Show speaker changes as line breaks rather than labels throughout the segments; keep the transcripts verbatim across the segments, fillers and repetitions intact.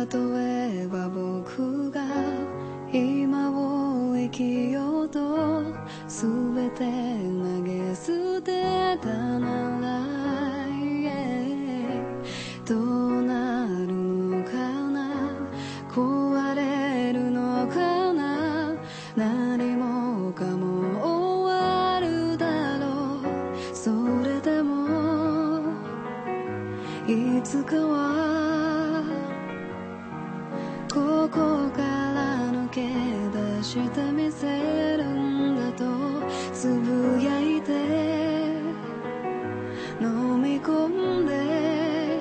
例えば僕が今を生きようと全て投げ捨てたなら、yeah、どうなるのかな、壊れるのかな、何もかも終わるだろう。それでもいつかはここから抜け出してみせるんだとつぶやいて飲み込んで、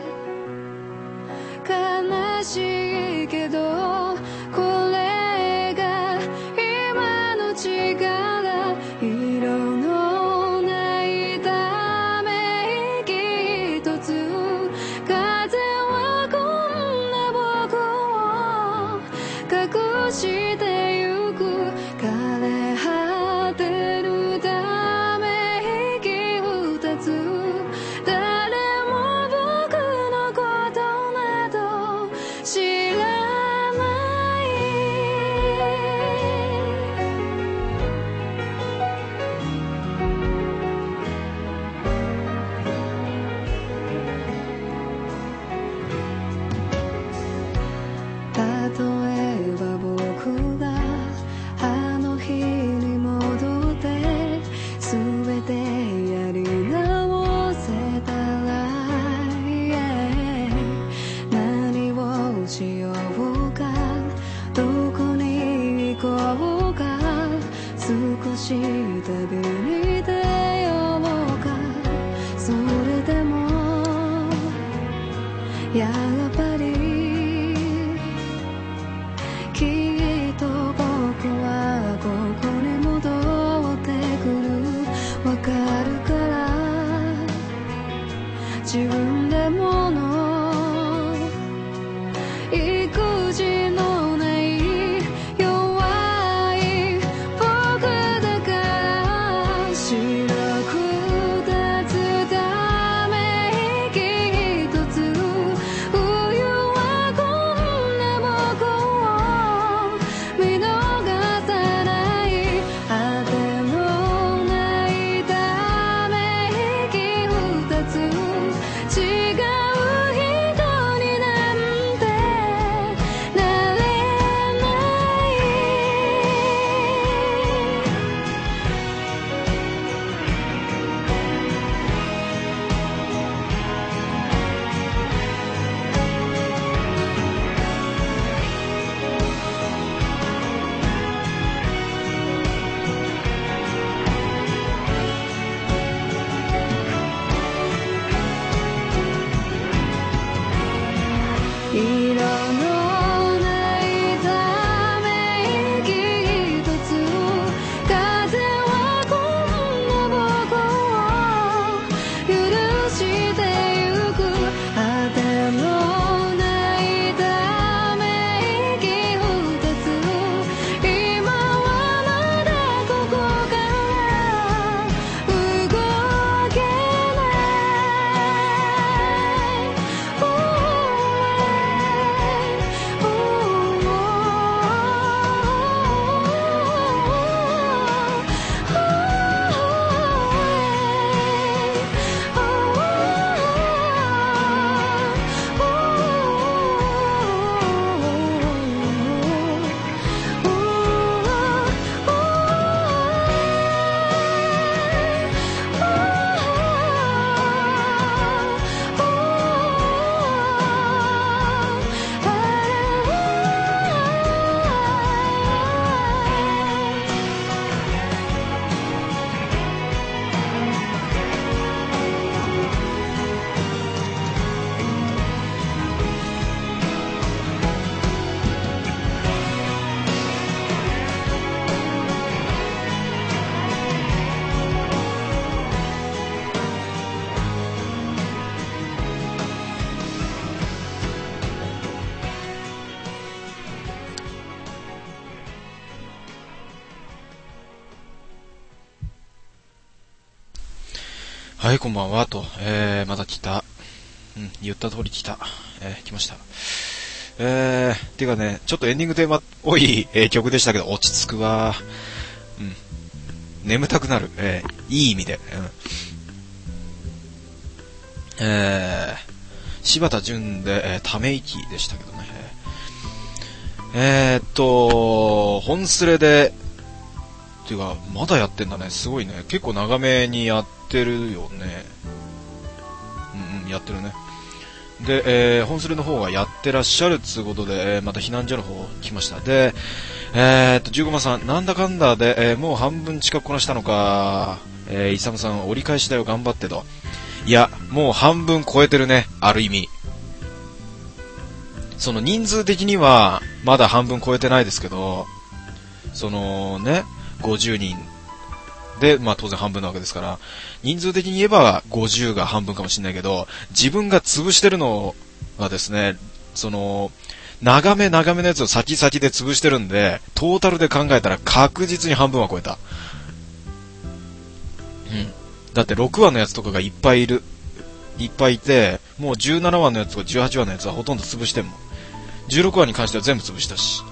悲しいけどこれが今の力、色のないため息一つ、風はこんな僕を隠してゆく、枯れ果てるため息二つ、誰も僕のことなど知らない。例えば僕があの日に戻って全てやり直せたら、yeah、何をしようか、どこに行こうか、少し旅に出ようか。それでもやっぱりきっと僕はここに戻ってくる、わかるから自分でもの育児のない弱い僕だから、白く立つため息一つ、冬はこんな僕を見逃さない、果てのないため息二つ、違う人になんてなれない。色のないため息一つ、風はこんな僕を許してゆく、果てのないため息二つ、今はまだここから動けない。
はい、こんばんはと、えー、また来た、うん、言った通り来た、えー、来ました。 えー、ていうかね、ちょっとエンディングテーマっぽい、えー、曲でしたけど、落ち着くわ。うん。眠たくなる。えー、いい意味で。うん、えー、柴田純で、えー、ため息でしたけどね。えー、っと、本スレで、っていうか、まだやってんだね。すごいね。結構長めにやってるよね。うんうん、やってるね。で、えー、本スレの方がやってらっしゃるつうことで、えー、また避難所の方来ました。で、えー、っと、じゅうごばんさん、なんだかんだで、えー、もう半分近くこなしたのか。えー、イサムさん、折り返しだよ、頑張ってと。いや、もう半分超えてるね、ある意味。その人数的には、まだ半分超えてないですけど、そのね、ごじゅうにんで、まあ当然半分なわけですから、人数的に言えばごじゅうが半分かもしれないけど、自分が潰してるのがですね、その、長め長めのやつを先々で潰してるんで、トータルで考えたら確実に半分は超えた。うん。だってろくわのやつとかがいっぱいいる、いっぱいいて、もうじゅうななわのやつとかじゅうはちわのやつはほとんど潰してんもん。じゅうろくわに関しては全部潰したし。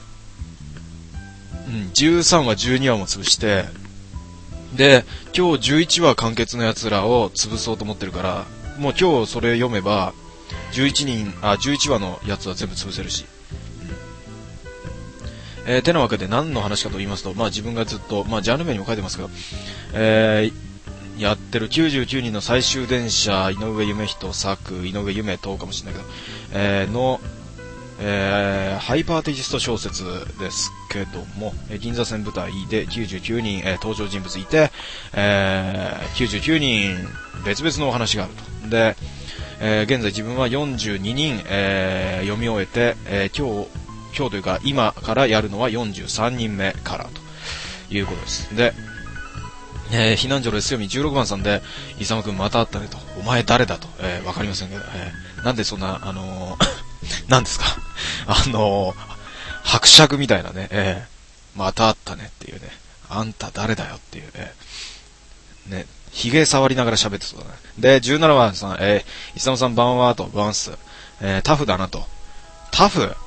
うん、じゅうさんわ、じゅうにわも潰して、で、今日じゅういちわ完結のやつらを潰そうと思ってるから、もう今日それ読めば、じゅういちにん、あ、じゅういちわのやつは全部潰せるし。うん、えー、てなわけで何の話かと言いますと、まあ自分がずっと、まあジャンル名にも書いてますけど、えー、やってるきゅうじゅうきゅうにんの最終電車、井上夢人作、井上夢とかもしれないけど、えー、の、えー、ハイパーテキスト小説ですけども、えー、銀座線舞台できゅうじゅうきゅうにん、えー、登場人物いて、えー、きゅうじゅうきゅうにん別々のお話があると。で、えー、現在自分はよんじゅうににん、えー、読み終えて、えー、今日、今日というか今からやるのはよんじゅうさんにんめからということです。で、えー、避難所の S 読みじゅうろくばんさんで、イサム君また会ったねと。お前誰だと。えー、わかりませんけど、えー、なんでそんな、あのー、なんですかあのー、伯爵みたいなね、えー、また会ったねっていうね、あんた誰だよっていうね、ね、髭触りながら喋ってそうだね。で、じゅうななばんさん、えー、イサムさんばんはと、バンス、えー、タフだなと。タフう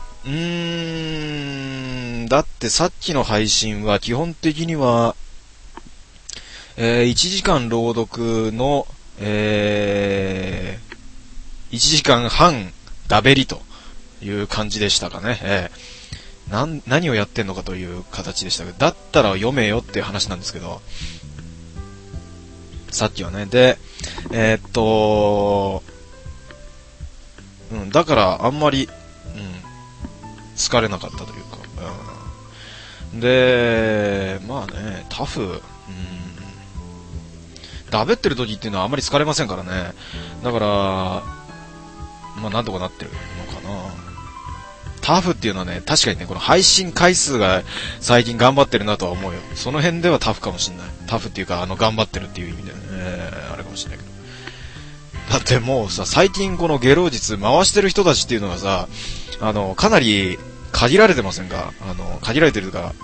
ーん、だってさっきの配信は基本的には、えー、いちじかん朗読の、えー、いちじかんはんダベリという感じでしたかね。えー、なん、何をやってんのかという形でしたけど、だったら読めよっていう話なんですけど、さっきはね。で、えー、っと、うん、だからあんまり、うん、疲れなかったというか、うん、で、まあね、タフ、うん、ダベってる時っていうのはあんまり疲れませんからね。だから、まあなんとかなってるのかな。タフっていうのはね、確かにね、この配信回数が最近頑張ってるなとは思うよ。その辺ではタフかもしんない。タフっていうか、あの、頑張ってるっていう意味でね、えー、あれかもしんないけど。だってもうさ、最近このゲロ術回してる人たちっていうのがさ、あの、かなり限られてませんか？あの、限られてるか、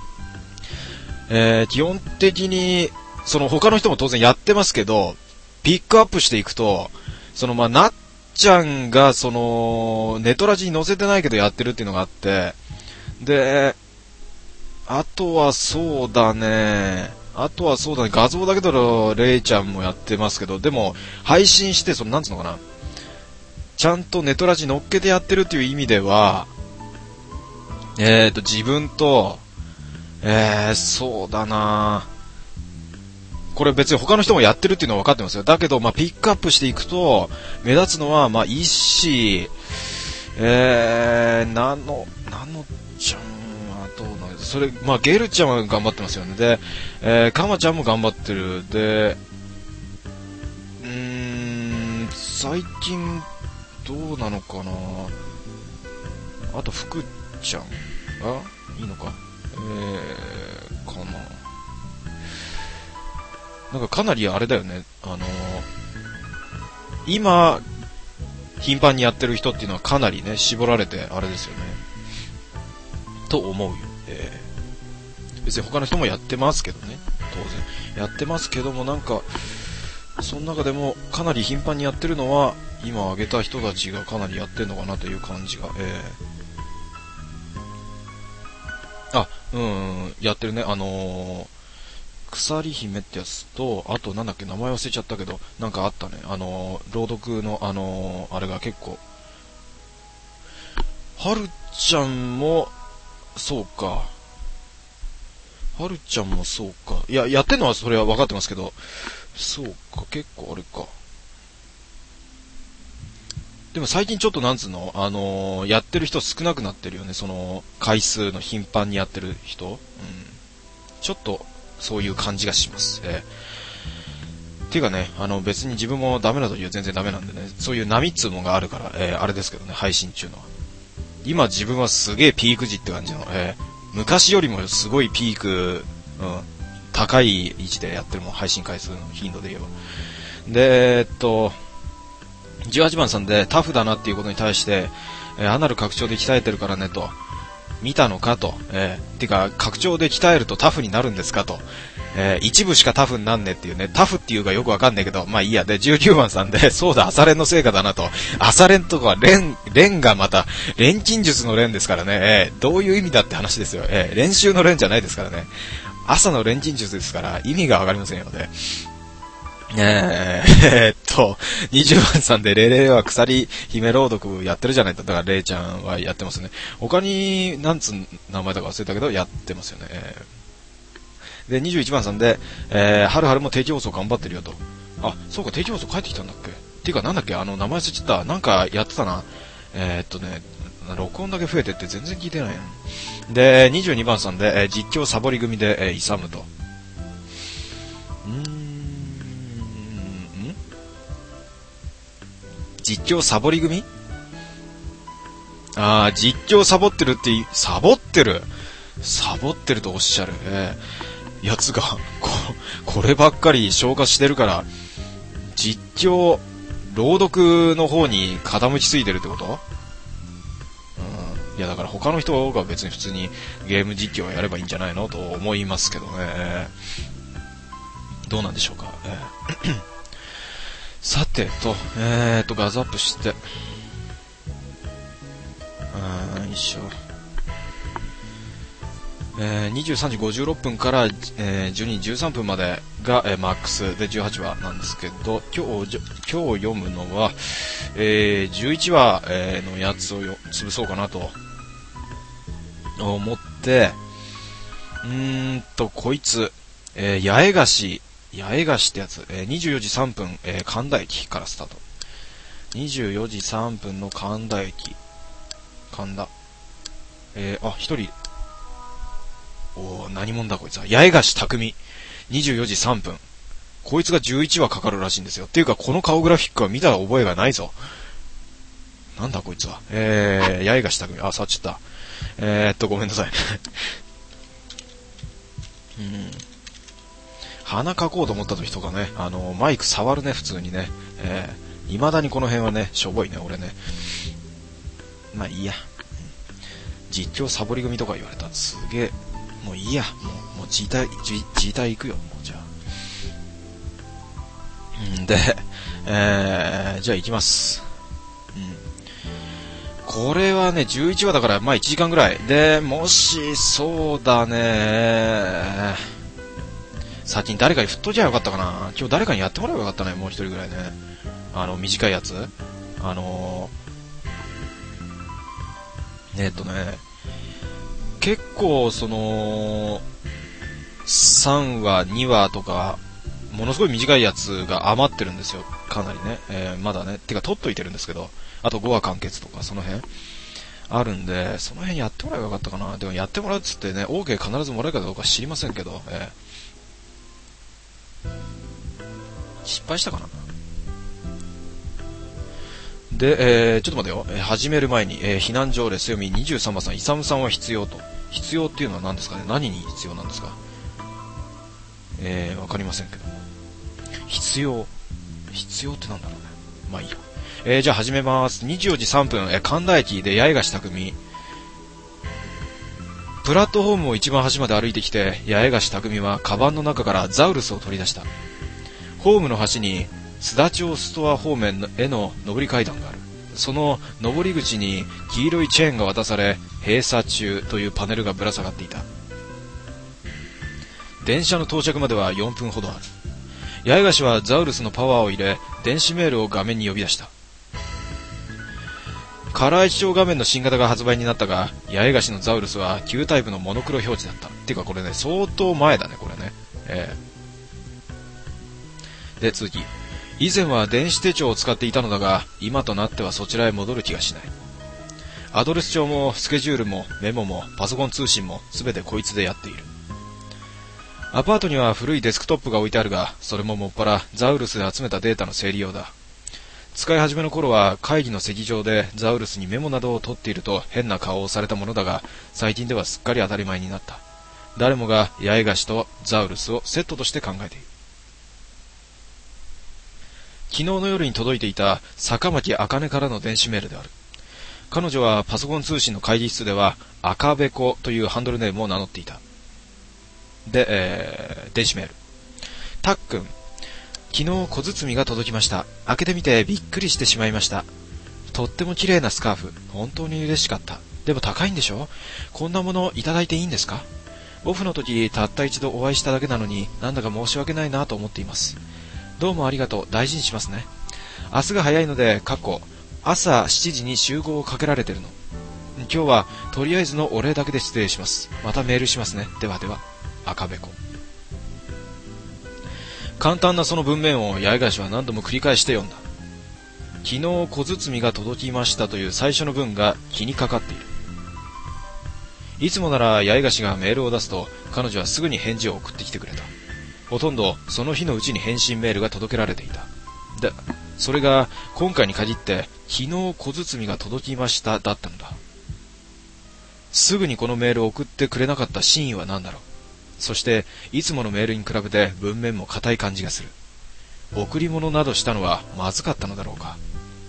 えー、基本的に、その他の人も当然やってますけど、ピックアップしていくと、そのまあ、なっちゃんがその、ネトラジに載せてないけどやってるっていうのがあって、で、あとはそうだね、あとはそうだね、画像だけどレイちゃんもやってますけど、でも、配信して、その、なんつうのかな、ちゃんとネトラジ乗っけてやってるっていう意味では、えーと、自分と、えー、そうだなこれ別に他の人もやってるっていうのは分かってますよ。だけど、まあ、ピックアップしていくと、目立つのは、まあ、イッシー、えー、ナノ、ナノちゃんはどうなんですか？それ、まあ、ゲルちゃんは頑張ってますよね。で、えー、カマちゃんも頑張ってる。で、うーん、最近、どうなのかなあと、福ちゃんがいいのかえー、かななんかかなりあれだよね、あのー、今、頻繁にやってる人っていうのはかなりね、絞られて、あれですよね。と思うよ。えー、別に他の人もやってますけどね、当然。やってますけども、なんか、その中でもかなり頻繁にやってるのは、 今挙げた人たちがかなりやってんのかなという感じが、えー、あ、うん、やってるね。あのー、鎖姫ってやつと、あとなんだっけ、名前忘れちゃったけど、なんかあったね。あのー、朗読の、あのー、あれが結構、はるちゃんも、そうか。はるちゃんもそうか。いや、やってんのはそれは分かってますけど、そうか、結構あれか。でも最近ちょっとなんつうの、あのー、やってる人少なくなってるよね。その、回数の頻繁にやってる人。うん。ちょっと、そういう感じがします。えー、ていうかね、あの、別に自分もダメな時は全然ダメなんでね、そういう波っつうもがあるから、えー、あれですけどね、配信中のは。今自分はすげえピーク時って感じの、えー、昔よりもすごいピーク、うん、高い位置でやってるもん、配信回数の頻度で言えば。で、えー、っと、じゅうはちばんさんでタフだなっていうことに対して、えー、アナル拡張で鍛えてるからねと、見たのかと、えー、てか拡張で鍛えるとタフになるんですかと、えー、一部しかタフになんねっていうね、タフっていうかよくわかんないけど、まあいいや。で、じゅうきゅうばんさんで、そうだ、朝練の成果だなと。朝練とか、練、練がまた、錬金術の練ですからね、えー、どういう意味だって話ですよ。えー、練習の練じゃないですからね。朝の錬金術ですから、意味がわかりませんよね。えー、えー、っと、にじゅうばんさんで、レレは鎖姫朗読やってるじゃないと。だから、レイちゃんはやってますね。他に、なんつう名前だか忘れたけど、やってますよね。えー、で、にじゅういちばんさんで、えー、はるはるも定期放送頑張ってるよと。あ、そうか、定期放送帰ってきたんだっけ。っていうか、なんだっけ、あの、名前忘れちゃった。なんか、やってたな。えー、っとね、録音だけ増えてって全然聞いてないな。で、にじゅうにばんさんで、えー、実況サボり組で、えー、勇むと。うーん。実況サボり組？あー、実況サボってるって、サボってるサボってるとおっしゃる、えー、やつがこ、こればっかり消化してるから、実況、朗読の方に傾きついてるってこと？うん。いやだから他の人が別に普通にゲーム実況をやればいいんじゃないのと思いますけどね。どうなんでしょうか。えーさてと、えーと、ガズアップして、あー、よいしょ。えー、にじゅうさんじごじゅうろっぷんから、えー、じゅうにじじゅうさんぷんまでが、えー、マックスでじゅうはちわなんですけど、今日、今日読むのは、えー、じゅういちわ、えー、のやつをよ潰そうかなと思って、うーんと、こいつ、えー、八重樫、八重樫ってやつ、えー、にじゅうよじさんぷん、えー、神田駅からスタート。にじゅうよじさんぷんの神田駅。神田。えー、あ、一人。おー、何者だこいつは。八重樫匠。にじゅうよじさんぷん。こいつがじゅういちわかかるらしいんですよ。っていうか、この顔グラフィックは見た覚えがないぞ。なんだこいつは。えー、八重樫匠。あ、触っちゃった。えーっと、ごめんなさいね。うん。鼻かこうと思った時とかね、あの、マイク触るね、普通にね。えー、未だにこの辺はね、しょぼいね、俺ね。まあいいや。実況サボり組とか言われた。すげえ。もういいや。もう、もう自体、自、自体行くよ。もうじゃあ。んで、えー、じゃあ行きます。うん。これはね、じゅういちわだから、まあいちじかんぐらい。で、もし、そうだね先に誰かに振っときゃよかったかな。今日誰かにやってもらえばよかったね、もう一人ぐらいね。あの、短いやつ。あのー、えー、っとね、結構、その、さんわ、にわとか、ものすごい短いやつが余ってるんですよ。かなりね。えー、まだね。てか、取っといてるんですけど、あとごわ完結とか、その辺。あるんで、その辺やってもらえばよかったかな。でもやってもらうっつってね、OK 必ずもらえるかどうか知りませんけど、えー失敗したかな。で、えー、ちょっと待てよ、えー、始める前に、えー、避難条例強みにじゅうさんばんさん、イサムさんは必要と。必要っていうのは何ですかね。何に必要なんですか。えー、わかりませんけど。必要。必要ってなんだろうね。まあいいや。えー、じゃあ始めます。にじゅうよじさんぷん、えー、神田駅で八重樫匠。プラットフォームを一番端まで歩いてきて、八重樫匠はカバンの中からザウルスを取り出した。ホームの端に須田町ストア方面への上り階段がある。その上り口に黄色いチェーンが渡され、閉鎖中というパネルがぶら下がっていた。電車の到着まではよんぷんほどある。八重樫はザウルスのパワーを入れ、電子メールを画面に呼び出した。カラー視聴画面の新型が発売になったが、八重樫のザウルスは旧タイプのモノクロ表示だった。っていうかこれね、相当前だね、これね。えー、で、続き。以前は電子手帳を使っていたのだが、今となってはそちらへ戻る気がしない。アドレス帳もスケジュールもメモもパソコン通信もすべてこいつでやっている。アパートには古いデスクトップが置いてあるが、それももっぱらザウルスで集めたデータの整理用だ。使い始めの頃は会議の席上でザウルスにメモなどを取っていると変な顔をされたものだが、最近ではすっかり当たり前になった。誰もが八重樫とザウルスをセットとして考えている。昨日の夜に届いていた坂巻茜からの電子メールである。彼女はパソコン通信の会議室では赤べこというハンドルネームを名乗っていた。で、えー、電子メール。たっくん、昨日小包が届きました。開けてみてびっくりしてしまいました。とっても綺麗なスカーフ。本当に嬉しかった。でも高いんでしょ？こんなものいただいていいんですか？オフの時たった一度お会いしただけなのになんだか申し訳ないなと思っています。どうもありがとう。大事にしますね。明日が早いので、かっこ朝しちじに集合をかけられてるの。今日はとりあえずのお礼だけで失礼します。またメールしますね。ではでは。赤べこ。簡単なその文面を八重樫は何度も繰り返して読んだ。昨日小包が届きましたという最初の文が気にかかっている。いつもなら八重樫がメールを出すと彼女はすぐに返事を送ってきてくれた。ほとんどその日のうちに返信メールが届けられていた。で、それが今回に限って昨日小包が届きましただったのだ。すぐにこのメールを送ってくれなかった真意は何だろう。そしていつものメールに比べて文面も硬い感じがする。贈り物などしたのはまずかったのだろうか。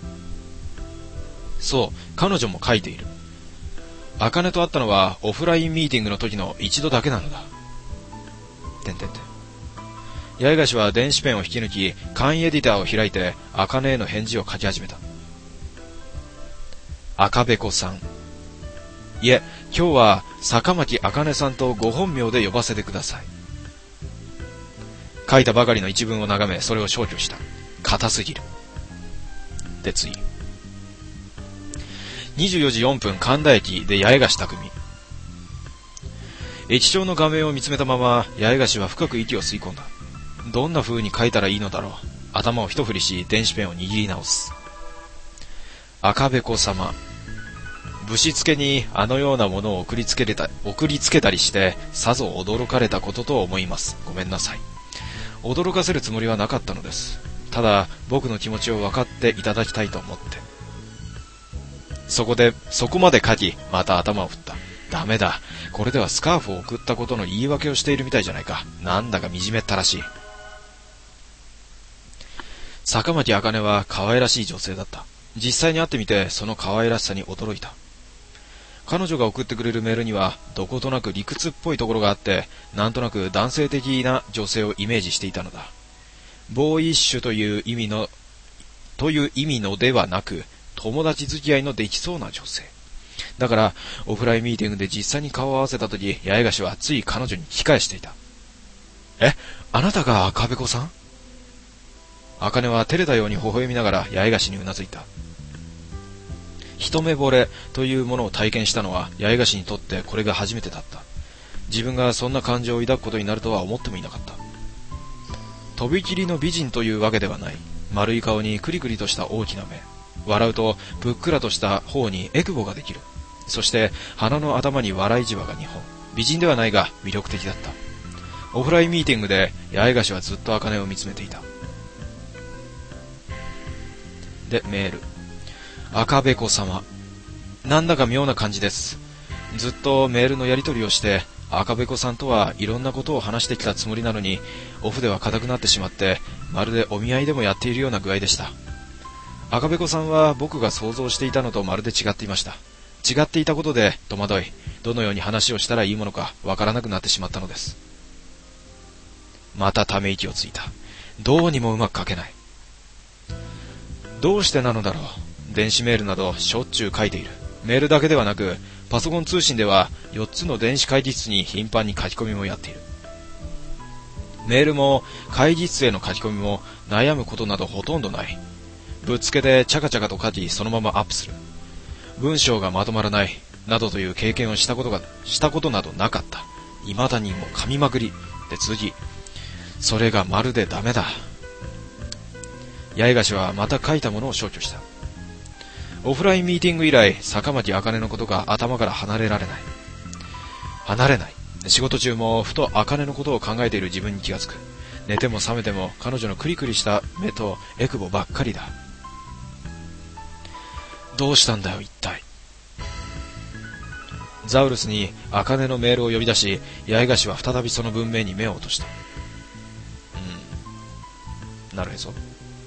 そう、彼女も書いている。茜と会ったのはオフラインミーティングの時の一度だけなのだ。てんてんてん。八重樫は電子ペンを引き抜き、簡易エディターを開いて茜への返事を書き始めた。赤べこさん。いえ、今日は坂巻茜さんとご本名で呼ばせてください。書いたばかりの一文を眺め、それを消去した。硬すぎる。で、次。にじゅうよじよんぷん神田駅で八重樫匠。駅長の画面を見つめたまま、八重樫は深く息を吸い込んだ。どんな風に書いたらいいのだろう。頭を一振りし、電子ペンを握り直す。赤べこ様。ぶしつけにあのようなものを送りつけれた、送りつけたりして、さぞ驚かれたことと思います。ごめんなさい。驚かせるつもりはなかったのです。ただ、僕の気持ちを分かっていただきたいと思って。そこで、そこまで書き、また頭を振った。ダメだ。これではスカーフを送ったことの言い訳をしているみたいじゃないか。なんだか惨めったらしい。坂巻茜は可愛らしい女性だった。実際に会ってみて、その可愛らしさに驚いた。彼女が送ってくれるメールには、どことなく理屈っぽいところがあって、なんとなく男性的な女性をイメージしていたのだ。ボーイッシュという意味の、という意味のではなく、友達付き合いのできそうな女性。だから、オフラインミーティングで実際に顔を合わせたとき、八重樫はつい彼女に聞き返していた。え、あなたが赤べこさん？茜は照れたように微笑みながら八重樫にうなずいた。一目惚れというものを体験したのは八重樫にとってこれが初めてだった。自分がそんな感情を抱くことになるとは思ってもいなかった。とびきりの美人というわけではない。丸い顔にクリクリとした大きな目。笑うとぷっくらとした頬にエクボができる。そして鼻の頭に笑いじわがにほん。美人ではないが魅力的だった。オフラインミーティングで八重樫はずっと茜を見つめていた。で、メール。赤べこ様。なんだか妙な感じです。ずっとメールのやり取りをして、赤べこさんとはいろんなことを話してきたつもりなのに、オフでは硬くなってしまって、まるでお見合いでもやっているような具合でした。赤べこさんは僕が想像していたのとまるで違っていました。違っていたことで戸惑い、どのように話をしたらいいものかわからなくなってしまったのです。またため息をついた。どうにもうまく書けない。 どうしてなのだろう。電子メールなどしょっちゅう書いている。メールだけではなく、パソコン通信ではよっつの電子会議室に頻繁に書き込みもやっている。メールも会議室への書き込みも悩むことなどほとんどない。ぶっつけでチャカチャカと書き、そのままアップする。文章がまとまらないなどという経験をしたことがしたことなどなかった。未だにも噛みまくりで次。それがまるでダメだ。八重樫はまた書いたものを消去した。オフラインミーティング以来、坂巻茜のことが頭から離れられない。離れない。仕事中もふと茜のことを考えている自分に気がつく。寝ても覚めても彼女のクリクリした目とエクボばっかりだ。どうしたんだよ一体。ザウルスに茜のメールを呼び出し、八重樫は再びその文面に目を落とした。うん、なるへそ。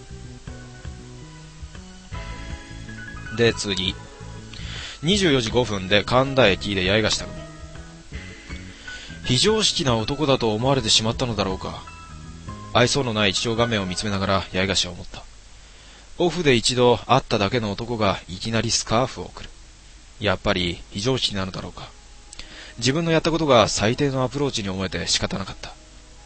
で次、にじゅうよじごふんで神田駅で八重樫匠。非常識な男だと思われてしまったのだろうか。愛想のない一応画面を見つめながら八重樫は思った。オフで一度会っただけの男がいきなりスカーフを送る。やっぱり非常識なのだろうか。自分のやったことが最低のアプローチに思えて仕方なかった。あ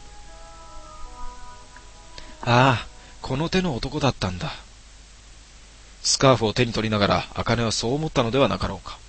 あ、この手の男だったんだ。スカーフを手に取りながら茜はそう思ったのではなかろうか。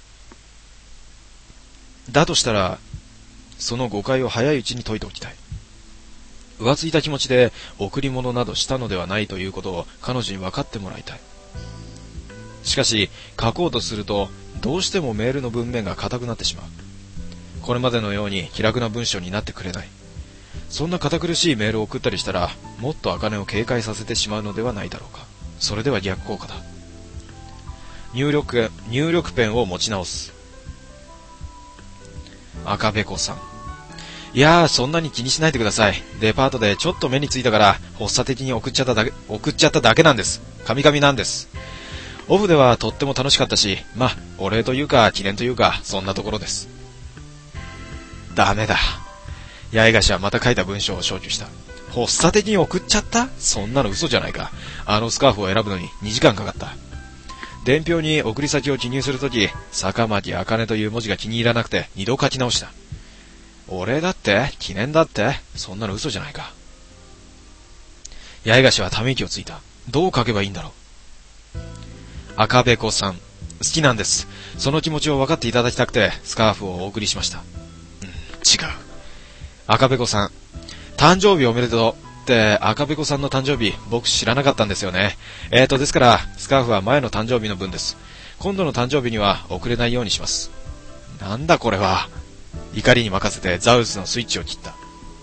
だとしたらその誤解を早いうちに解いておきたい。浮ついた気持ちで贈り物などしたのではないということを彼女に分かってもらいたい。しかし書こうとするとどうしてもメールの文面が硬くなってしまう。これまでのように気楽な文章になってくれない。そんな堅苦しいメールを送ったりしたらもっと茜を警戒させてしまうのではないだろうか。それでは逆効果だ。入力入力ペンを持ち直す。赤べこさん。いやー、そんなに気にしないでください。デパートでちょっと目についたから発作的に送っちゃっただけ送っちゃっただけなんです。神々なんです。オフではとっても楽しかったし、まあお礼というか記念というかそんなところです。ダメだ。八重樫はまた書いた文章を消去した。発作的に送っちゃった？そんなの嘘じゃないか。あのスカーフを選ぶのににじかんかかった。伝票に送り先を記入するとき、坂巻茜という文字が気に入らなくて二度書き直した。お礼だって記念だってそんなの嘘じゃないか。八重樫はため息をついた。どう書けばいいんだろう。赤べこさん、好きなんです。その気持ちを分かっていただきたくてスカーフをお送りしました。うん、違う。赤べこさん、誕生日おめでとうって赤べこさんの誕生日僕知らなかったんですよね。えーとですからスカーフは前の誕生日の分です。今度の誕生日には遅れないようにします。なんだこれは。怒りに任せてザウルスのスイッチを切った。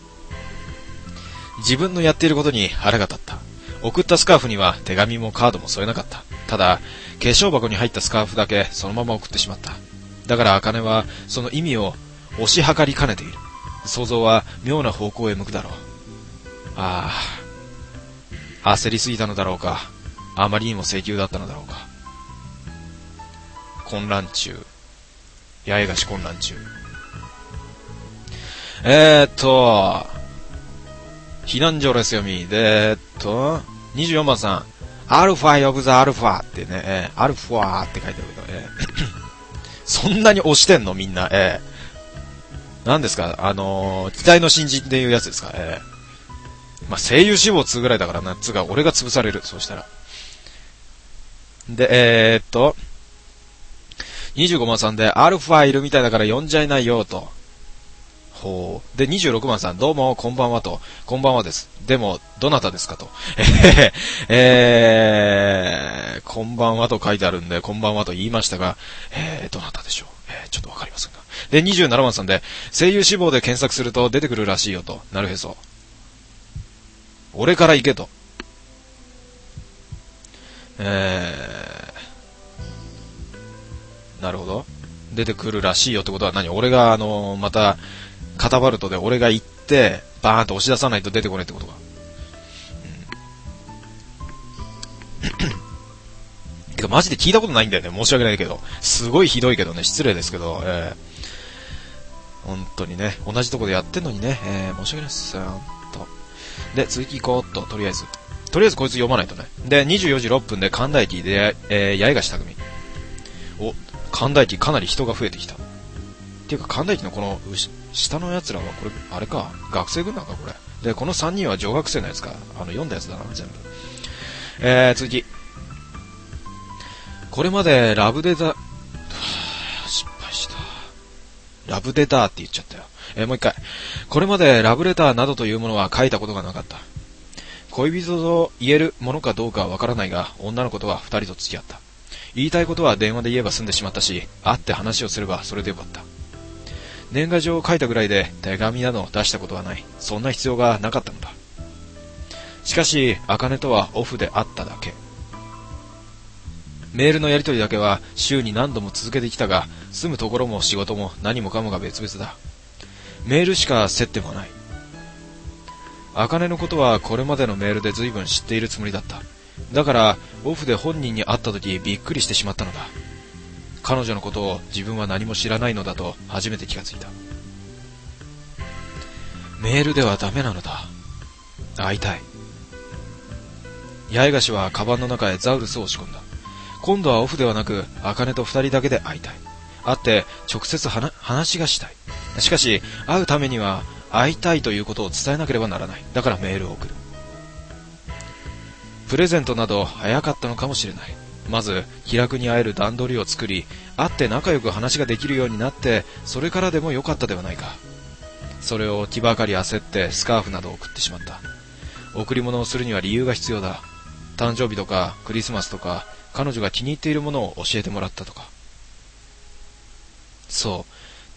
自分のやっていることに腹が立った。送ったスカーフには手紙もカードも添えなかった。ただ化粧箱に入ったスカーフだけそのまま送ってしまった。だから茜はその意味を推し量りかねている。想像は妙な方向へ向くだろう。ああ、焦りすぎたのだろうか。あまりにも請求だったのだろうか。混乱中。八重樫混乱中。えーっと避難所ですよみで、えーっとにじゅうよんばんさん、アルファ呼ぶぞアルファってね、えー、アルファって書いてあるけど、えー、そんなに押してんのみんな。えー、何ですか、あのー、期待の新人っていうやつですか。えー、まあ、声優志望つぐらいだからな、つが俺が潰される。そうしたらで、えー、っとにじゅうごばんさんでアルファいるみたいだから呼んじゃいないよと。ほう。で、にじゅうろくばんさん、どうも、こんばんはと。こんばんはです。でも、どなたですかと。えー、えー、こんばんはと書いてあるんで、こんばんはと言いましたが、えー、どなたでしょう。えー、ちょっとわかりませんが。で、にじゅうななばんさんで、声優志望で検索すると出てくるらしいよと。なるへそ。俺から行けと。えー、なるほど。出てくるらしいよってことは何？俺が、あのー、また、カタバルトで俺が行ってバーンと押し出さないと出てこないってことか。うん、てかマジで聞いたことないんだよね。申し訳ないけど、すごいひどいけどね、失礼ですけど、えー、本当にね、同じとこでやってんのにね、えー、申し訳ないっす。とで続き行こうっと。とりあえずとりあえずこいつ読まないとね。で、にじゅうよじろっぷんで神田駅で、えー、八重樫匠。お、神田駅かなり人が増えてきた。っていうか神田駅のこの下のやつらはこれあれか学生軍団かこれで、このさんにんは女学生のやつか、あの読んだやつだな全部。えー、次、これまでラブデタ失敗したラブデターって言っちゃったよ。えー、もう一回。これまでラブレターなどというものは書いたことがなかった。恋人と言えるものかどうかはわからないが、女の子とは二人と付き合った。言いたいことは電話で言えば済んでしまったし、会って話をすればそれでよかった。年賀状を書いたぐらいで手紙など出したことはない。そんな必要がなかったのだ。しかし、茜とはオフで会っただけ。メールのやり取りだけは週に何度も続けてきたが、住むところも仕事も何もかもが別々だ。メールしか接点はない。茜のことはこれまでのメールで随分知っているつもりだった。だからオフで本人に会った時びっくりしてしまったのだ。彼女のことを自分は何も知らないのだと初めて気がついた。メールではダメなのだ。会いたい。八重樫はカバンの中へザウルスを仕込んだ。今度はオフではなく茜と二人だけで会いたい。会って直接話がしたい。しかし会うためには会いたいということを伝えなければならない。だからメールを送る。プレゼントなど早かったのかもしれない。まず気楽に会える段取りを作り、会って仲良く話ができるようになって、それからでもよかったではないか。それを気ばかり焦ってスカーフなどを送ってしまった。贈り物をするには理由が必要だ。誕生日とかクリスマスとか、彼女が気に入っているものを教えてもらったとか。そう、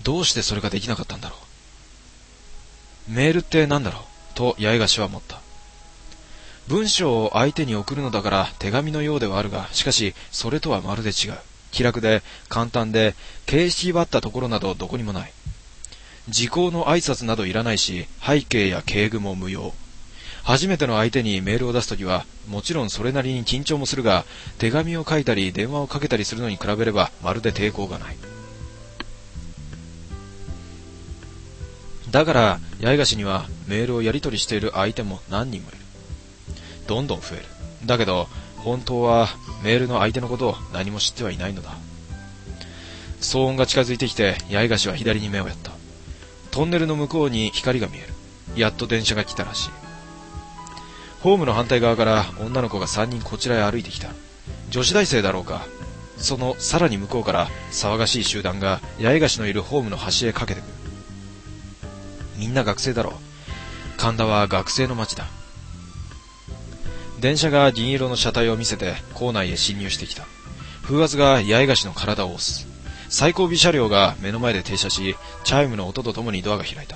どうしてそれができなかったんだろう。メールって何だろうと八重樫は思った。文章を相手に送るのだから手紙のようではあるが、しかしそれとはまるで違う。気楽で簡単で形式ばったところなどどこにもない。時効の挨拶などいらないし、背景や敬具も無用。初めての相手にメールを出すときはもちろんそれなりに緊張もするが、手紙を書いたり電話をかけたりするのに比べればまるで抵抗がない。だから八重樫にはメールをやり取りしている相手も何人もいる。どんどん増える。だけど本当はメールの相手のことを何も知ってはいないのだ。騒音が近づいてきて八重樫は左に目をやった。トンネルの向こうに光が見える。やっと電車が来たらしい。ホームの反対側から女の子がさんにんこちらへ歩いてきた。女子大生だろうか。そのさらに向こうから騒がしい集団が八重樫のいるホームの端へかけてくる。みんな学生だろう。神田は学生の街だ。電車が銀色の車体を見せて構内へ侵入してきた。風圧が八重樫の体を押す。最後尾車両が目の前で停車し、チャイムの音とともにドアが開いた。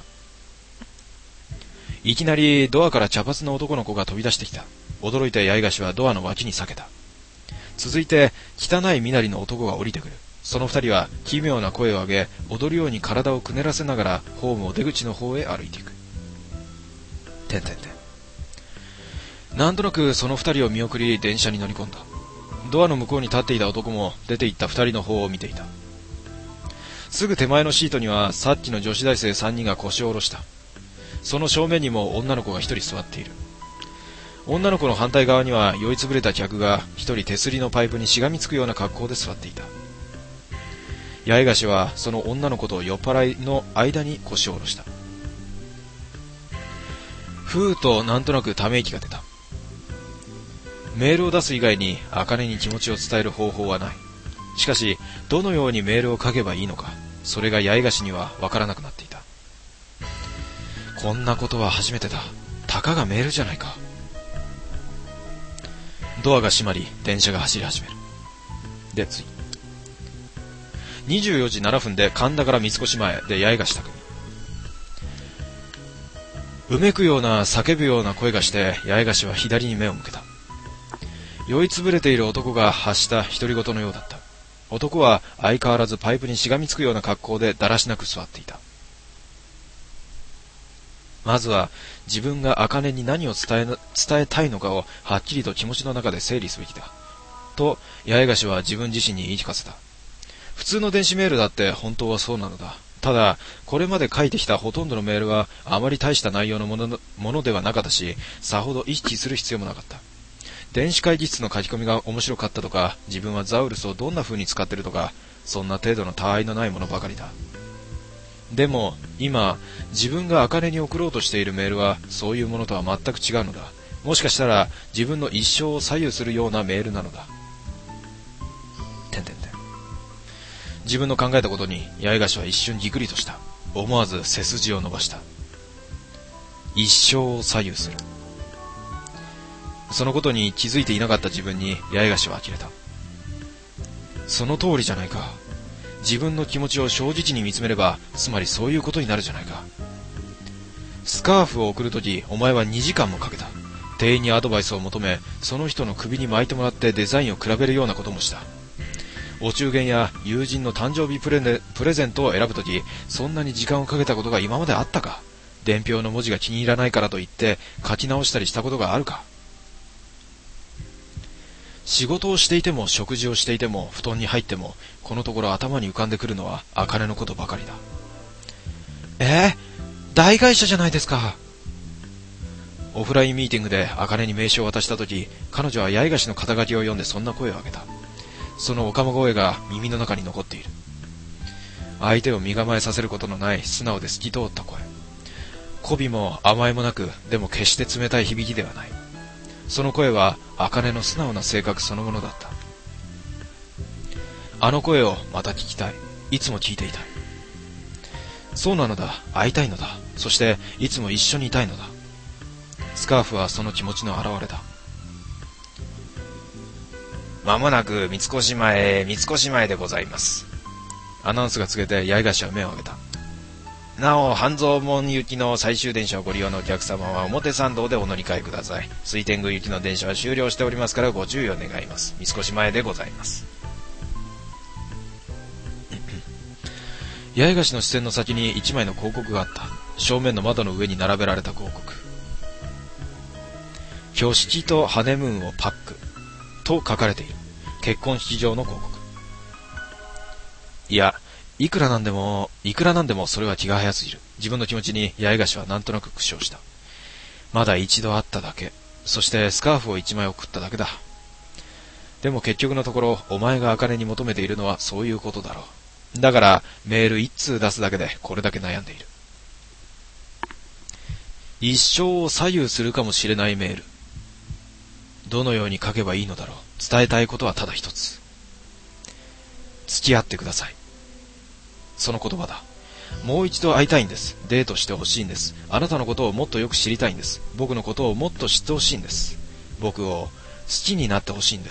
いきなりドアから茶髪の男の子が飛び出してきた。驚いた八重樫はドアの脇に避けた。続いて汚い身なりの男が降りてくる。その二人は奇妙な声を上げ、踊るように体をくねらせながらホームを出口の方へ歩いていく。てんてんてん。なんとなくその二人を見送り電車に乗り込んだ。ドアの向こうに立っていた男も出て行った二人の方を見ていた。すぐ手前のシートにはさっきの女子大生三人が腰を下ろした。その正面にも女の子が一人座っている。女の子の反対側には酔いつぶれた客が一人手すりのパイプにしがみつくような格好で座っていた。八重樫はその女の子と酔っ払いの間に腰を下ろした。ふーとなんとなくため息が出た。メールを出す以外に茜に気持ちを伝える方法はない。しかしどのようにメールを書けばいいのか、それが八重樫にはわからなくなっていた。こんなことは初めてだ。たかがメールじゃないか。ドアが閉まり電車が走り始める。で次、にじゅうよじななふんで神田から三越前で八重樫匠。うめくような叫ぶような声がして八重樫は左に目を向けた。酔いつぶれている男が発した独り言のようだった。男は相変わらずパイプにしがみつくような格好でだらしなく座っていた。まずは自分が茜に何を伝え、伝えたいのかをはっきりと気持ちの中で整理すべきだと八重樫は自分自身に言い聞かせた。普通の電子メールだって本当はそうなのだ。ただこれまで書いてきたほとんどのメールはあまり大した内容のもの、ものではなかったし、さほど意識する必要もなかった。 電子会議室の書き込みが面白かったとか、自分はザウルスをどんな風に使ってるとか、そんな程度の他愛のないものばかりだ。でも今自分が茜に送ろうとしているメールはそういうものとは全く違うのだ。もしかしたら自分の一生を左右するようなメールなのだ。てんてんてん。自分の考えたことに八重樫は一瞬ぎくりとした。思わず背筋を伸ばした。一生を左右する。そのことに気づいていなかった自分に八重樫は呆れた。その通りじゃないか。自分の気持ちを正直に見つめれば、つまりそういうことになるじゃないか。スカーフを送るとき、お前はにじかんもかけた。店員にアドバイスを求め、その人の首に巻いてもらってデザインを比べるようなこともした。お中元や友人の誕生日プレネ、プレゼントを選ぶとき、そんなに時間をかけたことが今まであったか。伝票の文字が気に入らないからといって書き直したりしたことがあるか。仕事をしていても食事をしていても布団に入ってもこのところ頭に浮かんでくるのは茜のことばかりだ。えー、大会社じゃないですか。オフラインミーティングで茜に名刺を渡したとき、彼女は八重樫の肩書きを読んでそんな声を上げた。そのおかま声が耳の中に残っている。相手を身構えさせることのない素直で透き通った声。媚びも甘えもなく、でも決して冷たい響きではない。その声は茜の素直な性格そのものだった。あの声をまた聞きたい。いつも聞いていたい。そうなのだ。会いたいのだ。そしていつも一緒にいたいのだ。スカーフはその気持ちの表れだ。まもなく三越前、三越前でございます。アナウンスが告げて八重樫は目を上げた。なお、半蔵門行きの最終電車をご利用のお客様は表参道でお乗り換えください。水天宮行きの電車は終了しておりますからご注意を願います。三越前でございます。八重樫の視線の先に一枚の広告があった。正面の窓の上に並べられた広告。挙式とハネムーンをパックと書かれている。結婚式場の広告。いや、いくらなんでも、いくらなんでもそれは気が早すぎる。自分の気持ちに八重樫はなんとなく苦笑した。まだ一度会っただけ。そしてスカーフを一枚送っただけだ。でも結局のところ、お前が茜に求めているのはそういうことだろう。だからメール一通出すだけでこれだけ悩んでいる。一生を左右するかもしれないメール。どのように書けばいいのだろう。伝えたいことはただ一つ。付き合ってください。その言葉だ。もう一度会いたいんです。デートしてほしいんです。あなたのことをもっとよく知りたいんです。僕のことをもっと知ってほしいんです。僕を好きになってほしいんです。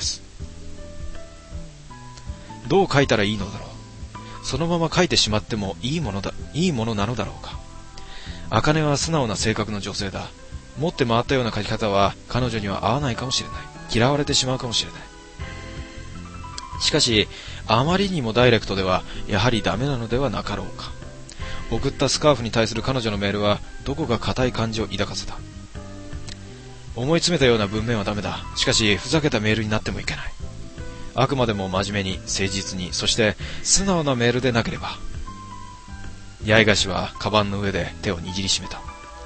どう書いたらいいのだろう。そのまま書いてしまってもいいものだ、いいものなのだろうか。茜は素直な性格の女性だ。持って回ったような書き方は彼女には合わないかもしれない。嫌われてしまうかもしれない。しかしあまりにもダイレクトではやはりダメなのではなかろうか。送ったスカーフに対する彼女のメールはどこか固い感じを抱かせた。思い詰めたような文面はダメだ。しかしふざけたメールになってもいけない。あくまでも真面目に、誠実に、そして素直なメールでなければ。八重樫はカバンの上で手を握りしめた。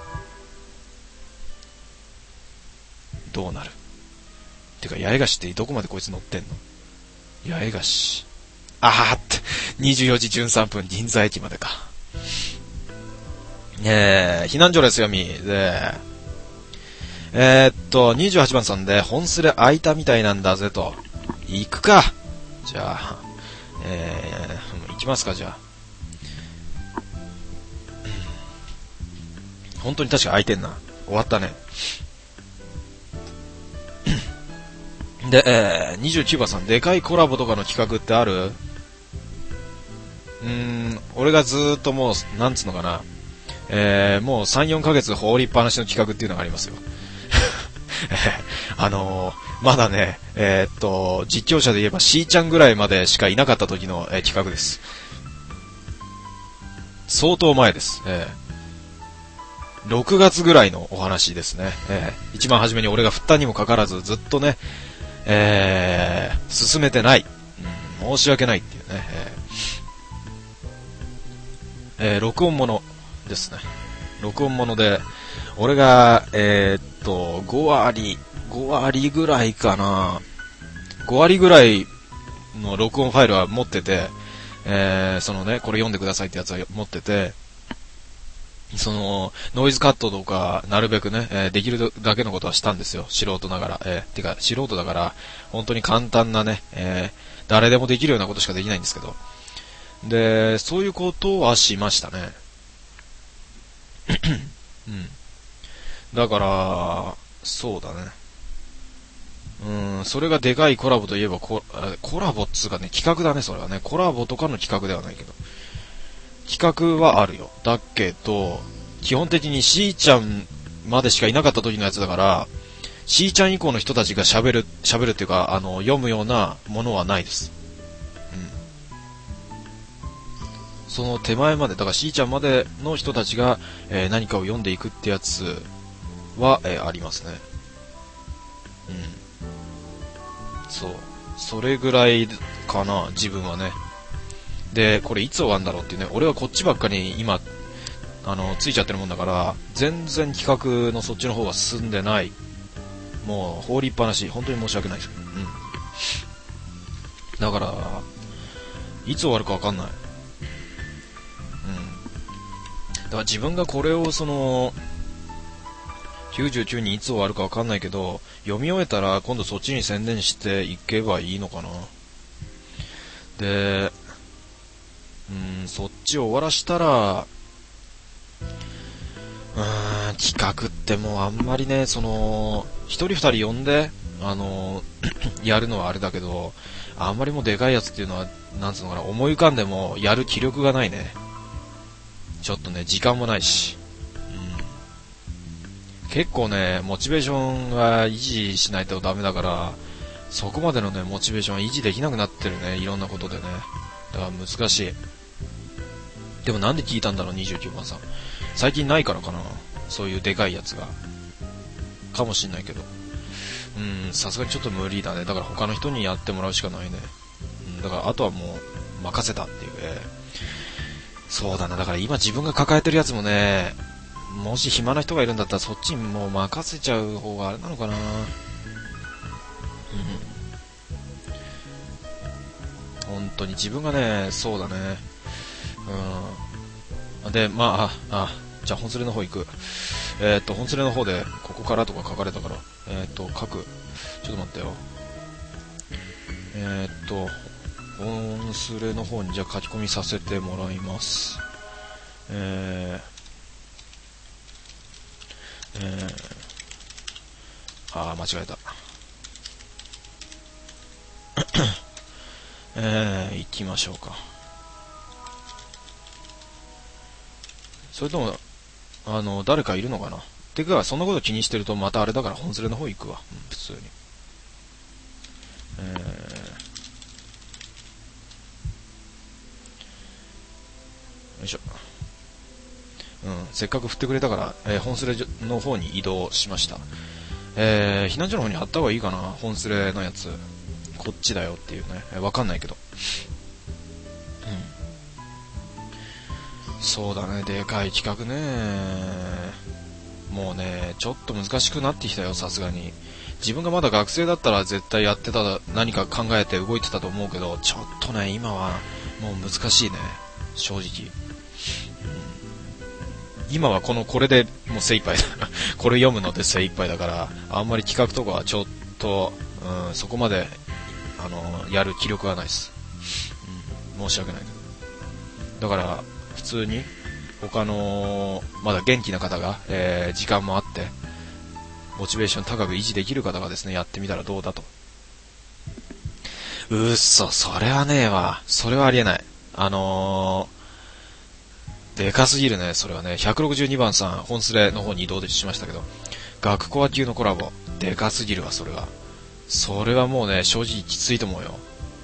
どうなる。てか八重樫ってどこまでこいつ乗ってんの。八重樫。あーってにじゅうよじじゅうさんぷん銀座駅までか。えー、避難所ですよみで、えー、っとにじゅうはちばんさんで本スレ空いたみたいなんだぜと。行くか。じゃあ、えー、行きますか。じゃあ本当に確か空いてんな。終わったね。で、えー、にじゅうきゅうばんさん、でかいコラボとかの企画ってある？うーん、俺がずーっともう、なんつうのかな、えー、もうさん、よんかげつ放りっぱなしの企画っていうのがありますよ。あのー、まだね、えー、っと、実況者で言えば C ちゃんぐらいまでしかいなかった時の、えー、企画です。相当前です。えー、ろくがつぐらいのお話ですね。えー、一番初めに俺が振ったにもかかわらずずっとね、えー、進めてない、うん、申し訳ないっていうね、えーえー、録音ものですね。録音もので俺がえー、っとごわりご割ぐらいかな。ご割ぐらいの録音ファイルは持ってて、えー、そのね、これ読んでくださいってやつは持ってて、その、ノイズカットとか、なるべくね、えー、できるだけのことはしたんですよ。素人ながら。えー、てか、素人だから、本当に簡単なね、えー、誰でもできるようなことしかできないんですけど。で、そういうことはしましたね。うん。だから、そうだね。うん、それがでかいコラボといえばコ、コラボっつうかね、企画だね、それはね。コラボとかの企画ではないけど。企画はあるよ。だけど、基本的に C ちゃんまでしかいなかった時のやつだから、C ちゃん以降の人たちが喋る、喋るっていうか、あの、読むようなものはないです。うん。その手前まで、だから C ちゃんまでの人たちが、えー、何かを読んでいくってやつは、えー、ありますね。うん。そう。それぐらいかな、自分はね。で、これいつ終わるんだろうっていうね、俺はこっちばっかり今、あの、ついちゃってるもんだから、全然企画のそっちの方は進んでない。もう、放りっぱなし、本当に申し訳ないです。うん。だから、いつ終わるかわかんない。うん。だから自分がこれをその、きゅうじゅうきゅうにいつ終わるかわかんないけど、読み終えたら今度そっちに専念していけばいいのかな。で、うーん、そっちを終わらしたら、うーん、企画ってもうあんまりね、その、一人二人呼んで、あの、やるのはあれだけど、あんまりもうでかいやつっていうのは、なんつうのかな、思い浮かんでもやる気力がないね。ちょっとね、時間もないし。うん、結構ね、モチベーションが維持しないとダメだから、そこまでのね、モチベーションは維持できなくなってるね、いろんなことでね。だから難しい。でもなんで聞いたんだろう、にじゅうきゅうばんさん。最近ないからかな、そういうでかいやつが。かもしんないけど。うん、さすがにちょっと無理だね。だから他の人にやってもらうしかないね。うん、だからあとはもう、任せたっていう、えー、そうだな、だから今自分が抱えてるやつもね、もし暇な人がいるんだったらそっちにもう任せちゃう方があれなのかな。うん。本当に自分がね、そうだね。うん。で、まあ、あ、あじゃあ本スレの方行く。えー、っと、本スレの方で、ここからとか書かれたから、えー、っと、書く。ちょっと待ってよ。えー、っと、本スレの方にじゃあ書き込みさせてもらいます。えー、えー、あー、間違えた。えー、行きましょうか。それとも、あの、誰かいるのかな。てか、そんなこと気にしてるとまたあれだから本スレの方行くわ。うん、普通に。えー、よいしょ。うん、せっかく振ってくれたから、えー、本スレの方に移動しました。えー、避難所の方に貼った方がいいかな、本スレのやつ。こっちだよっていうね。えー、わかんないけど。うん。そうだね、でかい企画ね。もうね、ちょっと難しくなってきたよ、さすがに。自分がまだ学生だったら絶対やってた、何か考えて動いてたと思うけど、ちょっとね、今はもう難しいね、正直。うん、今はこの、これでもう精一杯だ。これ読むので精一杯だから、あんまり企画とかはちょっと、うん、そこまで、あの、やる気力はないです。うん、申し訳ない。だから、普通に、他のまだ元気な方が、えー、時間もあってモチベーション高く維持できる方がですね、やってみたらどうだと。うっそ、それはねえわ。それはありえない。あのー、でかすぎるね、それはね。ひゃくろくじゅうにばんさん、本スレの方に移動しましたけど、学コア級のコラボ、でかすぎるわ、それは。それはもうね、正直きついと思うよ。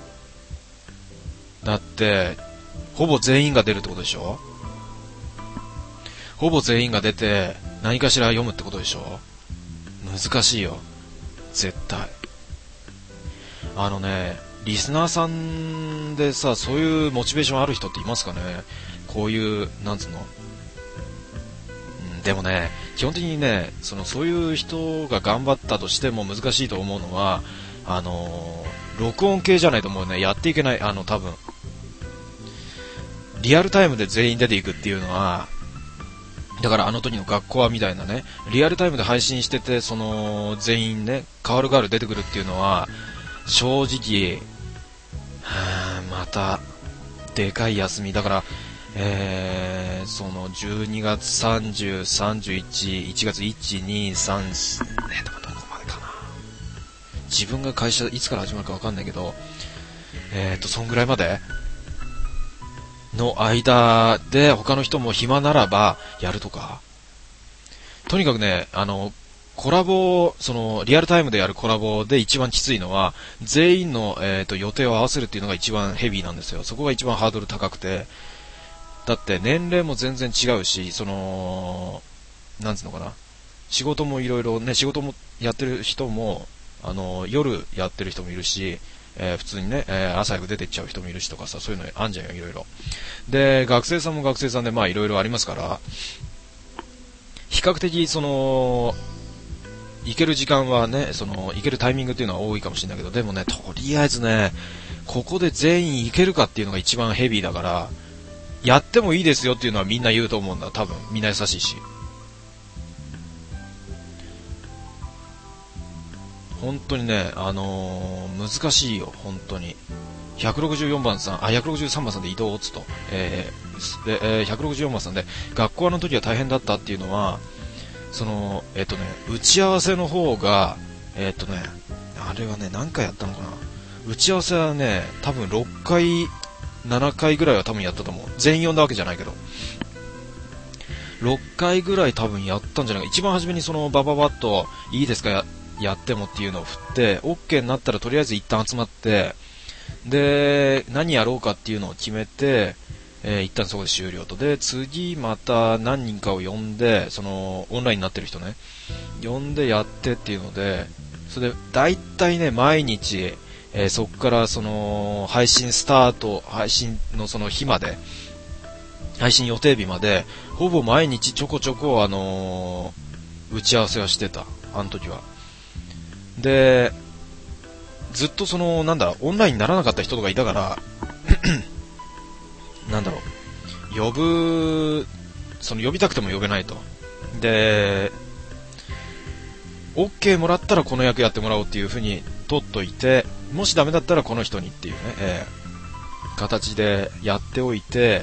だってほぼ全員が出るってことでしょ。ほぼ全員が出て何かしら読むってことでしょ。難しいよ、絶対。あのね、リスナーさんでさ、そういうモチベーションある人っていますかね。こういう、なんつうの、うん、 でもね、基本的にね、そのそういう人が頑張ったとしても難しいと思うのは、あのー、録音系じゃないともうね、やっていけない。あの、多分、リアルタイムで全員出ていくっていうのは、だからあの時の学校はみたいなね、リアルタイムで配信してて、その、全員ね、変わる変わる出てくるっていうのは、正直、はぁ、また、でかい休み。だから、えー、そのじゅうにがつさんじゅう、さんじゅういち、いちがついち、に、さん、えー、どこまでかな。自分が会社いつから始まるかわかんないけど、えーと、そんぐらいまでの間で他の人も暇ならばやるとか。とにかくね、あの、コラボ、その、リアルタイムでやるコラボで一番きついのは、全員の、えーと、予定を合わせるっていうのが一番ヘビーなんですよ。そこが一番ハードル高くて、だって年齢も全然違うし、その、なんつうのかな。仕事もいろいろね、仕事もやってる人も、あの、夜やってる人もいるし、えー、普通にね、えー、朝早く出てっちゃう人もいるしとかさ、そういうのあんじゃんよ、いろいろ。で、学生さんも学生さんで、まあいろいろありますから、比較的、その、行ける時間はね、その、行けるタイミングっていうのは多いかもしれないけど、でもね、とりあえずね、ここで全員行けるかっていうのが一番ヘビーだから、やってもいいですよっていうのはみんな言うと思うんだ。多分、みんな優しいし。本当にね、あのー、難しいよ、本当に。ひゃくろくじゅうよんばんさん、あ、ひゃくろくじゅうさんばんさんで移動っつと。えー、で、えー、ひゃくろくじゅうよんばんさんで、学校の時は大変だったっていうのは、その、えっとね、打ち合わせの方が、えっとね、あれはね、何回やったのかな。打ち合わせはね、多分ろっかい、ななかいぐらいは多分やったと思う。全員呼んだわけじゃないけど。ろっかいぐらい多分やったんじゃないか。一番初めにそのバババッと、いいですか や, やってもっていうのを振って、OK になったらとりあえず一旦集まって、で、何やろうかっていうのを決めて、えー、一旦そこで終了と。で、次また何人かを呼んで、その、オンラインになってる人ね、呼んでやってっていうので、それで、だいたいね、毎日、えー、そこからその、配信スタート、配信のその日まで、配信予定日まで、ほぼ毎日ちょこちょこ、あのー、打ち合わせはしてた。あの時は。で、ずっとその、なんだ、オンラインにならなかった人とかいたから、なんだろう、呼ぶ、その呼びたくても呼べないと。で、OK もらったらこの役やってもらおうっていう風に取っといて、もしダメだったらこの人にっていうね、えー、形でやっておいて、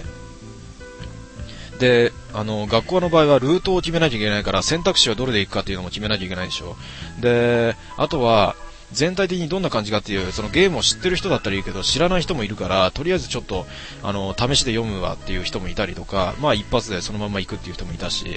で、あの、学校の場合はルートを決めなきゃいけないから、選択肢はどれで行くかっていうのも決めなきゃいけないでしょ。で、あとは、全体的にどんな感じかっていう、そのゲームを知ってる人だったらいいけど、知らない人もいるから、とりあえずちょっと、あの、試しで読むわっていう人もいたりとか、まあ一発でそのまま行くっていう人もいたし、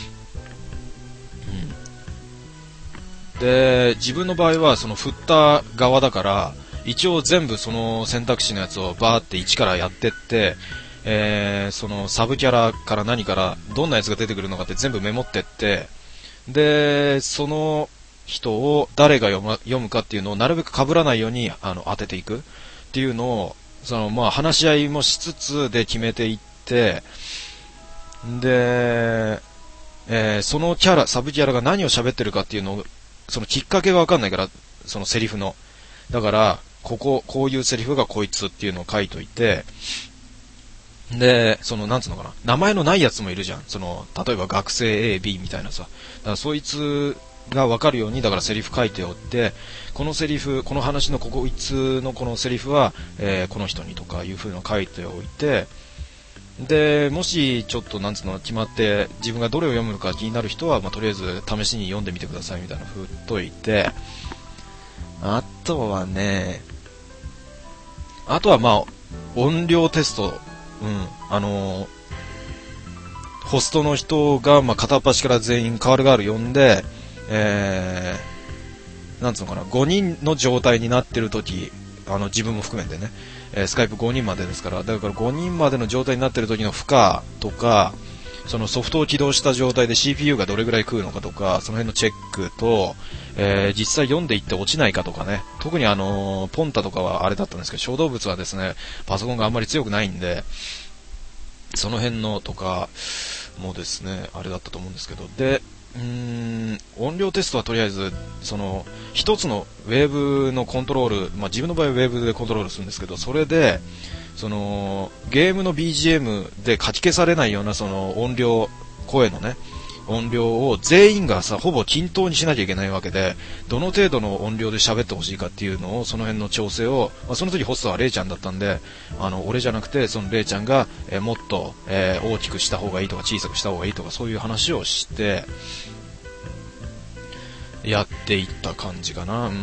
うん。で、自分の場合は、その振った側だから、一応全部その選択肢のやつをバーって一からやってって、えー、そのサブキャラから何からどんなやつが出てくるのかって全部メモってって、で、その人を誰が読む、読むかっていうのをなるべく被らないようにあの当てていくっていうのを、そのまあ話し合いもしつつで決めていって、で、えー、そのキャラ、サブキャラが何を喋ってるかっていうのを、そのきっかけがわかんないから、そのセリフの。だから、ここ、こういうセリフがこいつっていうのを書いといて、で、その、なんつうのかな、名前のないやつもいるじゃん。その、例えば学生 A、B みたいなさ。だからそいつがわかるように、だからセリフ書いておって、このセリフ、この話のここいつのこのセリフは、えー、この人にとかいう風の書いておいて、で、もしちょっとなんつうの決まって自分がどれを読むのか気になる人は、まあ、とりあえず試しに読んでみてくださいみたいな振っといて、あとはね、あとはまあ、音量テスト、うん、あのー、ホストの人が、まあ、片っ端から全員代わる代わる呼んで、えー、なんつうのかな、ごにんの状態になってるとき、あの、自分も含めてね、えー、スカイプごにんまでですから、だからごにんまでの状態になってるときの負荷とか、そのソフトを起動した状態で シーピーユー がどれぐらい食うのかとか、その辺のチェックと、えー、実際読んでいって落ちないかとかね、特にあのー、ポンタとかはあれだったんですけど、小動物はですね、パソコンがあんまり強くないんで、その辺のとか、 もですね、あれだったと思うんですけど、で、うーん、音量テストはとりあえず、その、一つのウェーブのコントロール、まあ自分の場合はウェーブでコントロールするんですけど、それで、その、ゲームの ビージーエム でかき消されないようなその音量、声のね、音量を全員がさ、ほぼ均等にしなきゃいけないわけで、どの程度の音量で喋ってほしいかっていうのを、その辺の調整を、まあ、その時ホストはレイちゃんだったんで、あの、俺じゃなくて、そのレイちゃんが、えー、もっと、えー、大きくした方がいいとか小さくした方がいいとか、そういう話をして、やっていった感じかな。うん。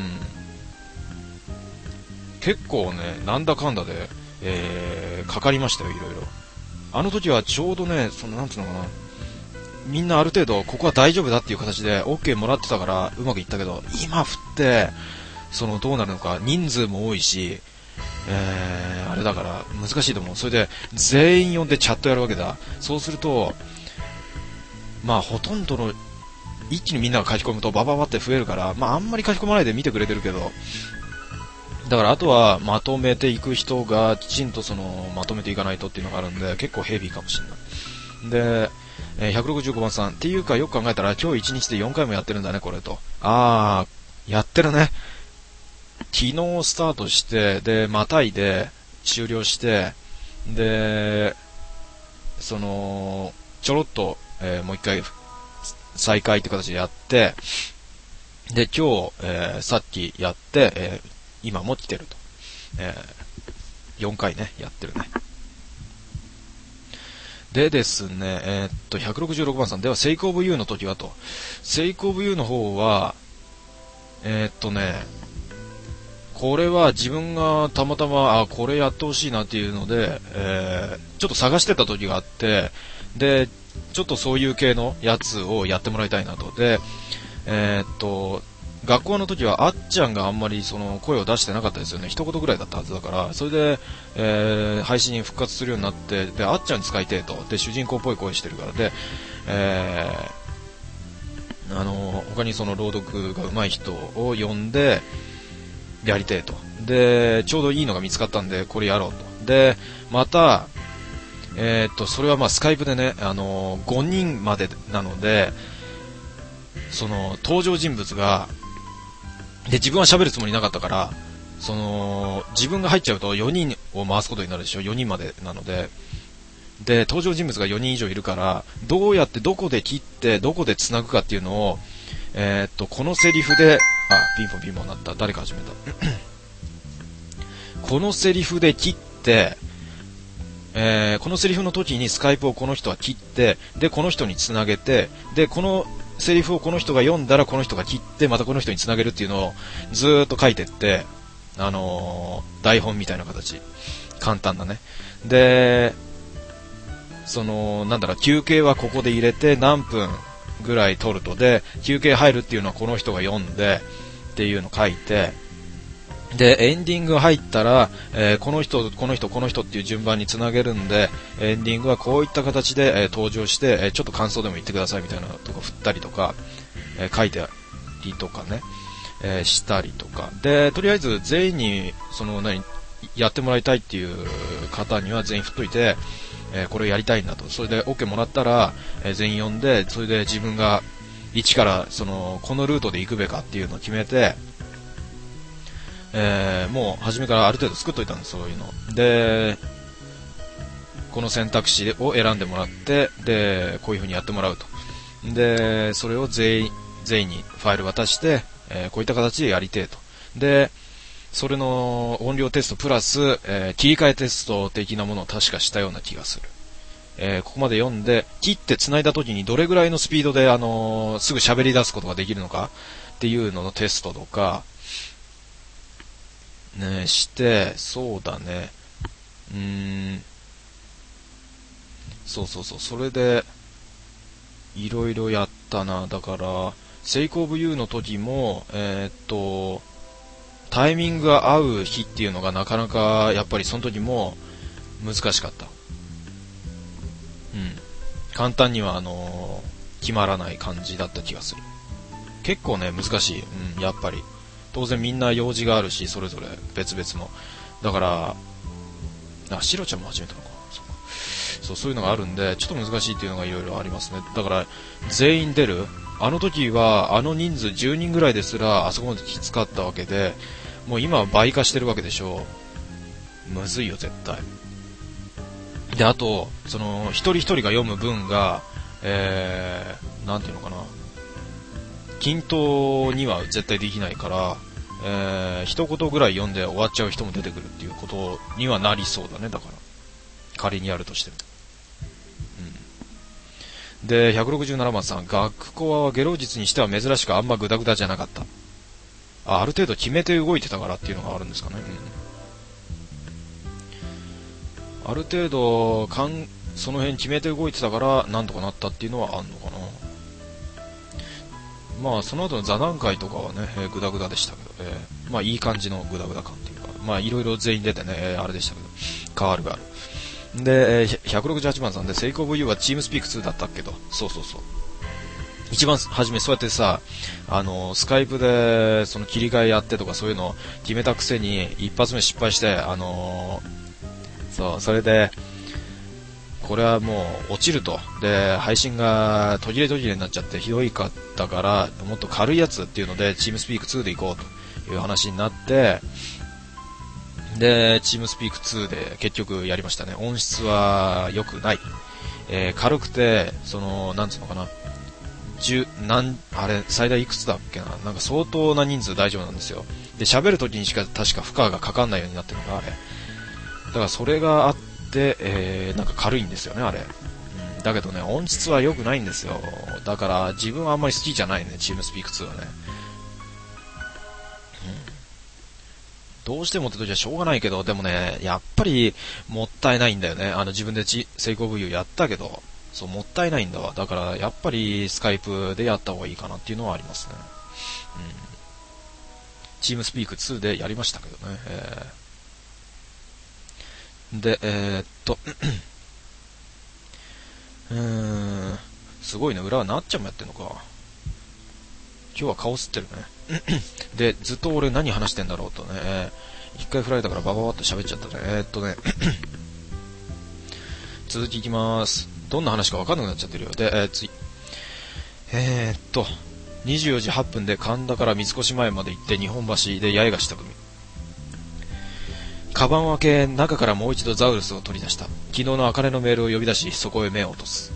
結構ね、なんだかんだで、えー、かかりましたよ、いろいろ。あの時はちょうどね、その、なんつうのかな、みんなある程度ここは大丈夫だっていう形で OK もらってたからうまくいったけど、今振ってそのどうなるのか、人数も多いし、えー、あれだから難しいと思う。それで全員呼んでチャットやるわけだ。そうするとまあほとんどの一気にみんなが書き込むとバババって増えるから、まああんまり書き込まないで見てくれてるけど、だからあとはまとめていく人がきちんとそのまとめていかないとっていうのがあるんで、結構ヘビーかもしれない。でひゃくろくじゅうごばんさんっていうか、よく考えたら今日いちにちでよんかいもやってるんだねこれと。あー、やってるね。昨日スタートして、でまたいで終了して、でそのちょろっと、えー、もう一回再開って形でやって、で今日、えー、さっきやって、えー、今も来てると、えー、よんかいねやってるね。でですね、えー、っと、ひゃくろくじゅうろくばんさん、では、セイクオブユーの時はと。セイクオブユーの方は、えー、っとね、これは自分がたまたま、あ、これやってほしいなっていうので、えー、ちょっと探してた時があって、で、ちょっとそういう系のやつをやってもらいたいなと。で、えー、っと、学校の時はあっちゃんがあんまりその声を出してなかったですよね。一言ぐらいだったはずだから、それで、えー、配信に復活するようになって、で、あっちゃんに使いてえと。で、主人公っぽい声してるから、で、えー、あの、他にその朗読が上手い人を呼んで、やりてえと。で、ちょうどいいのが見つかったんで、これやろうと。で、また、えー、っと、それはまあスカイプでね、あの、ごにんまでなので、その、登場人物が、で、自分は喋るつもりなかったから、その、自分が入っちゃうとよにんを回すことになるでしょ。よにんまでなので。で、登場人物がよにん以上いるから、どうやってどこで切って、どこで繋ぐかっていうのを、えー、っと、このセリフで、あ、ピンポンピンポンなった。誰か始めた。このセリフで切って、えー、このセリフの時にスカイプをこの人は切って、で、この人に繋げて、で、このセリフをこの人が読んだらこの人が切ってまたこの人に繋げるっていうのをずーっと書いてって、あのー、台本みたいな形、簡単なね。で、そのなんだろう、休憩はここで入れて何分ぐらい取ると、で休憩入るっていうのはこの人が読んでっていうのを書いて、でエンディング入ったら、えー、この人この人この人っていう順番につなげるんで、エンディングはこういった形で、えー、登場して、えー、ちょっと感想でも言ってくださいみたいなとか振ったりとか、えー、書いてありとかね、えー、したりとかで、とりあえず全員にその何やってもらいたいっていう方には全員振っといて、えー、これをやりたいんだと。それで OK もらったら、えー、全員呼んで、それで自分が一からそのこのルートで行くべかっていうのを決めて、えー、もう初めからある程度作っといたんです、そういうので、この選択肢を選んでもらって、でこういう風にやってもらうと。でそれを全員全員にファイル渡して、えー、こういった形でやりてえと。でそれの音量テストプラス、えー、切り替えテスト的なものを確かしたような気がする。えー、ここまで読んで切って繋いだ時にどれぐらいのスピードで、あのー、すぐ喋り出すことができるのかっていうののテストとかねして、そうだね、うーん、そうそうそう、それでいろいろやったな。だからセイクオブユーの時も、えー、っとタイミングが合う日っていうのがなかなかやっぱりその時も難しかった。うん、簡単にはあのー、決まらない感じだった気がする。結構ね難しい。うん、やっぱり当然みんな用事があるし、それぞれ別々の。だからあ、シロちゃんも始めたのか。そうか。 そう、そういうのがあるんで、ちょっと難しいっていうのがいろいろありますね。だから、全員出る。あの時は、あの人数じゅうにんぐらいですら、あそこまできつかったわけで、もう今は倍化してるわけでしょう。むずいよ、絶対。で、あと、その、一人一人が読む文が、えー、なんていうのかな。均等には絶対できないから、えー、一言ぐらい読んで終わっちゃう人も出てくるっていうことにはなりそうだね、だから。仮にやるとしても。うん。で、ひゃくろくじゅうななばんさん、学校は下郎実にしては珍しくあんまグダグダじゃなかった。あ、ある程度決めて動いてたからっていうのがあるんですかね。うん。ある程度、かん、その辺決めて動いてたから、なんとかなったっていうのはあんのかな。まあ、その後の座談会とかはね、えー、グダグダでしたけど、えー、まあ、いい感じのグダグダ感っていうか、まあ、いろいろ全員出てね、えー、あれでしたけど、変わるがある。で、えー、ひゃくろくじゅうはちばんさんで、セイコー ブイユー はチームスピークツーだったけど、そうそうそう。一番初めそうやってさ、あの、スカイプで、その切り替えやってとかそういうのを決めたくせに、一発目失敗して、あのー、そう、それで、これはもう落ちると。で、配信が途切れ途切れになっちゃってひどいかったから、もっと軽いやつっていうので、チームスピークツーで行こうという話になって、で、チームスピークツーで結局やりましたね。音質は良くない。えー、軽くて、その、なんつうのかな。十、なん、あれ、最大いくつだっけな。なんか相当な人数大丈夫なんですよ。で、喋るときにしか確か負荷がかかんないようになってるのがあれ。だからそれがあって、で、えー、なんか軽いんですよね、あれ。うん、だけどね、音質は良くないんですよ。だから自分はあんまり好きじゃないね、チームスピークツーはね。うん、どうしてもって時はしょうがないけど、でもね、やっぱりもったいないんだよね。あの自分でセイコー ブイユー やったけど、そう、もったいないんだわ。だからやっぱりスカイプでやった方がいいかなっていうのはありますね。うん、チームスピークツーでやりましたけどね。えーで、えー、っと、うーん、すごいね、裏はなっちゃんもやってんのか。今日は顔吸ってるね。で、ずっと俺何話してんだろうとね、一回振られたからバババッと喋っちゃったね。えー、っとね、続きいきまーす。どんな話かわかんなくなっちゃってるよ。で、えー、次。えー、っと、にじゅうよじはっぷんで神田から三越前まで行って日本橋で八重樫匠。カバンを開け、中からもう一度ザウルスを取り出した。昨日の茜のメールを呼び出し、そこへ目を落とす。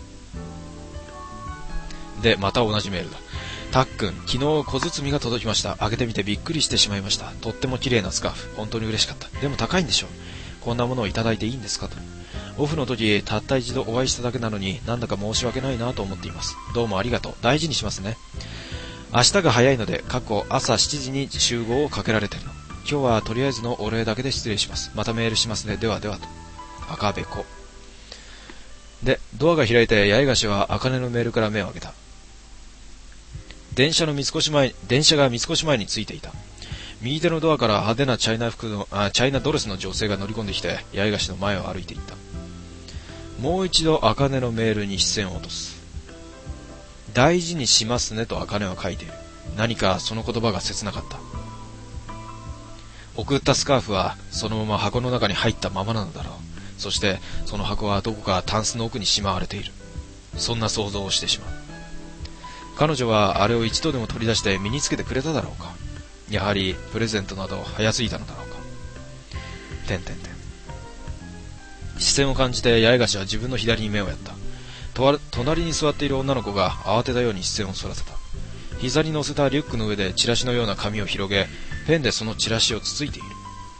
で、また同じメールだ。たっくん、昨日小包が届きました。開けてみてびっくりしてしまいました。とっても綺麗なスカーフ。本当に嬉しかった。でも高いんでしょう。こんなものをいただいていいんですかと。オフの時、たった一度お会いしただけなのに、なんだか申し訳ないなと思っています。どうもありがとう。大事にしますね。明日が早いので、過去朝しちじに集合をかけられてるの。今日はとりあえずのお礼だけで失礼します。またメールしますね。ではではと。赤べこ。で、ドアが開いて八重樫は茜のメールから目を開けた。電車の三越前、電車が三越前についていた。右手のドアから派手なチャイナ服の、あ、チャイナドレスの女性が乗り込んできて、八重樫の前を歩いていった。もう一度茜のメールに視線を落とす。大事にしますねと茜は書いている。何かその言葉が切なかった。送ったスカーフはそのまま箱の中に入ったままなのだろう。そしてその箱はどこかタンスの奥にしまわれている。そんな想像をしてしまう。彼女はあれを一度でも取り出して身につけてくれただろうか。やはりプレゼントなど早すぎたのだろうか。てんてんてん。視線を感じて八重樫は自分の左に目をやった。と隣に座っている女の子が慌てたように視線をそらせた。膝に乗せたリュックの上でチラシのような紙を広げ、ペンでそのチラシをつついている。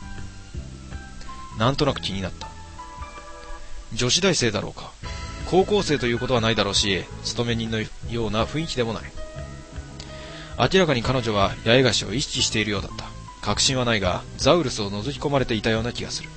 なんとなく気になった。女子大生だろうか。高校生ということはないだろうし、勤め人のような雰囲気でもない。明らかに彼女は八重樫を意識しているようだった。確信はないが、ザウルスを覗き込まれていたような気がする。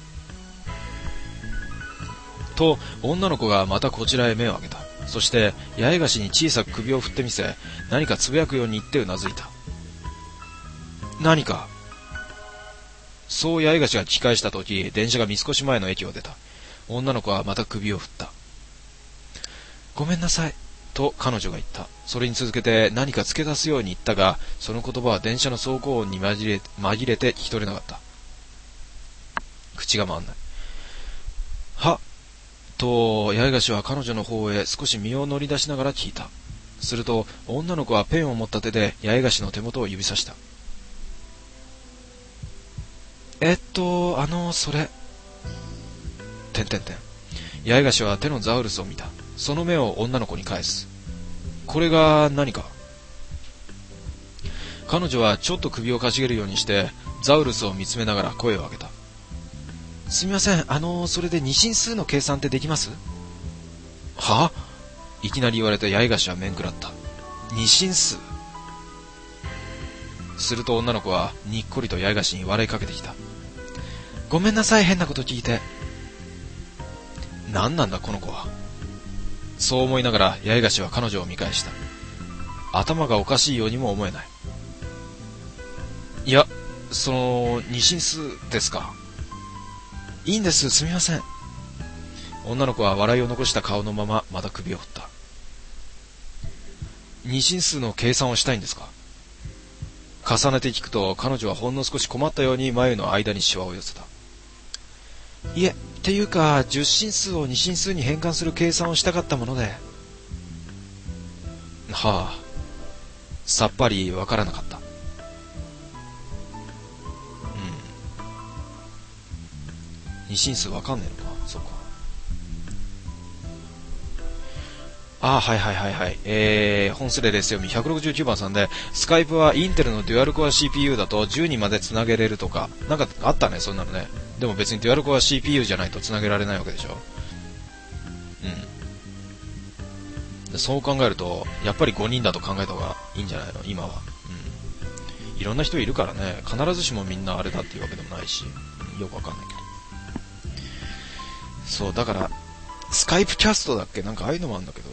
と、女の子がまたこちらへ目を上げた。そして八重樫に小さく首を振ってみせ、何かつぶやくように言ってうなずいた。何か。そう八重樫が聞き返したとき、電車が三越前の駅を出た。女の子はまた首を振った。ごめんなさい、と彼女が言った。それに続けて何か付け足すように言ったが、その言葉は電車の走行音に紛れ、紛れて聞き取れなかった。口が回んない。は、 と、八重樫は彼女の方へ少し身を乗り出しながら聞いた。すると、女の子はペンを持った手で八重樫の手元を指さした。えっと、あの、それ。てんてんてん。八重樫は手のザウルスを見た。その目を女の子に返す。これが何か。彼女はちょっと首をかしげるようにしてザウルスを見つめながら声を上げた。すみません、あの、それで二進数の計算ってできます？は？いきなり言われて八重樫は面食らった。二進数？すると女の子はにっこりと八重樫に笑いかけてきた。ごめんなさい、変なこと聞いて。何なんだこの子は。そう思いながら八重樫は彼女を見返した。頭がおかしいようにも思えない。いや、その二進数ですか。いいんです、すみません。女の子は笑いを残した顔のまままた首を振った。二進数の計算をしたいんですか。重ねて聞くと彼女はほんの少し困ったように眉の間にシワを寄せた。いえ、っていうか十進数を二進数に変換する計算をしたかったもので。はあ、さっぱりわからなかった。二進数わかんねえのか。そうか。ああ、はいはいはいはい。えー、本スレですよみひゃくろくじゅうきゅうばんさんで、スカイプはインテルのデュアルコア シーピーユー だとじゅうにんまでつなげれるとか、なんかあったね、そんなのね。でも別にデュアルコア シーピーユー じゃないとつなげられないわけでしょ。うん。でそう考えると、やっぱりごにんだと考えた方がいいんじゃないの、今は。うん。いろんな人いるからね、必ずしもみんなあれだっていうわけでもないし、うん、よくわかんないけど。そう、だから、スカイプキャストだっけ、なんかああいうのもあるんだけど。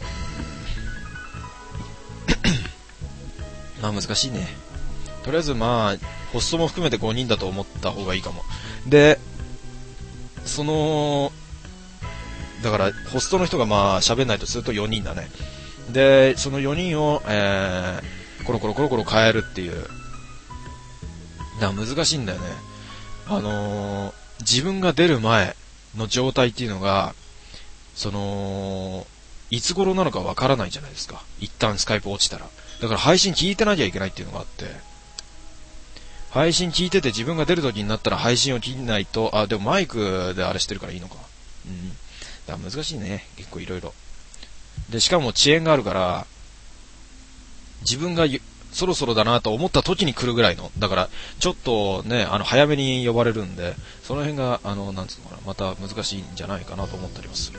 まあ難しいね。とりあえずまあ、ホストも含めてごにんだと思った方がいいかも。で、その、だから、ホストの人がまあ喋んないとするとよにんだね。で、そのよにんを、えー、コロコロコロコロ変えるっていう。だから難しいんだよね。あのー、自分が出る前の状態っていうのが、その、いつ頃なのかわからないじゃないですか。一旦スカイプ落ちたら。だから配信聞いてなきゃいけないっていうのがあって、配信聞いてて自分が出る時になったら配信を聞いないと、あ、でもマイクであれしてるからいいのか。うん。だから難しいね。結構いろいろ。で、しかも遅延があるから、自分がそろそろだなと思った時に来るぐらいの。だから、ちょっとね、あの、早めに呼ばれるんで、その辺が、あの、なんつうのかな、また難しいんじゃないかなと思ったりもする。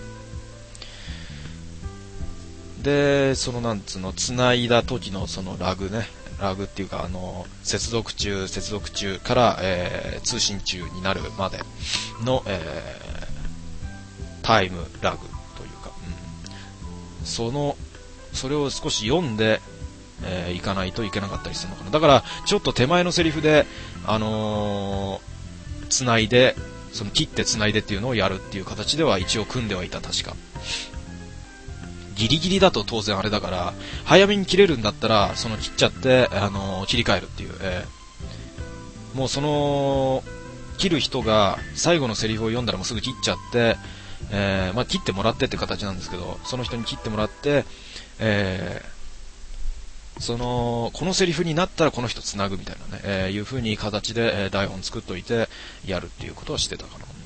で、そのなんつうの、繋いだ時のそのラグね、ラグっていうか、あの、接続中、接続中から、えー、通信中になるまでの、えー、タイムラグというか、うん、その、それを少し読んで、えー、いかないといけなかったりするのかな。だから、ちょっと手前のセリフで、あのー、繋いで、その切って繋いでっていうのをやるっていう形では一応組んではいた、確か。ギリギリだと当然あれだから、早めに切れるんだったら、その切っちゃって、あのー、切り替えるっていう、えー、もうその、切る人が最後のセリフを読んだらもうすぐ切っちゃって、えー、まあ切ってもらってって形なんですけど、その人に切ってもらって、えー、その、このセリフになったらこの人つなぐみたいなね、えー、いう風に形で、えー、台本作っといて、やるっていうことはしてたかな。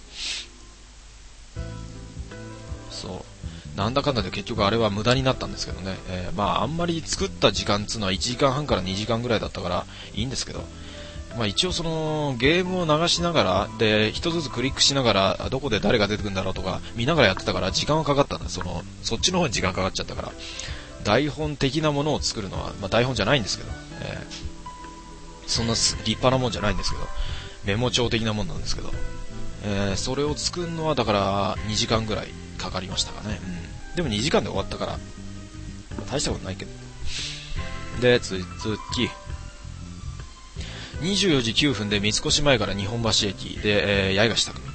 そう。なんだかんだで結局あれは無駄になったんですけどね、えー、まああんまり作った時間っつうのはいちじかんはんからにじかんぐらいだったからいいんですけど、まあ一応そのゲームを流しながらで一つずつクリックしながらどこで誰が出てくるんだろうとか見ながらやってたから時間はかかったんだ。そのそっちの方に時間かかっちゃったから、台本的なものを作るのは、まあ台本じゃないんですけど、えー、そんな立派なもんじゃないんですけど、メモ帳的なもんなんですけど、えー、それを作るのはだからにじかんぐらいかかりましたかね。うん、でもにじかんで終わったから、大したことないけど。で、続き。にじゅうよじきゅうふんで三越前から日本橋駅で、えー、八重樫匠。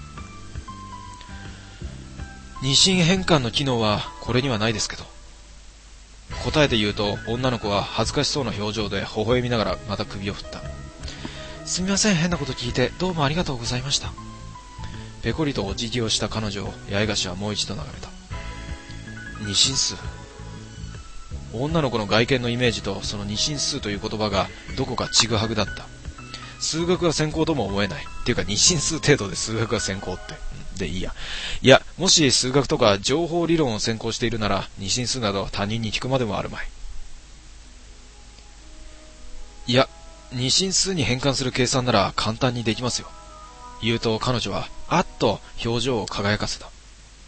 二進変換の機能はこれにはないですけど。答えて言うと、女の子は恥ずかしそうな表情で微笑みながらまた首を振った。すみません、変なこと聞いて、どうもありがとうございました。 ペコリとお辞儀をした彼女を八重樫はもう一度眺めた。二進数。女の子の外見のイメージとその二進数という言葉がどこかちぐはぐだった。数学が専攻とも思えない。っていうか二進数程度で数学が専攻って。でいいや。いや、もし数学とか情報理論を専攻しているなら二進数など他人に聞くまでもあるまい。いや、二進数に変換する計算なら簡単にできますよ。言うと彼女はあっと表情を輝かせた。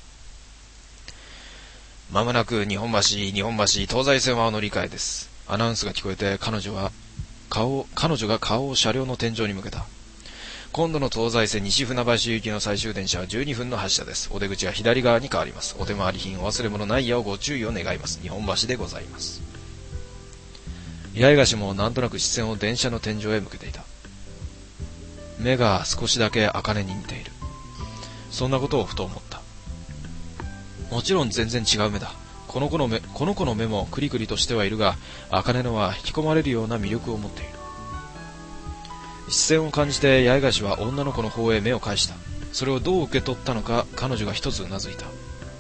まもなく日本橋、日本橋、東西線はお乗り換えです。アナウンスが聞こえて彼女は顔、彼女が顔を車両の天井に向けた。今度の東西線西船橋行きの最終電車はじゅうにふんの発車です。お出口は左側に変わります。お手回り品お忘れ物ないやをご注意を願います。日本橋でございます。八重樫もなんとなく視線を電車の天井へ向けていた。目が少しだけ茜に似ている。そんなことをふと思った。もちろん全然違う目だ。この子の目、この子の目もクリクリとしてはいるが、茜のは引き込まれるような魅力を持っている。視線を感じて八重樫は女の子の方へ目を返した。それをどう受け取ったのか彼女が一つうなずいた。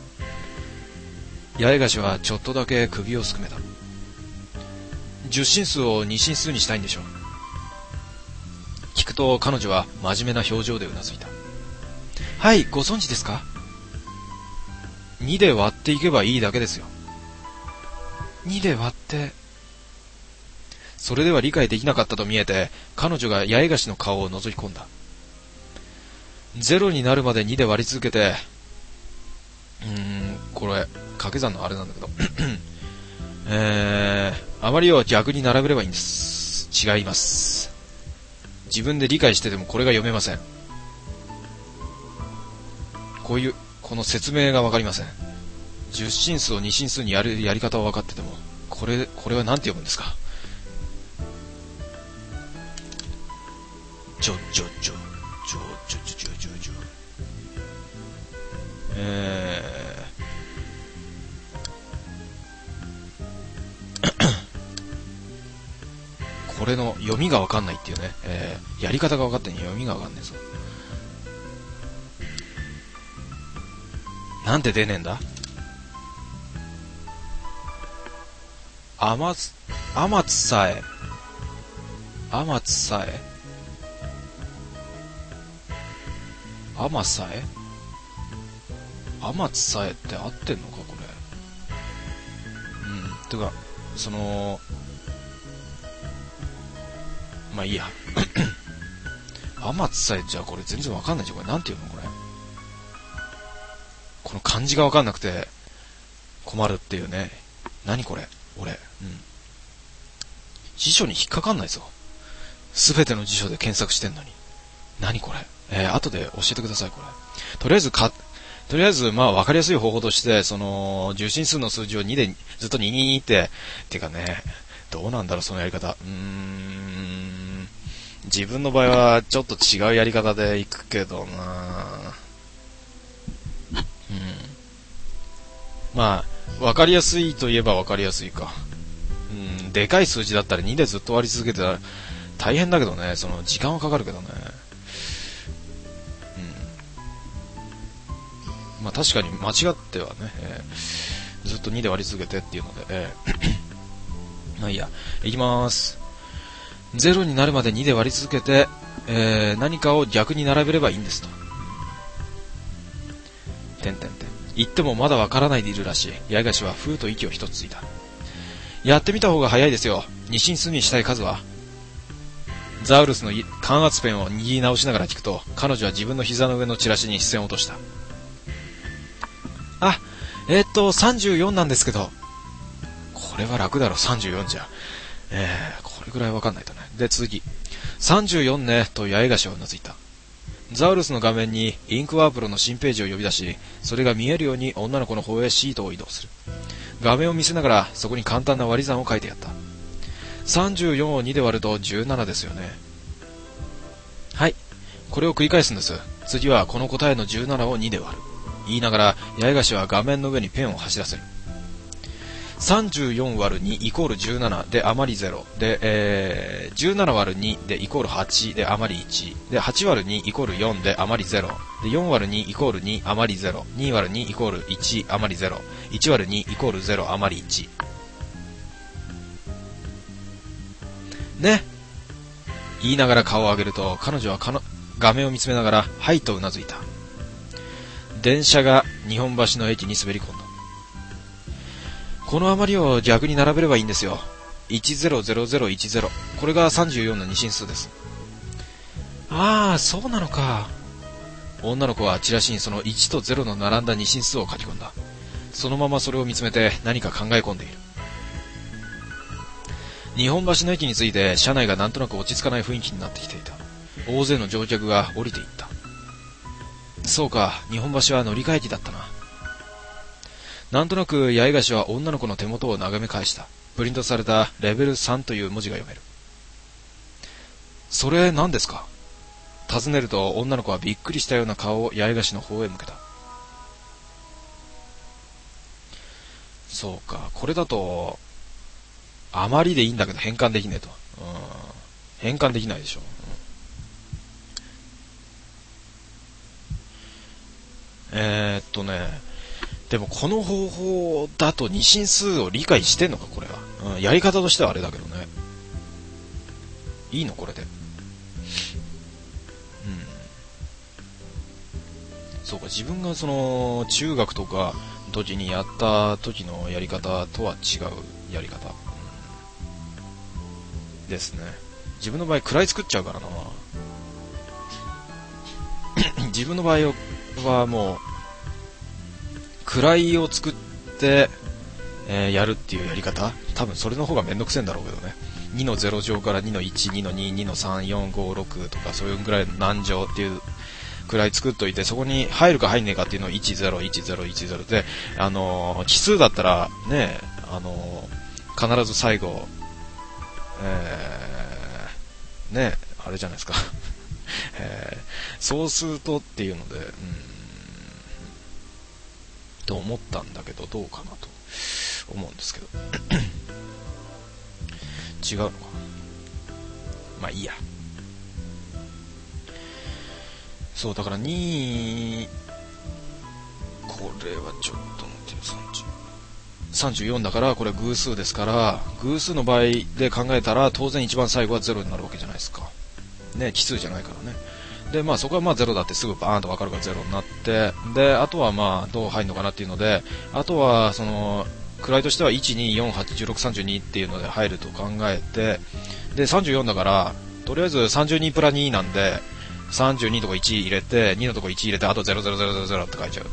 八重樫はちょっとだけ首をすくめた。十進数を二進数にしたいんでしょう。聞くと彼女は真面目な表情でうなずいた。はい、ご存知ですか？にで割っていけばいいだけですよ。にで割って。それでは理解できなかったと見えて、彼女が八重樫の顔を覗き込んだ。ゼロになるまでにで割り続けて、うーん、これ、掛け算のあれなんだけど、えー、あまりを逆に並べればいいんです。違います。自分で理解しててもこれが読めません。こういう、この説明がわかりません。十進数を二進数にやるやり方は分かってても、これ、これは何て読むんですか？ちょちょちょちょちょちょちょちょちょえー、これの読みが分かんないっていうね、えー、やり方が分かってんのに読みが分かんねえぞ。なんて出ねえんだ？甘つ、甘つさえ。甘つさえ。甘さえ。甘つさえって合ってんのかこれ。うん。てか、その、まあいいや。甘つさえじゃあこれ全然わかんないじゃん。これなんていうのこれ。この漢字がわかんなくて困るっていうね。何これ俺。うん。辞書に引っかかんないぞ。すべての辞書で検索してんのに。何これ。えー、後で教えてくださいこれ。とりあえずか、とりあえずまあわかりやすい方法として、その、十進数の数字をにでずっとににって、てかね、どうなんだろうそのやり方。うーん。自分の場合はちょっと違うやり方でいくけどな。うん。まあ、わかりやすいといえばわかりやすいか。うん、でかい数字だったらにでずっと割り続けてたら大変だけどね、その時間はかかるけどね。うん。まあ確かに間違ってはね、えー、ずっとにで割り続けてっていうので、えー、まあいいや、いきまーす。ゼロになるまでにで割り続けて、えー、何かを逆に並べればいいんですと。てんてんてん。言ってもまだわからないでいるらしい。八重樫はふーと息を一つついた。やってみた方が早いですよ。二進数にしたい数は。ザウルスの感圧ペンを握り直しながら聞くと、彼女は自分の膝の上のチラシに視線を落とした。あ、えー、っとさんじゅうよんなんですけど。これは楽だろさんじゅうよんじゃ。えー、これぐらいわかんないとね。で続き。さんじゅうよんねと八重樫はうなずいた。ザウルスの画面にインクワープロの新ページを呼び出し、それが見えるように女の子の方へシートを移動する。画面を見せながらそこに簡単な割り算を書いてやった。さんじゅうよんをにで割るとじゅうななですよね。はい、これを繰り返すんです。次はこの答えのじゅうななをにで割る。言いながら八重樫は画面の上にペンを走らせる。 さんじゅうよん割るにイコールじゅうななで余りゼロで、えー、じゅうなな割るにでイコールはちで余りいちで、はち割るにイコールよんで余りゼロで、よん割るにイコールに余りゼロ、に割るにイコールいち余りゼロ、いち割るにイコールゼロ余りいちね。言いながら顔を上げると、彼女はかの画面を見つめながらはいとうなずいた。電車が日本橋の駅に滑り込んだ。この余りを逆に並べればいいんですよ。いちゼロゼロゼロいちゼロ、これがさんじゅうよんの二進数です。ああ、そうなのか。女の子はチラシにそのいちとゼロの並んだ二進数を書き込んだ。そのままそれを見つめて何か考え込んでいる。日本橋の駅に着いて車内がなんとなく落ち着かない雰囲気になってきていた。大勢の乗客が降りていった。そうか、日本橋は乗り換え駅だったな。なんとなく八重樫は女の子の手元を眺め返した。プリントされたレベルさんという文字が読める。それ何ですか？尋ねると女の子はびっくりしたような顔を八重樫の方へ向けた。そうか、これだとあまりでいいんだけど変換できねえと、うん、変換できないでしょ、うん、えー、っとねでもこの方法だと二進数を理解してんのかこれは、うん、やり方としてはあれだけどね。いいのこれで。うん。そうか、自分がその中学とか時にやった時のやり方とは違うやり方、うん、ですね。自分の場合位作っちゃうからな。自分の場合はもう位を作って、えー、やるっていうやり方、多分それの方がめんどくせえんだろうけどね。にのゼロ乗からにのいち、にのに、にのさん、よん、ご、ろくとかそういうぐらいの何乗っていう位作っといて、そこに入るか入んねえかっていうのをいちゼロいちゼロいちゼロで、あのー、奇数だったらね、あのー、必ず最後、えー、ね、あれじゃないですか、えー、総数とっていうので、うんと思ったんだけど、どうかなと思うんですけど違うのかな。まあいいや。そうだからに、これはちょっと待ってよ、さんじゅう、さんじゅうよんだからこれ偶数ですから、偶数の場合で考えたら当然一番最後はゼロになるわけじゃないですかね。奇数じゃないからね。でまあそこはまあゼロだってすぐバーンと分かるからゼロになって、であとはまあどう入るのかなっていうので、あとはその位としてはいち、に、よん、はち、じゅうろく、さんじゅうにっていうので入ると考えて、でさんじゅうよんだからとりあえずさんじゅうにプラになんでさんじゅうにのとこいち入れて、にのとこいち入れて、あとゼロゼロゼロゼロゼロって書いちゃう、うん、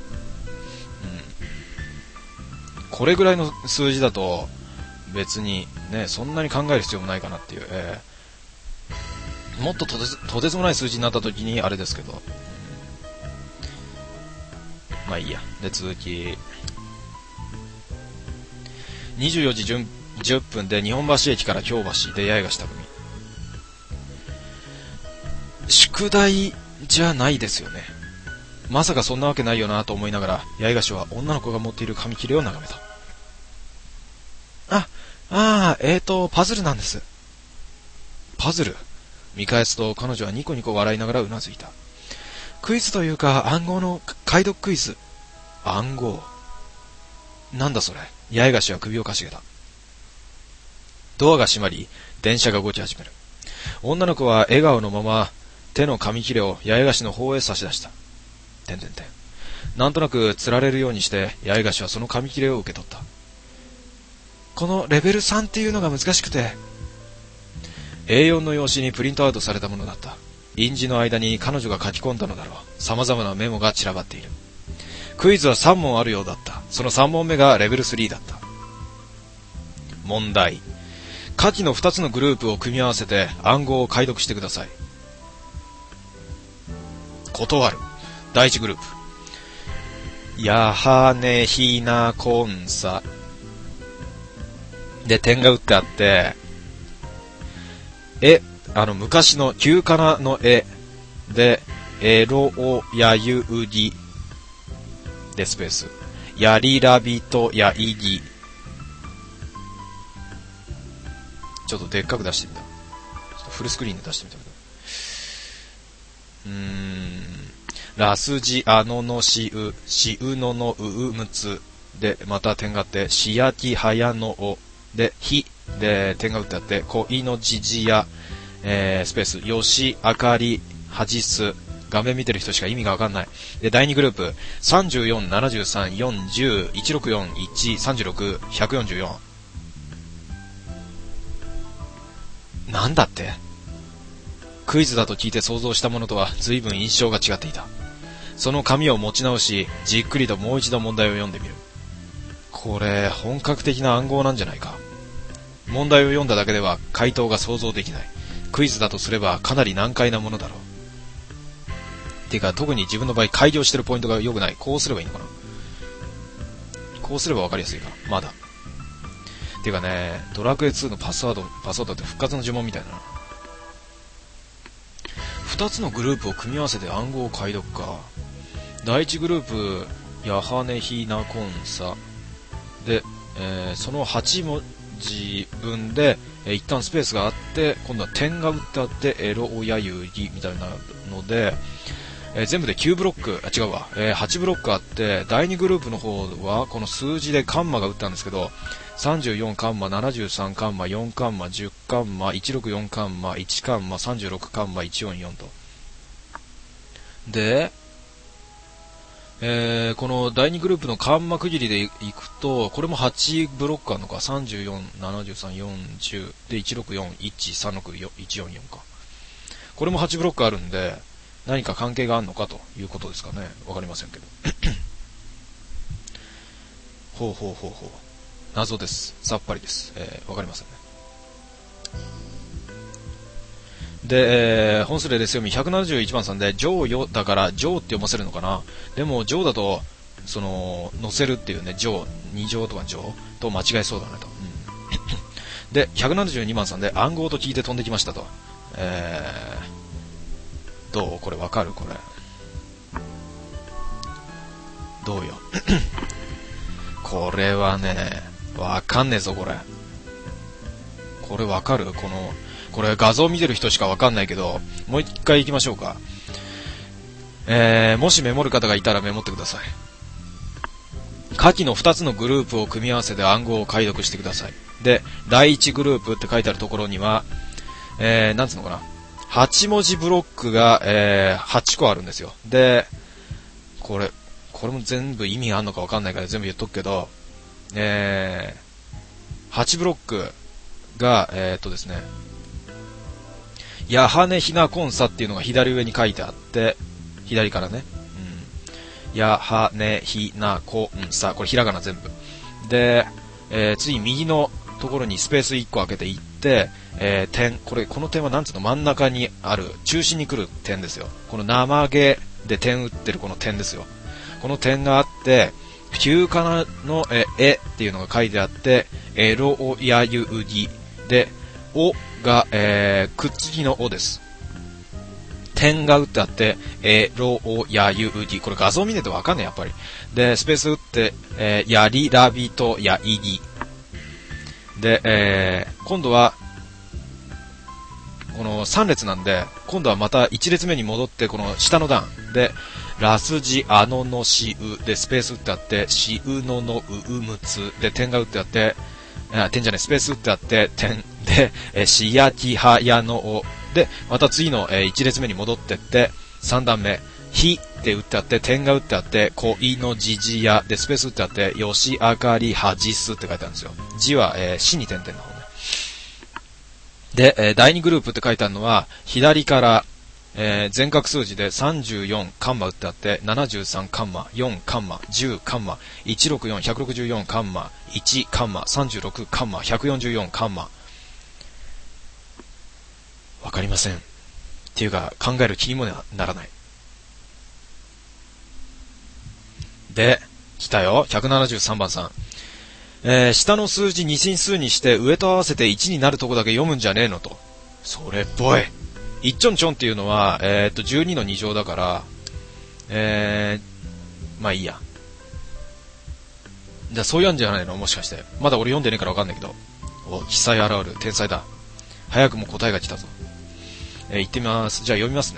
これぐらいの数字だと別にねそんなに考える必要もないかなっていう、えーもっととて, とてつもない数字になった時にあれですけど、うん、まあいいや。で続きにじゅうよじじゅっぷんで日本橋駅から京橋で八重樫匠。宿題じゃないですよね。まさかそんなわけないよなと思いながら八重樫は女の子が持っている紙切れを眺めた。あ、あーえーとパズルなんです。パズル見返すと彼女はニコニコ笑いながらうなずいた。クイズというか暗号の解読クイズ。暗号なんだそれ。八重樫は首をかしげた。ドアが閉まり電車が動き始める。女の子は笑顔のまま手の紙切れを八重樫の方へ差し出した。てんてんてん。なんとなく釣られるようにして八重樫はその紙切れを受け取った。このレベルさんっていうのが難しくて。エーよん の用紙にプリントアウトされたものだった。印字の間に彼女が書き込んだのだろう。様々なメモが散らばっている。クイズはさん問あるようだった。そのさん問目がレベルスリーだった。問題。下記のふたつのグループを組み合わせて暗号を解読してください。断る。第一グループ。やはねひなこんさ。で、点が打ってあって、え、あの昔の旧仮名のえで、えろおやゆうりでスペース、やりらびとやいぎちょっとでっかく出してみた。ちょっとフルスクリーンで出してみたけど。うーん。ラスジアノノシウ、シウノノウウムツで、また点があって、シヤキハヤノオで、ヒで点が打ってあって、コイノジジヤ、えー、スペース、ヨシ、アカリ、ハジス、画面見てる人しか意味がわかんない。で、だいにグループ、さんじゅうよん、ななじゅうさん、よんじゅう、いちろくよん、いち、さんじゅうろく、ひゃくよんじゅうよん。なんだって？クイズだと聞いて想像したものとは随分印象が違っていた。その紙を持ち直し、じっくりともう一度問題を読んでみる。これ、本格的な暗号なんじゃないか。問題を読んだだけでは回答が想像できない。クイズだとすればかなり難解なものだろう。てか、特に自分の場合改良してるポイントが良くない。こうすればいいのかな。こうすれば分かりやすいか。まだ。てかね、ドラクエツーのパスワード、パスワードって復活の呪文みたいだな。二つのグループを組み合わせて暗号を解読か。第一グループ、ヤハネヒナコンサで、えー、そのはち文字分で、えー、一旦スペースがあって、今度は点が打ってあって、エロオヤユギみたいなので、えー、全部できゅうブロック、あ、違うわ、えー、はちブロックあって、第二グループの方はこの数字でカンマが打ったんですけど、さんじゅうよんカンマ、ななじゅうさんカンマ、よんカンマ、じゅうカンマ、いちろくよんカンマ、いちカンマ、さんじゅうろくカンマ、いちよんよんと。で、えー、この第二グループのカンマ区切りでいくと、これもはちブロックあるのか。さんじゅうよん、ななじゅうさん、よんじゅうでいちろくよん、いちさんろく、いちよんよんか。これもはちブロックあるんで、何か関係があるのかということですかね。わかりませんけど。ほうほうほうほう。謎です。さっぱりです。えー、わかりませんね。で、えー、本数例ですよみひゃくななじゅういちばんさんで、ジョーよだから、ジョーって読ませるのかな。でも、ジョーだと、その、乗せるっていうね、ジョー、に乗とかジョーと間違えそうだねと。うん、で、ひゃくななじゅうにばんさんで、暗号と聞いて飛んできましたと。えー、どうこれわかるこれ。どうよ。これはね、わかんねえぞ、これ。これわかるこの、これ画像見てる人しかわかんないけど、もう一回行きましょうか。えー、もしメモる方がいたらメモってください。下記のふたつのグループを組み合わせて暗号を解読してください。で、第一グループって書いてあるところには、えー、なんつうのかな。はち文字ブロックが、えー、はちこあるんですよ。で、これ、これも全部意味があるのかわかんないから全部言っとくけど、えー、はちブロックが、えーっとですね、ヤハネヒナコンサっていうのが左上に書いてあって、左からね、うん、ヤハネヒナコンサ、これひらがな全部。で、えー、次右のところにスペースいっこ開けていって、えー、点、これ、この点はなんつうの、真ん中にある、中心に来る点ですよ。この生毛で点打ってるこの点ですよ。この点があって、旧仮名のえ、えっていうのが書いてあって、エロオヤユウギで、おが、えー、くっつきのおです。点が打ってあって、えロオヤユウギ。これ画像見ねえとわかんねえ、やっぱり。で、スペース打って、えー、やりらびとやいぎ。で、えー、今度は、このさん列なんで、今度はまたいち列目に戻って、この下の段で、ラスジアノノシウでスペース打ってあって、シウノノウウムツで点が打ってあって、あ点じゃない、スペース打ってあって、点で、えシヤキハヤノオで、また次の、えー、いち列目に戻ってって、さん段目、ヒって打ってあって、点が打ってあって、コイノジジヤでスペース打ってあって、ヨシアカリハジスって書いてあるんですよ。字は、えー、シに点々の方ね。で、えー、だいにグループって書いてあるのは、左から、えー、全角数字でさんじゅうよんカンマ打ってあって、ななじゅうさんカンマ、よんカンマ、じゅうカンマ、いちろくよん、ひゃくろくじゅうよんカンマ、いちカンマ、さんじゅうろくカンマ、ひゃくよんじゅうよんカンマ。わかりません。っていうか、考える気にもならない。で、来たよ。ひゃくななじゅうさんばんさん。えー、下の数字二進数にして上と合わせていちになるとこだけ読むんじゃねえのと。それっぽい。一ちょんちょんっていうのは、えー、っと、じゅうにのに乗だから、えー、まあいいや。じゃあそうやんじゃないのもしかして。まだ俺読んでねえからわかんないけど。お、記載現る。天才だ。 早くも答えが来たぞ。えー、行ってみます。じゃあ読みますね。